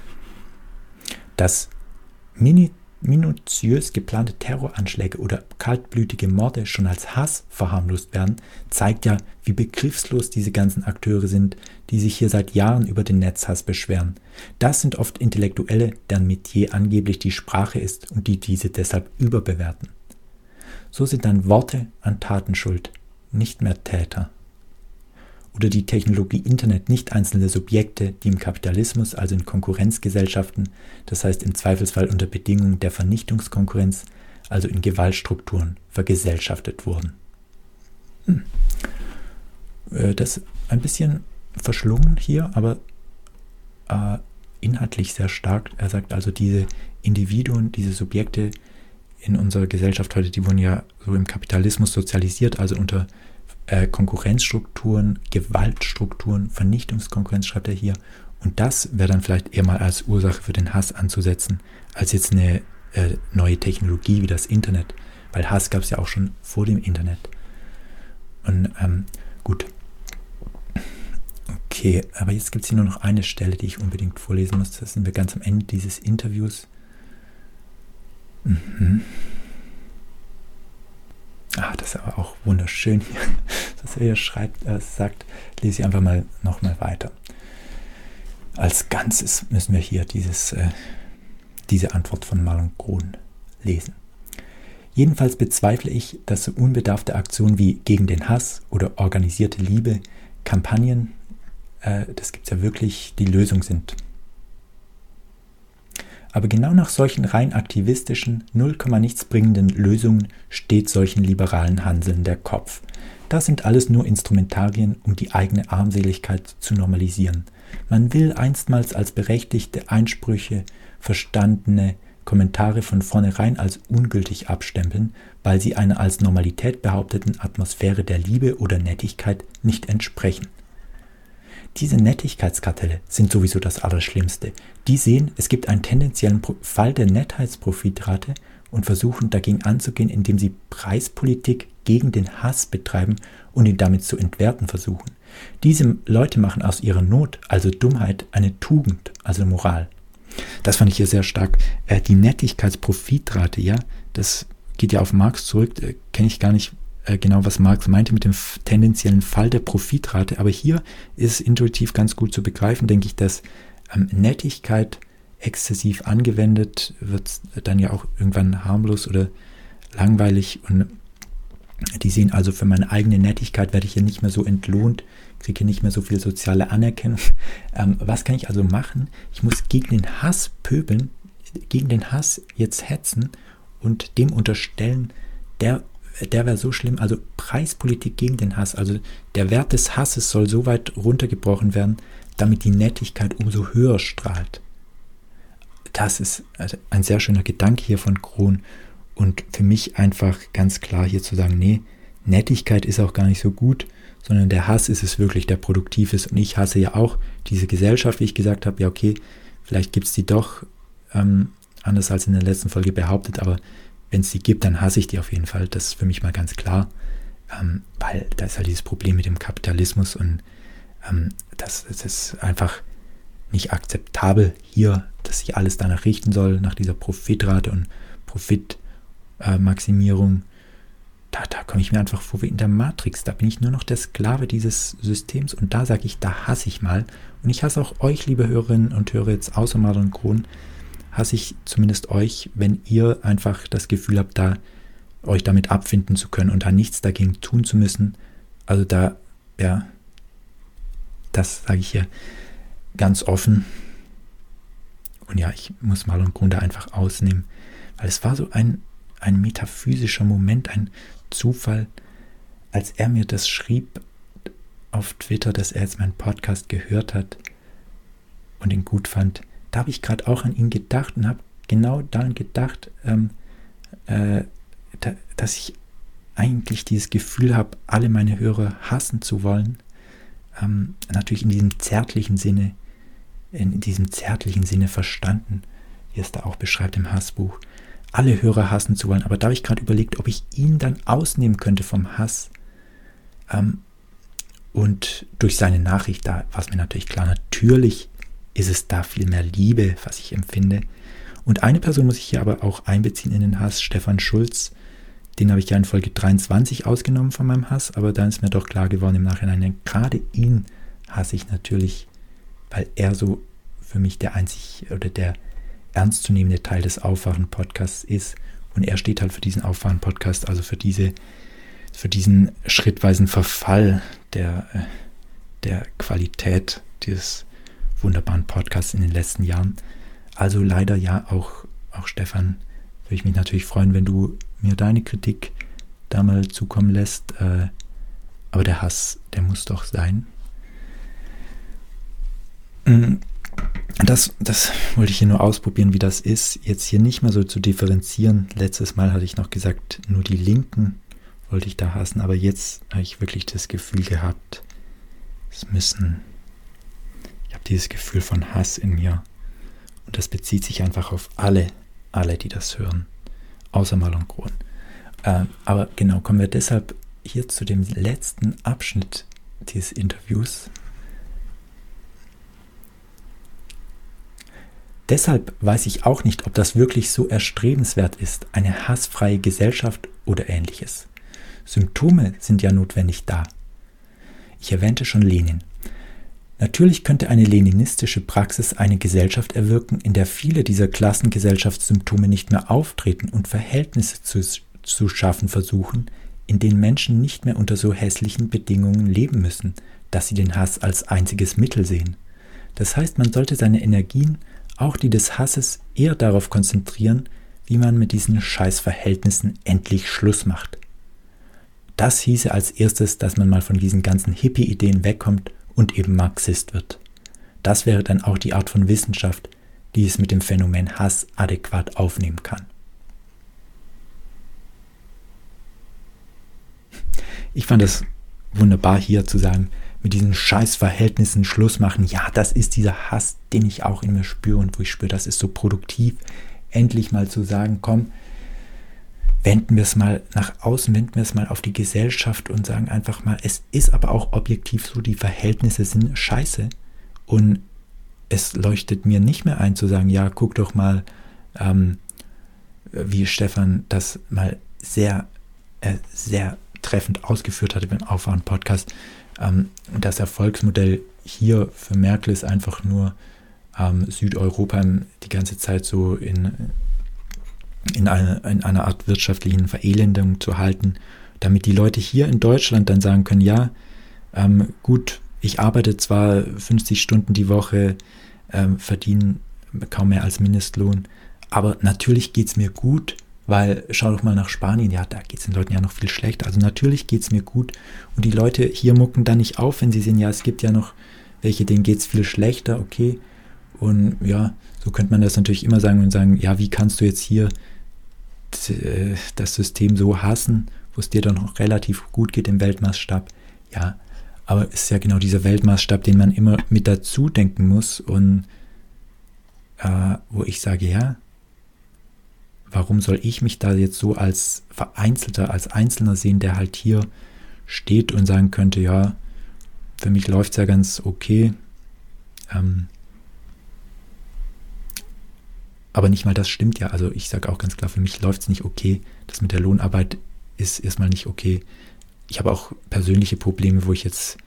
Dass minutiös geplante Terroranschläge oder kaltblütige Morde schon als Hass verharmlost werden, zeigt ja, wie begriffslos diese ganzen Akteure sind, die sich hier seit Jahren über den Netzhass beschweren. Das sind oft Intellektuelle, deren Metier angeblich die Sprache ist und die diese deshalb überbewerten. So sind dann Worte an Taten schuld, nicht mehr Täter. Oder die Technologie Internet nicht einzelne Subjekte, die im Kapitalismus, also in Konkurrenzgesellschaften, das heißt im Zweifelsfall unter Bedingungen der Vernichtungskonkurrenz, also in Gewaltstrukturen, vergesellschaftet wurden. Das ist ein bisschen verschlungen hier, aber inhaltlich sehr stark. Er sagt also, diese Individuen, diese Subjekte in unserer Gesellschaft heute, die wurden ja so im Kapitalismus sozialisiert, also unter Konkurrenzstrukturen, Gewaltstrukturen, Vernichtungskonkurrenz schreibt er hier. Und das wäre dann vielleicht eher mal als Ursache für den Hass anzusetzen, als jetzt eine neue Technologie wie das Internet. Weil Hass gab es ja auch schon vor dem Internet. Und gut. Okay, aber jetzt gibt es hier nur noch eine Stelle, die ich unbedingt vorlesen muss. Da sind wir ganz am Ende dieses Interviews. Das ist aber auch wunderschön hier, was er hier schreibt, sagt, lese ich einfach mal nochmal weiter. Als Ganzes müssen wir hier diese Antwort von Marlon Krohn lesen. Jedenfalls bezweifle ich, dass so unbedarfte Aktionen wie gegen den Hass oder organisierte Liebe, Kampagnen, das gibt es ja wirklich, die Lösung sind. Aber genau nach solchen rein aktivistischen, nichts bringenden Lösungen steht solchen liberalen Hanseln der Kopf. Das sind alles nur Instrumentarien, um die eigene Armseligkeit zu normalisieren. Man will einstmals als berechtigte Einsprüche verstandene Kommentare von vornherein als ungültig abstempeln, weil sie einer als Normalität behaupteten Atmosphäre der Liebe oder Nettigkeit nicht entsprechen. Diese Nettigkeitskartelle sind sowieso das Allerschlimmste. Die sehen, es gibt einen tendenziellen Fall der Nettheitsprofitrate und versuchen dagegen anzugehen, indem sie Preispolitik gegen den Hass betreiben und ihn damit zu entwerten versuchen. Diese Leute machen aus ihrer Not, also Dummheit, eine Tugend, also Moral. Das fand ich hier sehr stark. Die Nettigkeitsprofitrate, ja, das geht ja auf Marx zurück, kenne ich gar nicht genau, was Marx meinte mit dem tendenziellen Fall der Profitrate, aber hier ist es intuitiv ganz gut zu begreifen, denke ich, dass Nettigkeit exzessiv angewendet wird, dann ja auch irgendwann harmlos oder langweilig und Die sehen also, für meine eigene Nettigkeit werde ich hier nicht mehr so entlohnt, kriege hier nicht mehr so viel soziale Anerkennung. Was kann ich also machen? Ich muss gegen den Hass pöbeln, gegen den Hass jetzt hetzen und dem unterstellen, der wäre so schlimm. Also Preispolitik gegen den Hass. Also der Wert des Hasses soll so weit runtergebrochen werden, damit die Nettigkeit umso höher strahlt. Das ist ein sehr schöner Gedanke hier von Krohn. Und für mich einfach ganz klar hier zu sagen, nee, Nettigkeit ist auch gar nicht so gut, sondern der Hass ist es wirklich, der produktiv ist. Und ich hasse ja auch diese Gesellschaft, wie ich gesagt habe, ja okay, vielleicht gibt es die doch anders als in der letzten Folge behauptet, aber wenn es die gibt, dann hasse ich die auf jeden Fall. Das ist für mich mal ganz klar, weil da ist halt dieses Problem mit dem Kapitalismus und das ist einfach nicht akzeptabel hier, dass sich alles danach richten soll, nach dieser Profitrate und Profitmaximierung. Da komme ich mir einfach vor wie in der Matrix. Da bin ich nur noch der Sklave dieses Systems und da sage ich, da hasse ich mal. Und ich hasse auch euch, liebe Hörerinnen und Hörer, jetzt außer Marlon Krohn, hasse ich zumindest euch, wenn ihr einfach das Gefühl habt, da euch damit abfinden zu können und da nichts dagegen tun zu müssen. Also da, ja, das sage ich hier ganz offen. Und ja, ich muss Marlon Krohn da einfach ausnehmen, weil es war so ein metaphysischer Moment, ein Zufall, als er mir das schrieb auf Twitter, dass er jetzt meinen Podcast gehört hat und ihn gut fand. Da habe ich gerade auch an ihn gedacht und habe genau daran gedacht, dass ich eigentlich dieses Gefühl habe, alle meine Hörer hassen zu wollen. Natürlich in diesem zärtlichen Sinne verstanden, wie es da auch beschreibt im Hassbuch. Alle Hörer hassen zu wollen, aber da habe ich gerade überlegt, ob ich ihn dann ausnehmen könnte vom Hass. Und durch seine Nachricht, da war es mir natürlich klar, natürlich ist es da viel mehr Liebe, was ich empfinde. Und eine Person muss ich hier aber auch einbeziehen in den Hass, Stefan Schulz. Den habe ich ja in Folge 23 ausgenommen von meinem Hass, aber dann ist mir doch klar geworden im Nachhinein, gerade ihn hasse ich natürlich, weil er so für mich der einzig oder der ernstzunehmende Teil des Aufwachen-Podcasts ist. Und er steht halt für diesen Aufwachen-Podcast, also für diesen schrittweisen Verfall der Qualität dieses wunderbaren Podcasts in den letzten Jahren. Also leider ja auch Stefan, würde ich mich natürlich freuen, wenn du mir deine Kritik da mal zukommen lässt. Aber der Hass, der muss doch sein. Das wollte ich hier nur ausprobieren, wie das ist, jetzt hier nicht mehr so zu differenzieren. Letztes Mal hatte ich noch gesagt, nur die Linken wollte ich da hassen, aber jetzt habe ich wirklich das Gefühl gehabt, ich habe dieses Gefühl von Hass in mir und das bezieht sich einfach auf alle, die das hören, außer Marlon Krohn. Aber genau, kommen wir deshalb hier zu dem letzten Abschnitt dieses Interviews. Deshalb weiß ich auch nicht, ob das wirklich so erstrebenswert ist, eine hassfreie Gesellschaft oder ähnliches. Symptome sind ja notwendig da. Ich erwähnte schon Lenin. Natürlich könnte eine leninistische Praxis eine Gesellschaft erwirken, in der viele dieser Klassengesellschaftssymptome nicht mehr auftreten und Verhältnisse zu schaffen versuchen, in denen Menschen nicht mehr unter so hässlichen Bedingungen leben müssen, dass sie den Hass als einziges Mittel sehen. Das heißt, man sollte seine Energien, auch die des Hasses, eher darauf konzentrieren, wie man mit diesen Scheißverhältnissen endlich Schluss macht. Das hieße als erstes, dass man mal von diesen ganzen Hippie-Ideen wegkommt und eben Marxist wird. Das wäre dann auch die Art von Wissenschaft, die es mit dem Phänomen Hass adäquat aufnehmen kann. Ich fand es wunderbar hier zu sagen, mit diesen Scheißverhältnissen Schluss machen. Ja, das ist dieser Hass, den ich auch in mir spüre und wo ich spüre, das ist so produktiv, endlich mal zu sagen, komm, wenden wir es mal nach außen, wenden wir es mal auf die Gesellschaft und sagen einfach mal, es ist aber auch objektiv so, die Verhältnisse sind scheiße und es leuchtet mir nicht mehr ein zu sagen, ja, guck doch mal, wie Stefan das mal sehr treffend ausgeführt hatte beim Aufwachen-Podcast. Das Erfolgsmodell hier für Merkel ist einfach nur Südeuropa die ganze Zeit so in einer Art wirtschaftlichen Verelendung zu halten damit die Leute hier in Deutschland dann sagen können, ja, gut, ich arbeite zwar 50 Stunden die Woche, verdiene kaum mehr als Mindestlohn, aber natürlich geht es mir gut, weil schau doch mal nach Spanien, ja, da geht es den Leuten ja noch viel schlechter. Also natürlich geht es mir gut und die Leute hier mucken dann nicht auf, wenn sie sehen, ja, es gibt ja noch welche, denen geht es viel schlechter, okay. Und ja, so könnte man das natürlich immer sagen und sagen, ja, wie kannst du jetzt hier das System so hassen, wo es dir dann noch relativ gut geht im Weltmaßstab. Ja, aber es ist ja genau dieser Weltmaßstab, den man immer mit dazu denken muss und wo ich sage, ja, warum soll ich mich da jetzt so als Vereinzelter, als Einzelner sehen, der halt hier steht und sagen könnte, ja, für mich läuft es ja ganz okay. Aber nicht mal das stimmt ja. Also ich sage auch ganz klar, für mich läuft es nicht okay. Das mit der Lohnarbeit ist erstmal nicht okay. Ich habe auch persönliche Probleme, wo ich jetzt,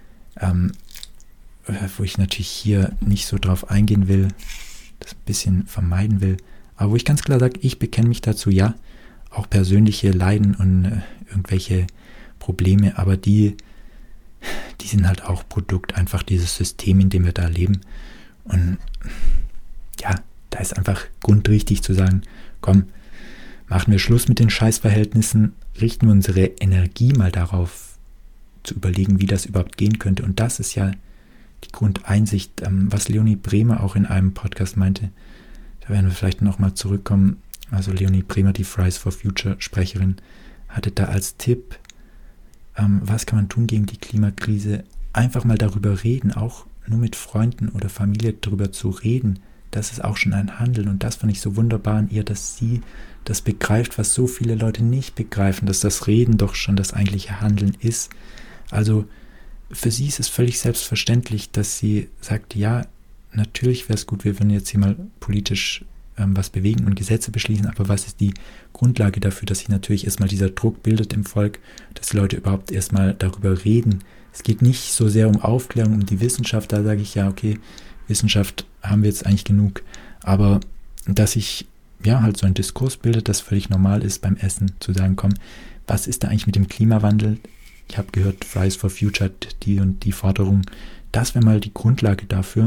wo ich natürlich hier nicht so drauf eingehen will, das ein bisschen vermeiden will. Aber wo ich ganz klar sage, ich bekenne mich dazu, ja, auch persönliche Leiden und irgendwelche Probleme, aber die sind halt auch Produkt einfach dieses System, in dem wir da leben. Und ja, da ist einfach grundrichtig zu sagen, komm, machen wir Schluss mit den Scheißverhältnissen, richten wir unsere Energie mal darauf, zu überlegen, wie das überhaupt gehen könnte. Und das ist ja die Grundeinsicht, was Leonie Bremer auch in einem Podcast meinte. Da werden wir vielleicht nochmal zurückkommen. Also Leonie Bremer, die Fridays for Future Sprecherin, hatte da als Tipp, was kann man tun gegen die Klimakrise? Einfach mal darüber reden, auch nur mit Freunden oder Familie darüber zu reden. Das ist auch schon ein Handeln und das fand ich so wunderbar an ihr, dass sie das begreift, was so viele Leute nicht begreifen, dass das Reden doch schon das eigentliche Handeln ist. Also für sie ist es völlig selbstverständlich, dass sie sagt, ja, natürlich wäre es gut, wir würden jetzt hier mal politisch was bewegen und Gesetze beschließen, aber was ist die Grundlage dafür, dass sich natürlich erstmal dieser Druck bildet im Volk, dass die Leute überhaupt erstmal darüber reden. Es geht nicht so sehr um Aufklärung, um die Wissenschaft, da sage ich ja, okay, Wissenschaft haben wir jetzt eigentlich genug, aber dass sich ja halt so ein Diskurs bildet, das völlig normal ist beim Essen, zu sagen, komm, was ist da eigentlich mit dem Klimawandel? Ich habe gehört, Fridays for Future hat die und die Forderung, das wäre mal die Grundlage dafür,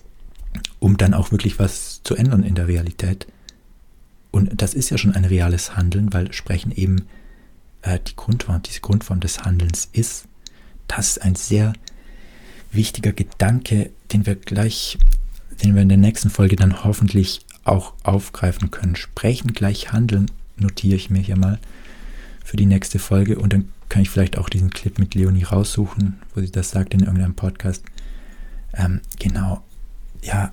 um dann auch wirklich was zu ändern in der Realität. Und das ist ja schon ein reales Handeln, weil Sprechen eben diese Grundform des Handelns ist. Das ist ein sehr wichtiger Gedanke, den wir in der nächsten Folge dann hoffentlich auch aufgreifen können. Sprechen gleich Handeln, notiere ich mir hier mal für die nächste Folge und dann kann ich vielleicht auch diesen Clip mit Leonie raussuchen, wo sie das sagt in irgendeinem Podcast. Genau, ja,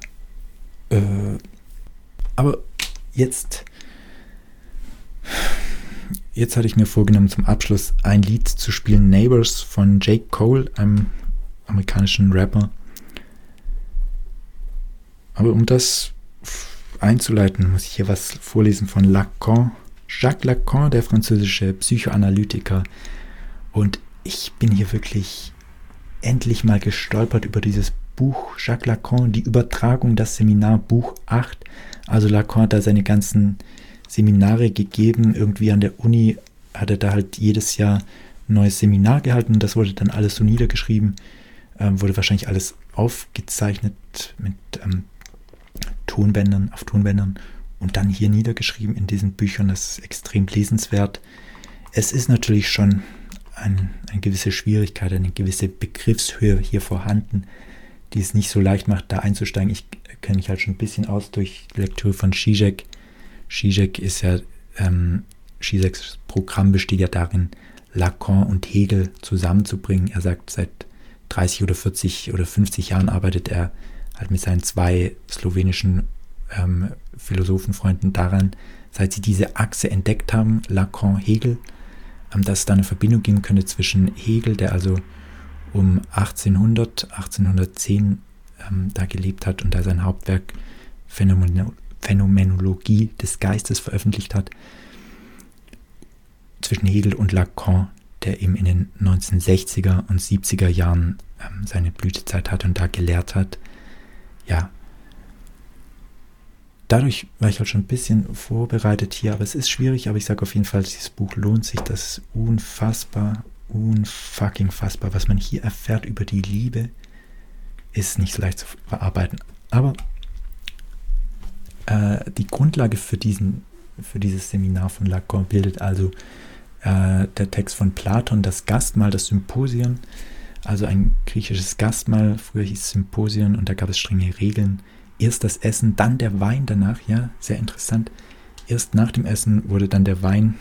aber jetzt hatte ich mir vorgenommen, zum Abschluss ein Lied zu spielen, Neighbors von J. Cole, einem amerikanischen Rapper. Aber um das einzuleiten, muss ich hier was vorlesen von Lacan. Jacques Lacan, der französische Psychoanalytiker. Und ich bin hier wirklich endlich mal gestolpert über dieses Buch Jacques Lacan, die Übertragung, das Seminar, Buch 8. Also Lacan hat da seine ganzen Seminare gegeben. Irgendwie an der Uni hat er da halt jedes Jahr ein neues Seminar gehalten. Das wurde dann alles so niedergeschrieben. Wurde wahrscheinlich alles aufgezeichnet mit auf Tonbändern und dann hier niedergeschrieben in diesen Büchern. Das ist extrem lesenswert. Es ist natürlich schon eine gewisse Schwierigkeit, eine gewisse Begriffshöhe hier vorhanden, die es nicht so leicht macht, da einzusteigen. Ich kenne mich halt schon ein bisschen aus durch die Lektüre von Zizek. Zizek ist ja, Zizeks Programm besteht ja darin, Lacan und Hegel zusammenzubringen. Er sagt, seit 30 oder 40 oder 50 Jahren arbeitet er halt mit seinen zwei slowenischen Philosophenfreunden daran, seit sie diese Achse entdeckt haben, Lacan-Hegel, dass es da eine Verbindung geben könnte zwischen Hegel, der also um 1810 da gelebt hat und da sein Hauptwerk Phänomenologie des Geistes veröffentlicht hat, zwischen Hegel und Lacan, der eben in den 1960er und 70er Jahren seine Blütezeit hatte und da gelehrt hat. Ja, dadurch war ich halt schon ein bisschen vorbereitet hier, aber es ist schwierig, aber ich sage auf jeden Fall, dieses Buch lohnt sich. Das ist unfucking fassbar. Was man hier erfährt über die Liebe, ist nicht so leicht zu verarbeiten. Aber die Grundlage für dieses Seminar von Lacan bildet also der Text von Platon, das Gastmahl, das Symposion, also ein griechisches Gastmahl, früher hieß es Symposion und da gab es strenge Regeln. Erst das Essen, dann der Wein danach, ja, sehr interessant. Erst nach dem Essen wurde dann der Wein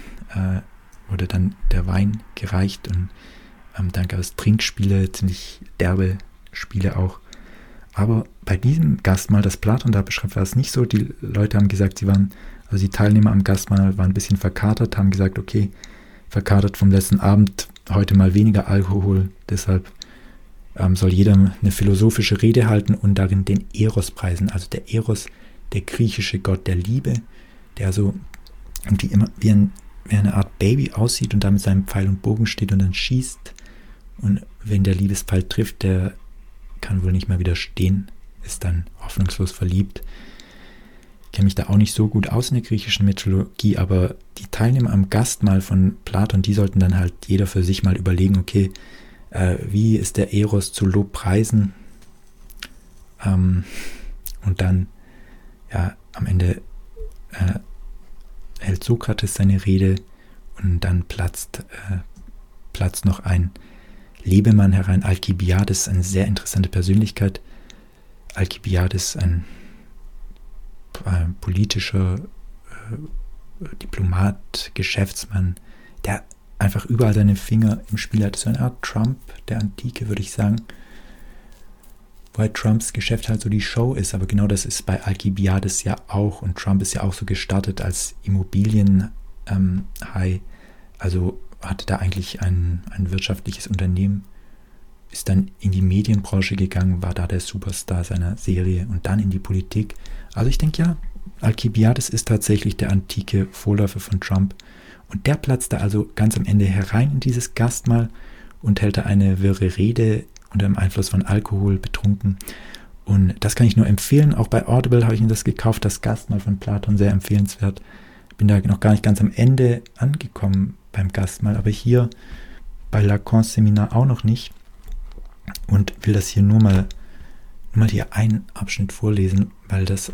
gereicht und dann gab es Trinkspiele, ziemlich derbe Spiele auch. Aber bei diesem Gastmahl, das Platon da beschreibt, war es nicht so. Die Leute haben gesagt, die Teilnehmer am Gastmahl waren ein bisschen verkatert, haben gesagt, okay, verkatert vom letzten Abend, heute mal weniger Alkohol, deshalb soll jeder eine philosophische Rede halten und darin den Eros preisen. Also der Eros, der griechische Gott der Liebe, der so irgendwie immer wie eine Art Baby aussieht und da mit seinem Pfeil und Bogen steht und dann schießt. Und wenn der Liebespfeil trifft, der kann wohl nicht mehr widerstehen, ist dann hoffnungslos verliebt. Ich kenne mich da auch nicht so gut aus in der griechischen Mythologie, aber die Teilnehmer am Gastmahl von Platon, die sollten dann halt jeder für sich mal überlegen, okay, wie ist der Eros zu Lob preisen? Und dann, ja, am Ende hält Sokrates seine Rede und dann platzt noch ein Lebemann herein, Alkibiades, eine sehr interessante Persönlichkeit. Alkibiades, ein politischer Diplomat, Geschäftsmann, der einfach überall seine Finger im Spiel hat. So eine Art Trump der Antike, würde ich sagen. Wobei Trumps Geschäft halt so die Show ist, aber genau das ist bei Alkibiades ja auch. Und Trump ist ja auch so gestartet als Immobilienhai. Also hatte da eigentlich ein wirtschaftliches Unternehmen, ist dann in die Medienbranche gegangen, war da der Superstar seiner Serie und dann in die Politik. Also ich denke ja, Alkibiades ist tatsächlich der antike Vorläufer von Trump. Und der platzt da also ganz am Ende herein in dieses Gastmahl und hält da eine wirre Rede unter dem Einfluss von Alkohol, betrunken. Und das kann ich nur empfehlen. Auch bei Audible habe ich mir das gekauft, das Gastmahl von Platon, sehr empfehlenswert. Bin da noch gar nicht ganz am Ende angekommen beim Gastmahl, aber hier bei Lacans Seminar auch noch nicht. Und will das hier nur mal hier einen Abschnitt vorlesen, weil das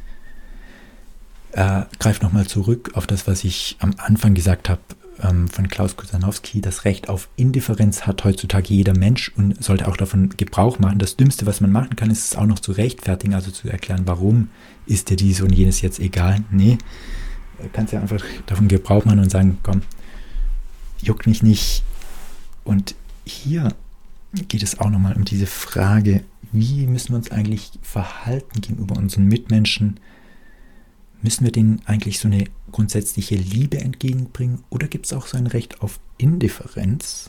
greift nochmal zurück auf das, was ich am Anfang gesagt habe von Klaus Kusanowski. Das Recht auf Indifferenz hat heutzutage jeder Mensch und sollte auch davon Gebrauch machen. Das Dümmste, was man machen kann, ist es auch noch zu rechtfertigen, also zu erklären, warum ist dir dies und jenes jetzt egal. Nee, du kannst ja einfach davon Gebrauch machen und sagen, komm, juckt mich nicht. Und hier geht es auch nochmal um diese Frage, wie müssen wir uns eigentlich verhalten gegenüber unseren Mitmenschen? Müssen wir denen eigentlich so eine grundsätzliche Liebe entgegenbringen? Oder gibt es auch so ein Recht auf Indifferenz?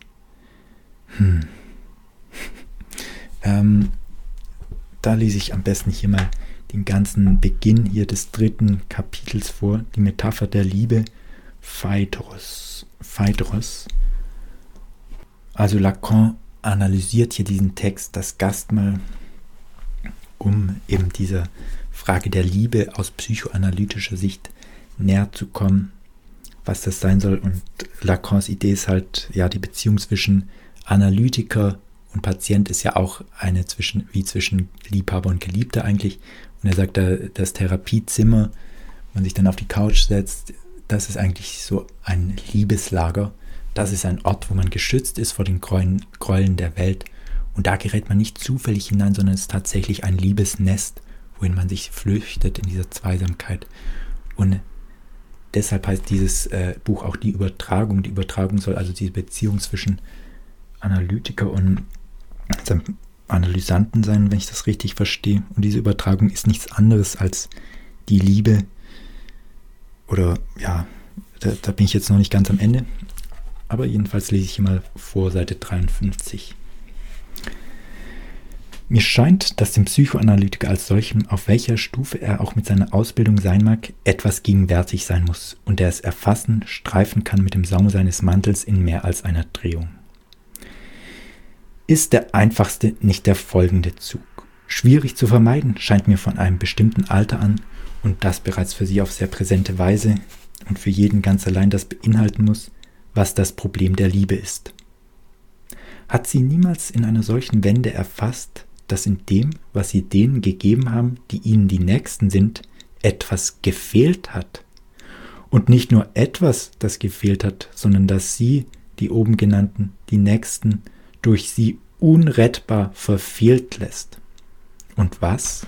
Da lese ich am besten hier mal den ganzen Beginn hier des 3. Kapitels vor, die Metapher der Liebe, Phaedros. Also Lacan analysiert hier diesen Text, das Gastmahl, um eben dieser Frage der Liebe aus psychoanalytischer Sicht näher zu kommen, was das sein soll. Und Lacans Idee ist halt, ja, die Beziehung zwischen Analytiker und Patient ist ja auch eine zwischen Liebhaber und Geliebter eigentlich. Und er sagt, das Therapiezimmer, wenn man sich dann auf die Couch setzt, das ist eigentlich so ein Liebeslager. Das ist ein Ort, wo man geschützt ist vor den Gräueln der Welt. Und da gerät man nicht zufällig hinein, sondern es ist tatsächlich ein Liebesnest, wohin man sich flüchtet in dieser Zweisamkeit. Und deshalb heißt dieses Buch auch die Übertragung. Die Übertragung soll also diese Beziehung zwischen Analytiker und Analysanten sein, wenn ich das richtig verstehe. Und diese Übertragung ist nichts anderes als die Liebe. Oder ja, da bin ich jetzt noch nicht ganz am Ende. Aber jedenfalls lese ich hier mal vor, Seite 53. Mir scheint, dass dem Psychoanalytiker als solchem, auf welcher Stufe er auch mit seiner Ausbildung sein mag, etwas gegenwärtig sein muss und der es erfassen, streifen kann mit dem Saum seines Mantels in mehr als einer Drehung. Ist der einfachste nicht der folgende Zug. Schwierig zu vermeiden scheint mir von einem bestimmten Alter an und das bereits für sie auf sehr präsente Weise und für jeden ganz allein das beinhalten muss, was das Problem der Liebe ist. Hat sie niemals in einer solchen Wende erfasst, dass in dem, was sie denen gegeben haben, die ihnen die Nächsten sind, etwas gefehlt hat? Und nicht nur etwas, das gefehlt hat, sondern dass sie, die oben genannten, die Nächsten, durch sie unrettbar verfehlt lässt. Und was?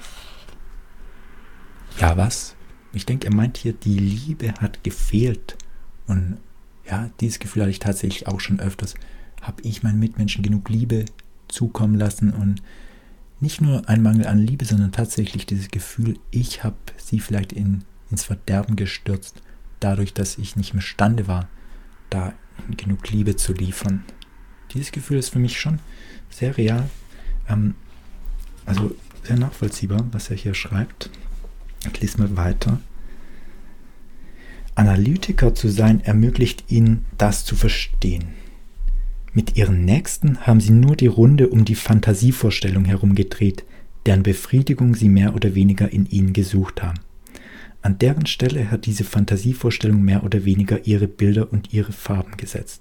Ja, was? Ich denke, er meint hier, die Liebe hat gefehlt. Und ja, dieses Gefühl hatte ich tatsächlich auch schon öfters. Habe ich meinen Mitmenschen genug Liebe zukommen lassen und nicht nur ein Mangel an Liebe, sondern tatsächlich dieses Gefühl, ich habe sie vielleicht ins Verderben gestürzt, dadurch, dass ich nicht imstande war, da genug Liebe zu liefern. Dieses Gefühl ist für mich schon sehr real, also sehr nachvollziehbar, was er hier schreibt. Ich lese mal weiter. Analytiker zu sein ermöglicht ihnen, das zu verstehen. Mit ihren Nächsten haben sie nur die Runde um die Fantasievorstellung herumgedreht, deren Befriedigung sie mehr oder weniger in ihnen gesucht haben. An deren Stelle hat diese Fantasievorstellung mehr oder weniger ihre Bilder und ihre Farben gesetzt.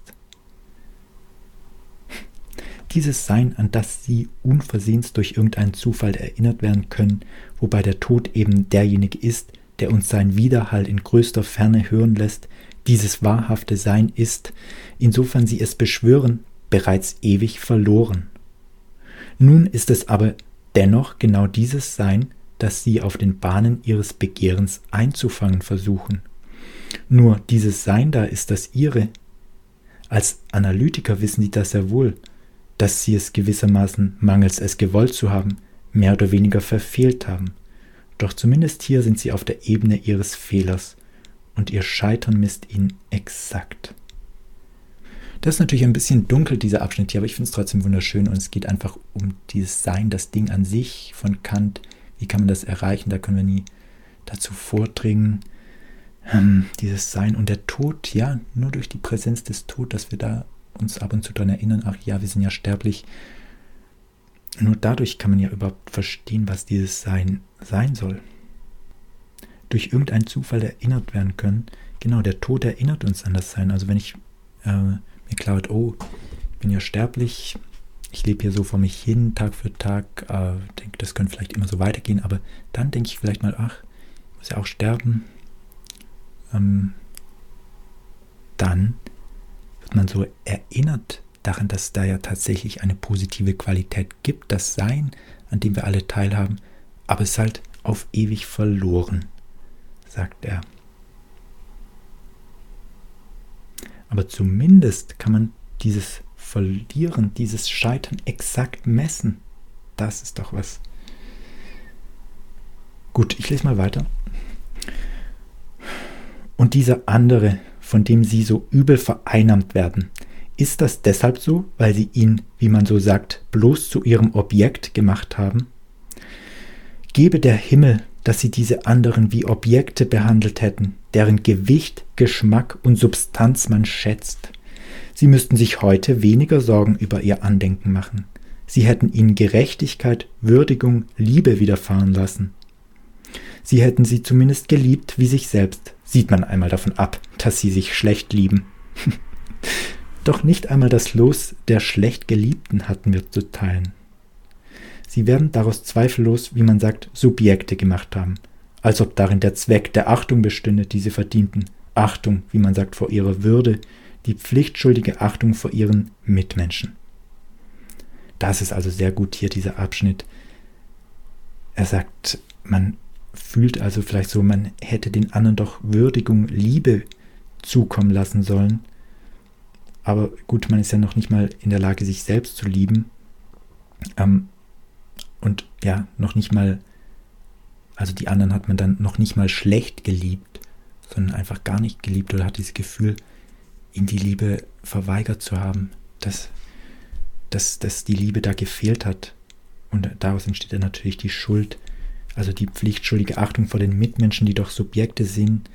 Dieses Sein, an das sie unversehens durch irgendeinen Zufall erinnert werden können, wobei der Tod eben derjenige ist, der uns seinen Widerhall in größter Ferne hören lässt, dieses wahrhafte Sein ist, insofern sie es beschwören, bereits ewig verloren. Nun ist es aber dennoch genau dieses Sein, das sie auf den Bahnen ihres Begehrens einzufangen versuchen. Nur dieses Sein da ist das ihre. Als Analytiker wissen sie das sehr wohl, dass sie es gewissermaßen, mangels es gewollt zu haben, mehr oder weniger verfehlt haben. Doch zumindest hier sind sie auf der Ebene ihres Fehlers und ihr Scheitern misst ihnen exakt. Das ist natürlich ein bisschen dunkel, dieser Abschnitt hier, aber ich finde es trotzdem wunderschön und es geht einfach um dieses Sein, das Ding an sich von Kant. Wie kann man das erreichen? Da können wir nie dazu vordringen. Dieses Sein und der Tod, ja, nur durch die Präsenz des Todes, dass wir da uns ab und zu daran erinnern, ach ja, wir sind ja sterblich. Nur dadurch kann man ja überhaupt verstehen, was dieses Sein sein soll. Durch irgendeinen Zufall erinnert werden können. Genau, der Tod erinnert uns an das Sein. Also wenn ich mir klar wird, oh, ich bin ja sterblich, ich lebe hier so vor mich hin, Tag für Tag, denke, das könnte vielleicht immer so weitergehen, aber dann denke ich vielleicht mal, ach, ich muss ja auch sterben. Dann wird man so erinnert daran, dass da ja tatsächlich eine positive Qualität gibt, das Sein, an dem wir alle teilhaben, aber es ist halt auf ewig verloren, sagt er. Aber zumindest kann man dieses Verlieren, dieses Scheitern exakt messen. Das ist doch was. Gut, ich lese mal weiter. Und dieser andere, von dem sie so übel vereinnahmt werden, ist das deshalb so, weil sie ihn, wie man so sagt, bloß zu ihrem Objekt gemacht haben? Gebe der Himmel, dass sie diese anderen wie Objekte behandelt hätten, deren Gewicht, Geschmack und Substanz man schätzt. Sie müssten sich heute weniger Sorgen über ihr Andenken machen. Sie hätten ihnen Gerechtigkeit, Würdigung, Liebe widerfahren lassen. Sie hätten sie zumindest geliebt wie sich selbst. Sieht man einmal davon ab, dass sie sich schlecht lieben. Doch nicht einmal das Los der schlecht Geliebten hatten wir zu teilen. Sie werden daraus zweifellos, wie man sagt, Subjekte gemacht haben, als ob darin der Zweck der Achtung bestünde, die sie verdienten. Achtung, wie man sagt, vor ihrer Würde, die pflichtschuldige Achtung vor ihren Mitmenschen. Das ist also sehr gut hier, dieser Abschnitt. Er sagt, man fühlt also vielleicht so, man hätte den anderen doch Würdigung, Liebe zukommen lassen sollen. Aber gut, man ist ja noch nicht mal in der Lage, sich selbst zu lieben. Und ja, noch nicht mal, also die anderen hat man dann noch nicht mal schlecht geliebt, sondern einfach gar nicht geliebt oder hat dieses Gefühl, ihnen die Liebe verweigert zu haben, dass die Liebe da gefehlt hat. Und daraus entsteht dann natürlich die Schuld, also die pflichtschuldige Achtung vor den Mitmenschen, die doch Subjekte sind.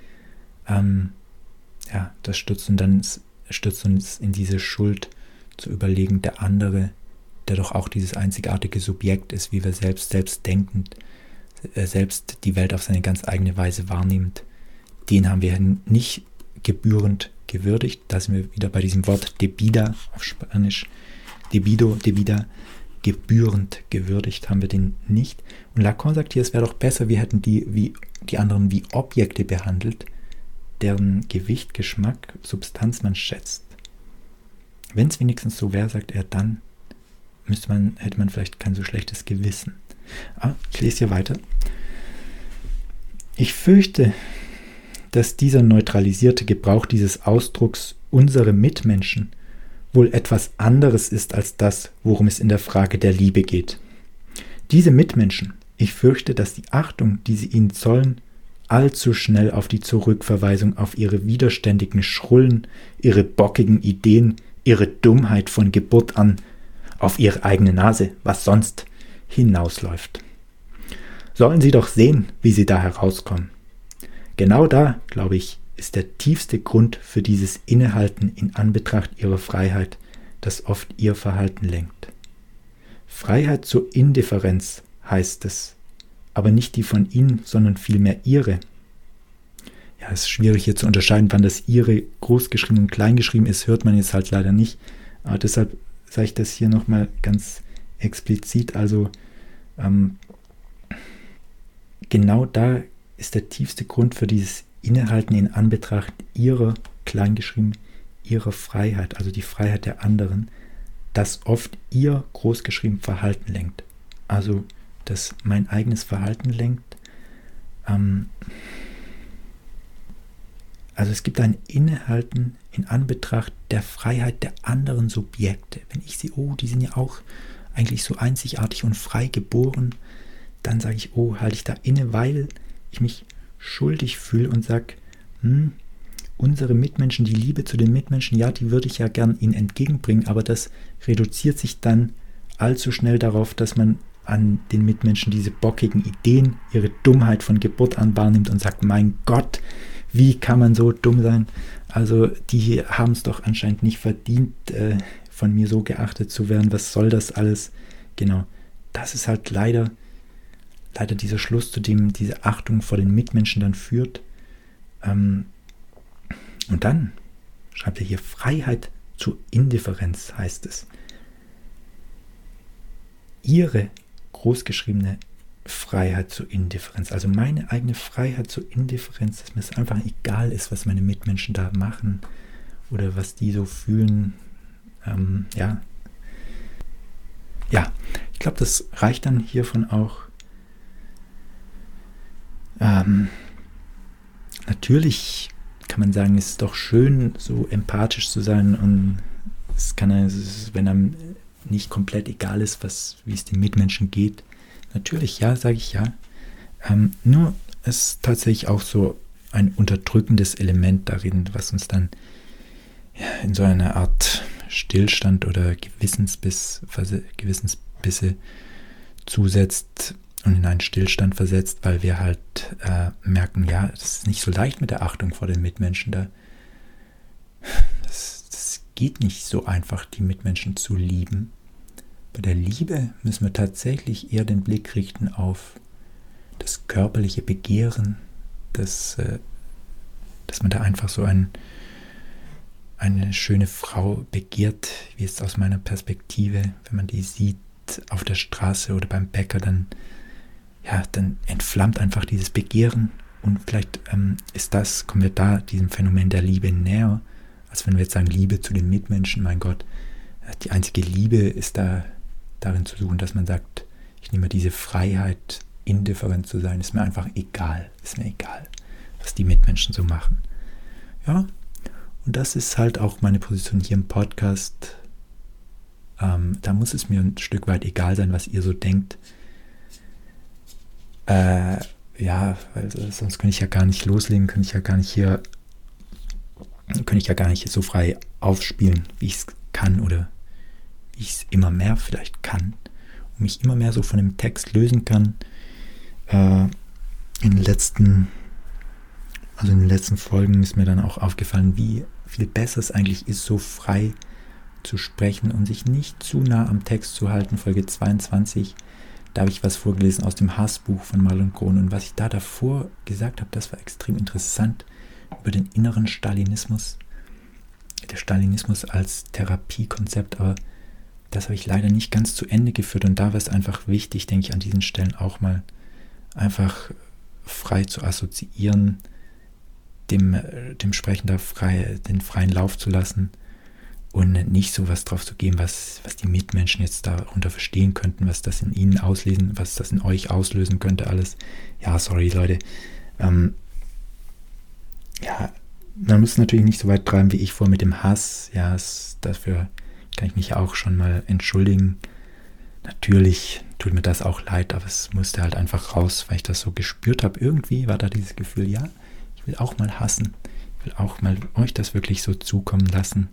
Das stürzt uns in diese Schuld zu überlegen, der andere der doch auch dieses einzigartige Subjekt ist, wie wir selbst denkend, selbst die Welt auf seine ganz eigene Weise wahrnehmend, den haben wir nicht gebührend gewürdigt. Da sind wir wieder bei diesem Wort debida auf Spanisch, debida, gebührend gewürdigt haben wir den nicht. Und Lacan sagt hier, es wäre doch besser, wir hätten die anderen wie Objekte behandelt, deren Gewicht, Geschmack, Substanz man schätzt. Wenn es wenigstens so wäre, sagt er, dann hätte man vielleicht kein so schlechtes Gewissen. Ich lese hier weiter. Ich fürchte, dass dieser neutralisierte Gebrauch dieses Ausdrucks unsere Mitmenschen wohl etwas anderes ist als das, worum es in der Frage der Liebe geht. Diese Mitmenschen, ich fürchte, dass die Achtung, die sie ihnen zollen, allzu schnell auf die Zurückverweisung auf ihre widerständigen Schrullen, ihre bockigen Ideen, ihre Dummheit von Geburt an, auf ihre eigene Nase, was sonst, hinausläuft. Sollen sie doch sehen, wie sie da herauskommen. Genau da, glaube ich, ist der tiefste Grund für dieses Innehalten in Anbetracht ihrer Freiheit, das oft ihr Verhalten lenkt. Freiheit zur Indifferenz heißt es, aber nicht die von ihnen, sondern vielmehr ihre. Ja, es ist schwierig hier zu unterscheiden, wann das ihre großgeschrieben und kleingeschrieben ist, hört man jetzt halt leider nicht. Aber deshalb sage ich das hier nochmal ganz explizit. Also genau da ist der tiefste Grund für dieses Innehalten in Anbetracht ihrer, kleingeschrieben, ihrer Freiheit, also die Freiheit der anderen, das oft ihr großgeschrieben Verhalten lenkt. Also, dass mein eigenes Verhalten lenkt. Also es gibt ein Innehalten in Anbetracht der Freiheit der anderen Subjekte. Wenn ich sehe, die sind ja auch eigentlich so einzigartig und frei geboren, dann sage ich, halte ich da inne, weil ich mich schuldig fühle und sage, unsere Mitmenschen, die Liebe zu den Mitmenschen, ja, die würde ich ja gern ihnen entgegenbringen, aber das reduziert sich dann allzu schnell darauf, dass man an den Mitmenschen diese bockigen Ideen, ihre Dummheit von Geburt an wahrnimmt und sagt, mein Gott, wie kann man so dumm sein? Also die haben es doch anscheinend nicht verdient, von mir so geachtet zu werden. Was soll das alles? Genau, das ist halt leider dieser Schluss, zu dem diese Achtung vor den Mitmenschen dann führt. Und dann schreibt er hier, Freiheit zur Indifferenz heißt es. Ihre großgeschriebene Freiheit zur Indifferenz, also meine eigene Freiheit zur Indifferenz, dass mir es einfach egal ist, was meine Mitmenschen da machen oder was die so fühlen. Ja, ich glaube, das reicht dann hiervon auch. Natürlich kann man sagen, es ist doch schön, so empathisch zu sein, und wenn einem nicht komplett egal ist, wie es den Mitmenschen geht. Natürlich, ja, sage ich ja. Nur ist tatsächlich auch so ein unterdrückendes Element darin, was uns dann in so eine Art Stillstand oder Gewissensbisse zusetzt und in einen Stillstand versetzt, weil wir halt merken, ja, das ist nicht so leicht mit der Achtung vor den Mitmenschen. Das geht nicht so einfach, die Mitmenschen zu lieben. Bei der Liebe müssen wir tatsächlich eher den Blick richten auf das körperliche Begehren, dass man da einfach so eine schöne Frau begehrt, wie es aus meiner Perspektive, wenn man die sieht auf der Straße oder beim Bäcker, dann entflammt einfach dieses Begehren, und vielleicht kommen wir da diesem Phänomen der Liebe näher, als wenn wir jetzt sagen, Liebe zu den Mitmenschen. Mein Gott, die einzige Liebe ist darin zu suchen, dass man sagt, ich nehme diese Freiheit, indifferent zu sein, ist mir einfach egal, was die Mitmenschen so machen. Ja, und das ist halt auch meine Position hier im Podcast. Da muss es mir ein Stück weit egal sein, was ihr so denkt. Weil sonst könnte ich ja gar nicht loslegen, könnte ich ja gar nicht so frei aufspielen, wie ich es kann oder wie ich es immer mehr vielleicht kann und mich immer mehr so von dem Text lösen kann. In den letzten Folgen ist mir dann auch aufgefallen, wie viel besser es eigentlich ist, so frei zu sprechen und sich nicht zu nah am Text zu halten. Folge 22, da habe ich was vorgelesen aus dem Hassbuch von Marlon Krohn. Und was ich da davor gesagt habe, das war extrem interessant über den inneren Stalinismus. Der Stalinismus als Therapiekonzept, aber das habe ich leider nicht ganz zu Ende geführt. Und da war es einfach wichtig, denke ich, an diesen Stellen auch mal einfach frei zu assoziieren, dem Sprechen da den freien Lauf zu lassen und nicht so was drauf zu geben, was die Mitmenschen jetzt darunter verstehen könnten, was das in ihnen auslesen, was das in euch auslösen könnte, alles. Ja, sorry, Leute. Ja, man muss natürlich nicht so weit treiben wie ich vor mit dem Hass. Ja, dafür kann ich mich auch schon mal entschuldigen. Natürlich tut mir das auch leid, aber es musste halt einfach raus, weil ich das so gespürt habe. Irgendwie war da dieses Gefühl, ja, ich will auch mal hassen. Ich will auch mal euch das wirklich so zukommen lassen.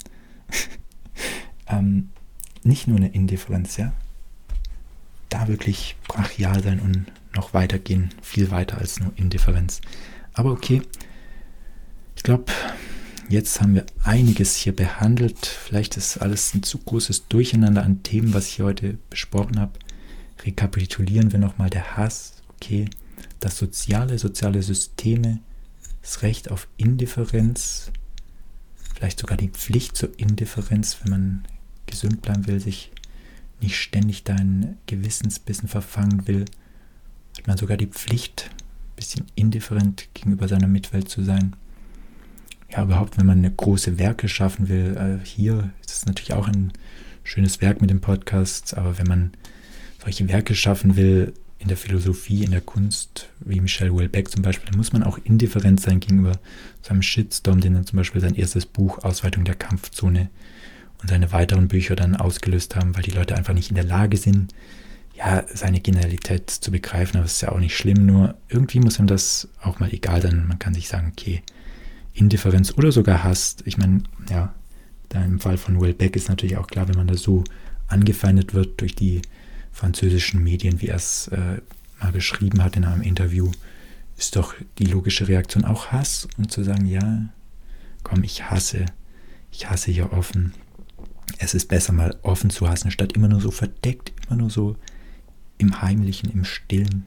Nicht nur eine Indifferenz, ja. Da wirklich brachial sein und noch weitergehen. Viel weiter als nur Indifferenz. Aber okay. Ich glaube, jetzt haben wir einiges hier behandelt. Vielleicht ist alles ein zu großes Durcheinander an Themen, was ich heute besprochen habe. Rekapitulieren wir nochmal: der Hass, okay, das soziale Systeme, das Recht auf Indifferenz, vielleicht sogar die Pflicht zur Indifferenz, wenn man gesund bleiben will, sich nicht ständig da in Gewissensbissen verfangen will, hat man sogar die Pflicht, ein bisschen indifferent gegenüber seiner Mitwelt zu sein. Ja, überhaupt, wenn man eine große Werke schaffen will, hier ist es natürlich auch ein schönes Werk mit dem Podcast, aber wenn man solche Werke schaffen will, in der Philosophie, in der Kunst, wie Michel Houellebecq zum Beispiel, dann muss man auch indifferent sein gegenüber so einem Shitstorm, den dann zum Beispiel sein erstes Buch Ausweitung der Kampfzone und seine weiteren Bücher dann ausgelöst haben, weil die Leute einfach nicht in der Lage sind, ja, seine Genialität zu begreifen. Aber es ist ja auch nicht schlimm, nur irgendwie muss einem das auch mal egal sein. Man kann sich sagen, okay, Indifferenz oder sogar Hass. Ich meine, ja, da im Fall von Houellebecq ist natürlich auch klar, wenn man da so angefeindet wird durch die französischen Medien, wie er es mal beschrieben hat in einem Interview, ist doch die logische Reaktion auch Hass und zu sagen, ja, komm, ich hasse hier offen. Es ist besser, mal offen zu hassen, statt immer nur so verdeckt, immer nur so im Heimlichen, im Stillen.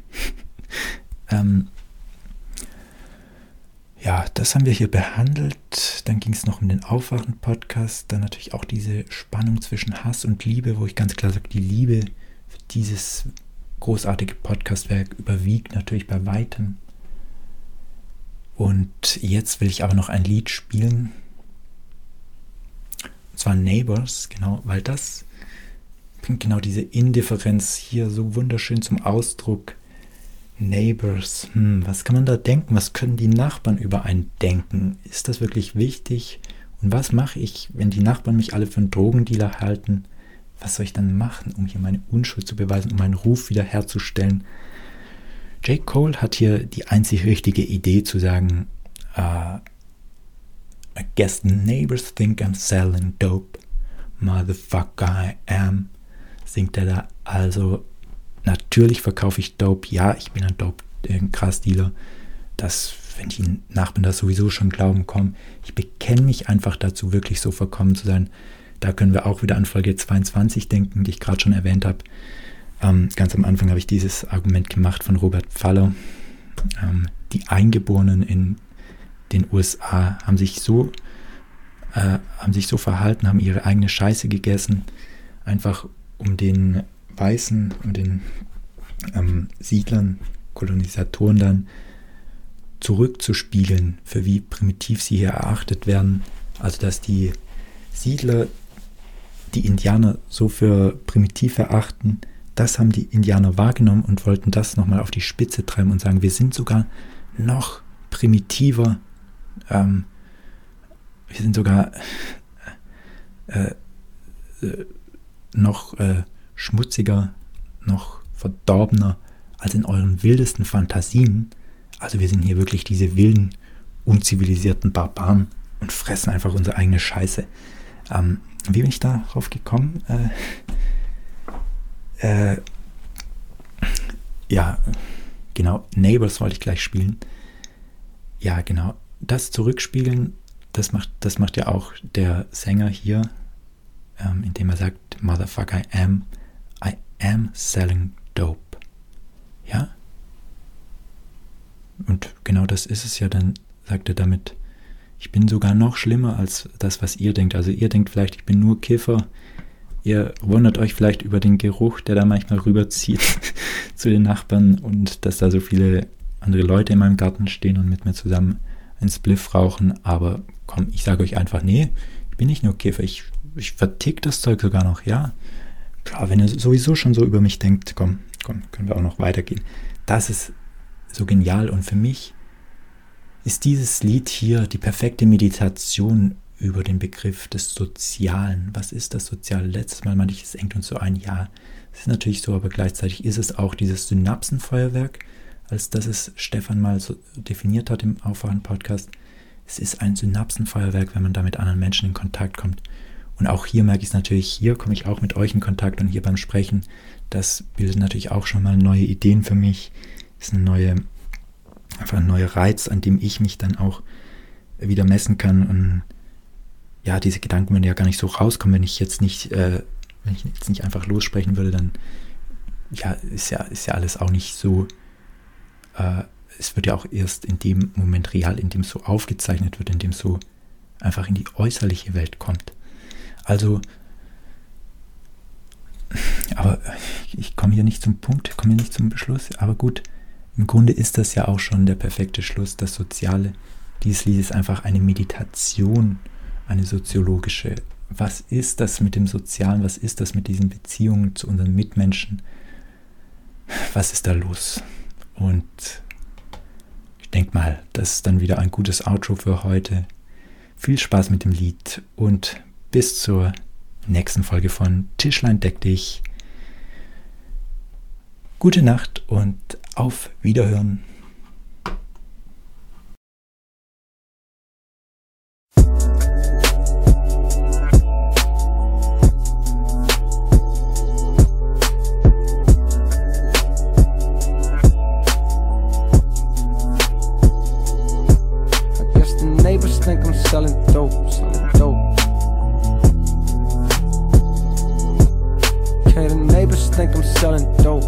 Ja, das haben wir hier behandelt. Dann ging es noch um den Aufwachen-Podcast. Dann natürlich auch diese Spannung zwischen Hass und Liebe, wo ich ganz klar sage, die Liebe für dieses großartige Podcastwerk überwiegt natürlich bei weitem. Und jetzt will ich aber noch ein Lied spielen. Und zwar Neighbors, genau, weil das bringt genau diese Indifferenz hier so wunderschön zum Ausdruck. Neighbors, was kann man da denken? Was können die Nachbarn über einen denken? Ist das wirklich wichtig? Und was mache ich, wenn die Nachbarn mich alle für einen Drogendealer halten? Was soll ich dann machen, um hier meine Unschuld zu beweisen, um meinen Ruf wiederherzustellen? J. Cole hat hier die einzig richtige Idee zu sagen, I guess the neighbors think I'm selling dope. Motherfucker I am. Singt er da also. Natürlich verkaufe ich Dope. Ja, ich bin ein Dope-Gras-Dealer. Das, wenn die Nachbarn das sowieso schon glauben, komm, ich bekenne mich einfach dazu, wirklich so verkommen zu sein. Da können wir auch wieder an Folge 22 denken, die ich gerade schon erwähnt habe. Ganz am Anfang habe ich dieses Argument gemacht von Robert Pfaller. Die Eingeborenen in den USA haben sich so verhalten, haben ihre eigene Scheiße gegessen, einfach um den Weißen und den Siedlern, Kolonisatoren dann zurückzuspiegeln, für wie primitiv sie hier erachtet werden. Also dass die Siedler die Indianer so für primitiv erachten, das haben die Indianer wahrgenommen und wollten das nochmal auf die Spitze treiben und sagen, wir sind sogar noch primitiver, wir sind sogar noch schmutziger, noch verdorbener als in euren wildesten Fantasien. Also wir sind hier wirklich diese wilden, unzivilisierten Barbaren und fressen einfach unsere eigene Scheiße. Wie bin ich darauf gekommen? Ja, genau, Neighbors wollte ich gleich spielen. Ja, genau, das Zurückspiegeln, das macht ja auch der Sänger hier, indem er sagt, Motherfucker, I am selling dope. Ja? Und genau das ist es ja, dann sagt er damit, ich bin sogar noch schlimmer als das, was ihr denkt. Also ihr denkt vielleicht, ich bin nur Kiffer. Ihr wundert euch vielleicht über den Geruch, der da manchmal rüberzieht zu den Nachbarn und dass da so viele andere Leute in meinem Garten stehen und mit mir zusammen einen Spliff rauchen. Aber komm, ich sage euch einfach, nee, ich bin nicht nur Kiffer, ich vertick das Zeug sogar noch, ja. Klar, wenn ihr sowieso schon so über mich denkt, komm, können wir auch noch weitergehen. Das ist so genial und für mich ist dieses Lied hier die perfekte Meditation über den Begriff des Sozialen. Was ist das Soziale? Letztes Mal meinte ich, es engt uns so ein. Ja, es ist natürlich so, aber gleichzeitig ist es auch dieses Synapsenfeuerwerk, als das es Stefan mal so definiert hat im Aufwachen-Podcast. Es ist ein Synapsenfeuerwerk, wenn man da mit anderen Menschen in Kontakt kommt. Und auch hier merke ich es natürlich, hier komme ich auch mit euch in Kontakt und hier beim Sprechen, das bildet natürlich auch schon mal neue Ideen für mich. Ist einfach ein neuer Reiz, an dem ich mich dann auch wieder messen kann. Und ja, diese Gedanken würden ja gar nicht so rauskommen, wenn ich jetzt nicht einfach lossprechen würde, dann ja, ist ja alles auch nicht so, es wird ja auch erst in dem Moment real, in dem es so aufgezeichnet wird, in dem es so einfach in die äußerliche Welt kommt. Also, aber ich komme hier nicht zum Punkt, komme hier nicht zum Beschluss, aber gut, im Grunde ist das ja auch schon der perfekte Schluss, das Soziale. Dieses Lied ist einfach eine Meditation, eine soziologische. Was ist das mit dem Sozialen? Was ist das mit diesen Beziehungen zu unseren Mitmenschen? Was ist da los? Und ich denke mal, das ist dann wieder ein gutes Outro für heute. Viel Spaß mit dem Lied und bis zur nächsten Folge von Tischlein deck dich. Gute Nacht und auf Wiederhören. I guess the neighbors think I'm selling dope. Okay, the neighbors think I'm selling dope.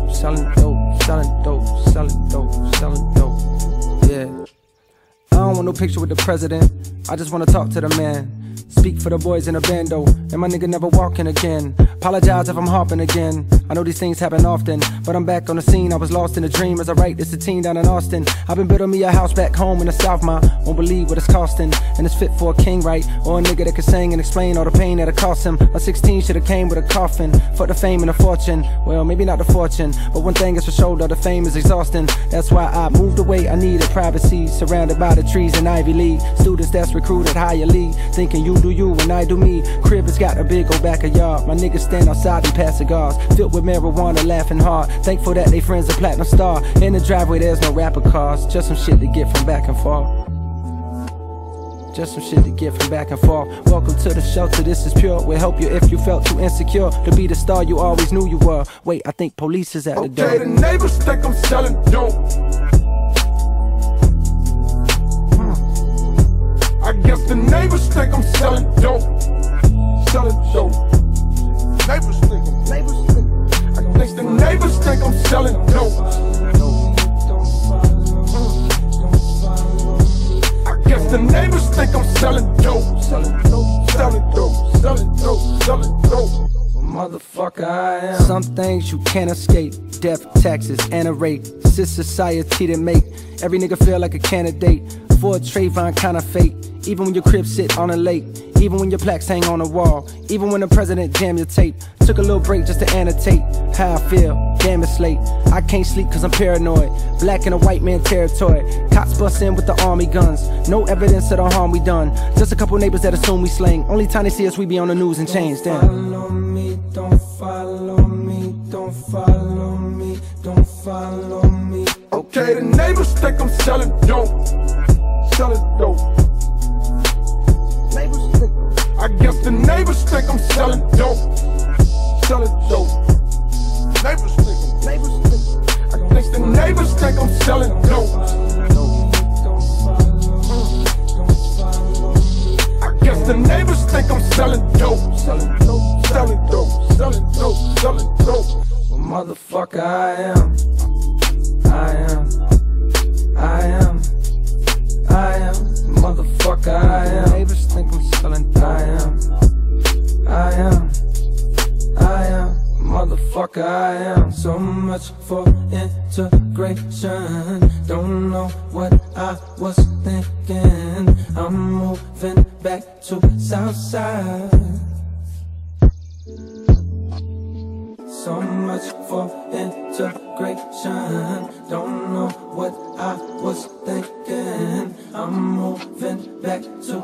Yeah. I don't want no picture with the president. I just wanna talk to the man. Speak for the boys in the bando, and my nigga never walking again. Apologize if I'm harping again. I know these things happen often, but I'm back on the scene. I was lost in a dream as I write this a teen down in Austin. I've been building me a house back home in the South, ma. Won't believe what it's costing, and it's fit for a king, right? Or a nigga that can sing and explain all the pain that it cost him. A 16 should've came with a coffin. Fuck the fame and the fortune. Well, maybe not the fortune, but one thing is for sure, though, the fame is exhausting. That's why I moved away. I needed privacy, surrounded by the trees in Ivy League. Students that's recruited higher league, thinking you do you and I do me. Crib has got a big old backyard. My niggas stand outside and pass cigars, filled with marijuana, laughing hard. Thankful that they friends a platinum star. In the driveway there's no rapper cars, just some shit to get from back and forth. Just some shit to get from back and forth. Welcome to the shelter, this is pure. We'll help you if you felt too insecure to be the star you always knew you were. Wait, I think police is at the door. Okay, the neighbors think I'm selling dope. I guess the neighbors think I'm selling dope. Selling dope. Neighbors think I guess the neighbors think I'm selling dope. I guess the neighbors think I'm selling dope. Selling dope. Selling dope. Selling dope. Selling dope. Motherfucker, I am. Some things you can't escape. Death, taxes, and a rate. It's this society that make every nigga feel like a candidate for a Trayvon kind of fate. Even when your crib sit on a lake, even when your plaques hang on a wall, even when the president jam your tape. Took a little break just to annotate how I feel. Damn, it's late. I can't sleep cause I'm paranoid. Black in a white man territory. Cops bust in with the army guns. No evidence of the harm we done. Just a couple neighbors that assume we slang. Only time they see us we be on the news and change. Damn. Follow me, don't follow me, don't follow me, don't follow me. Okay, the neighbors think I'm selling dope. Selling dope. I guess the neighbors think I'm selling dope. Selling dope. Neighbors think I guess the neighbors think I'm selling dope. I guess the neighbors think I'm selling dope. Selling dope. much for integration. Don't know what I was thinking. I'm moving back to Southside. So much for integration. Don't know what I was thinking. I'm moving back to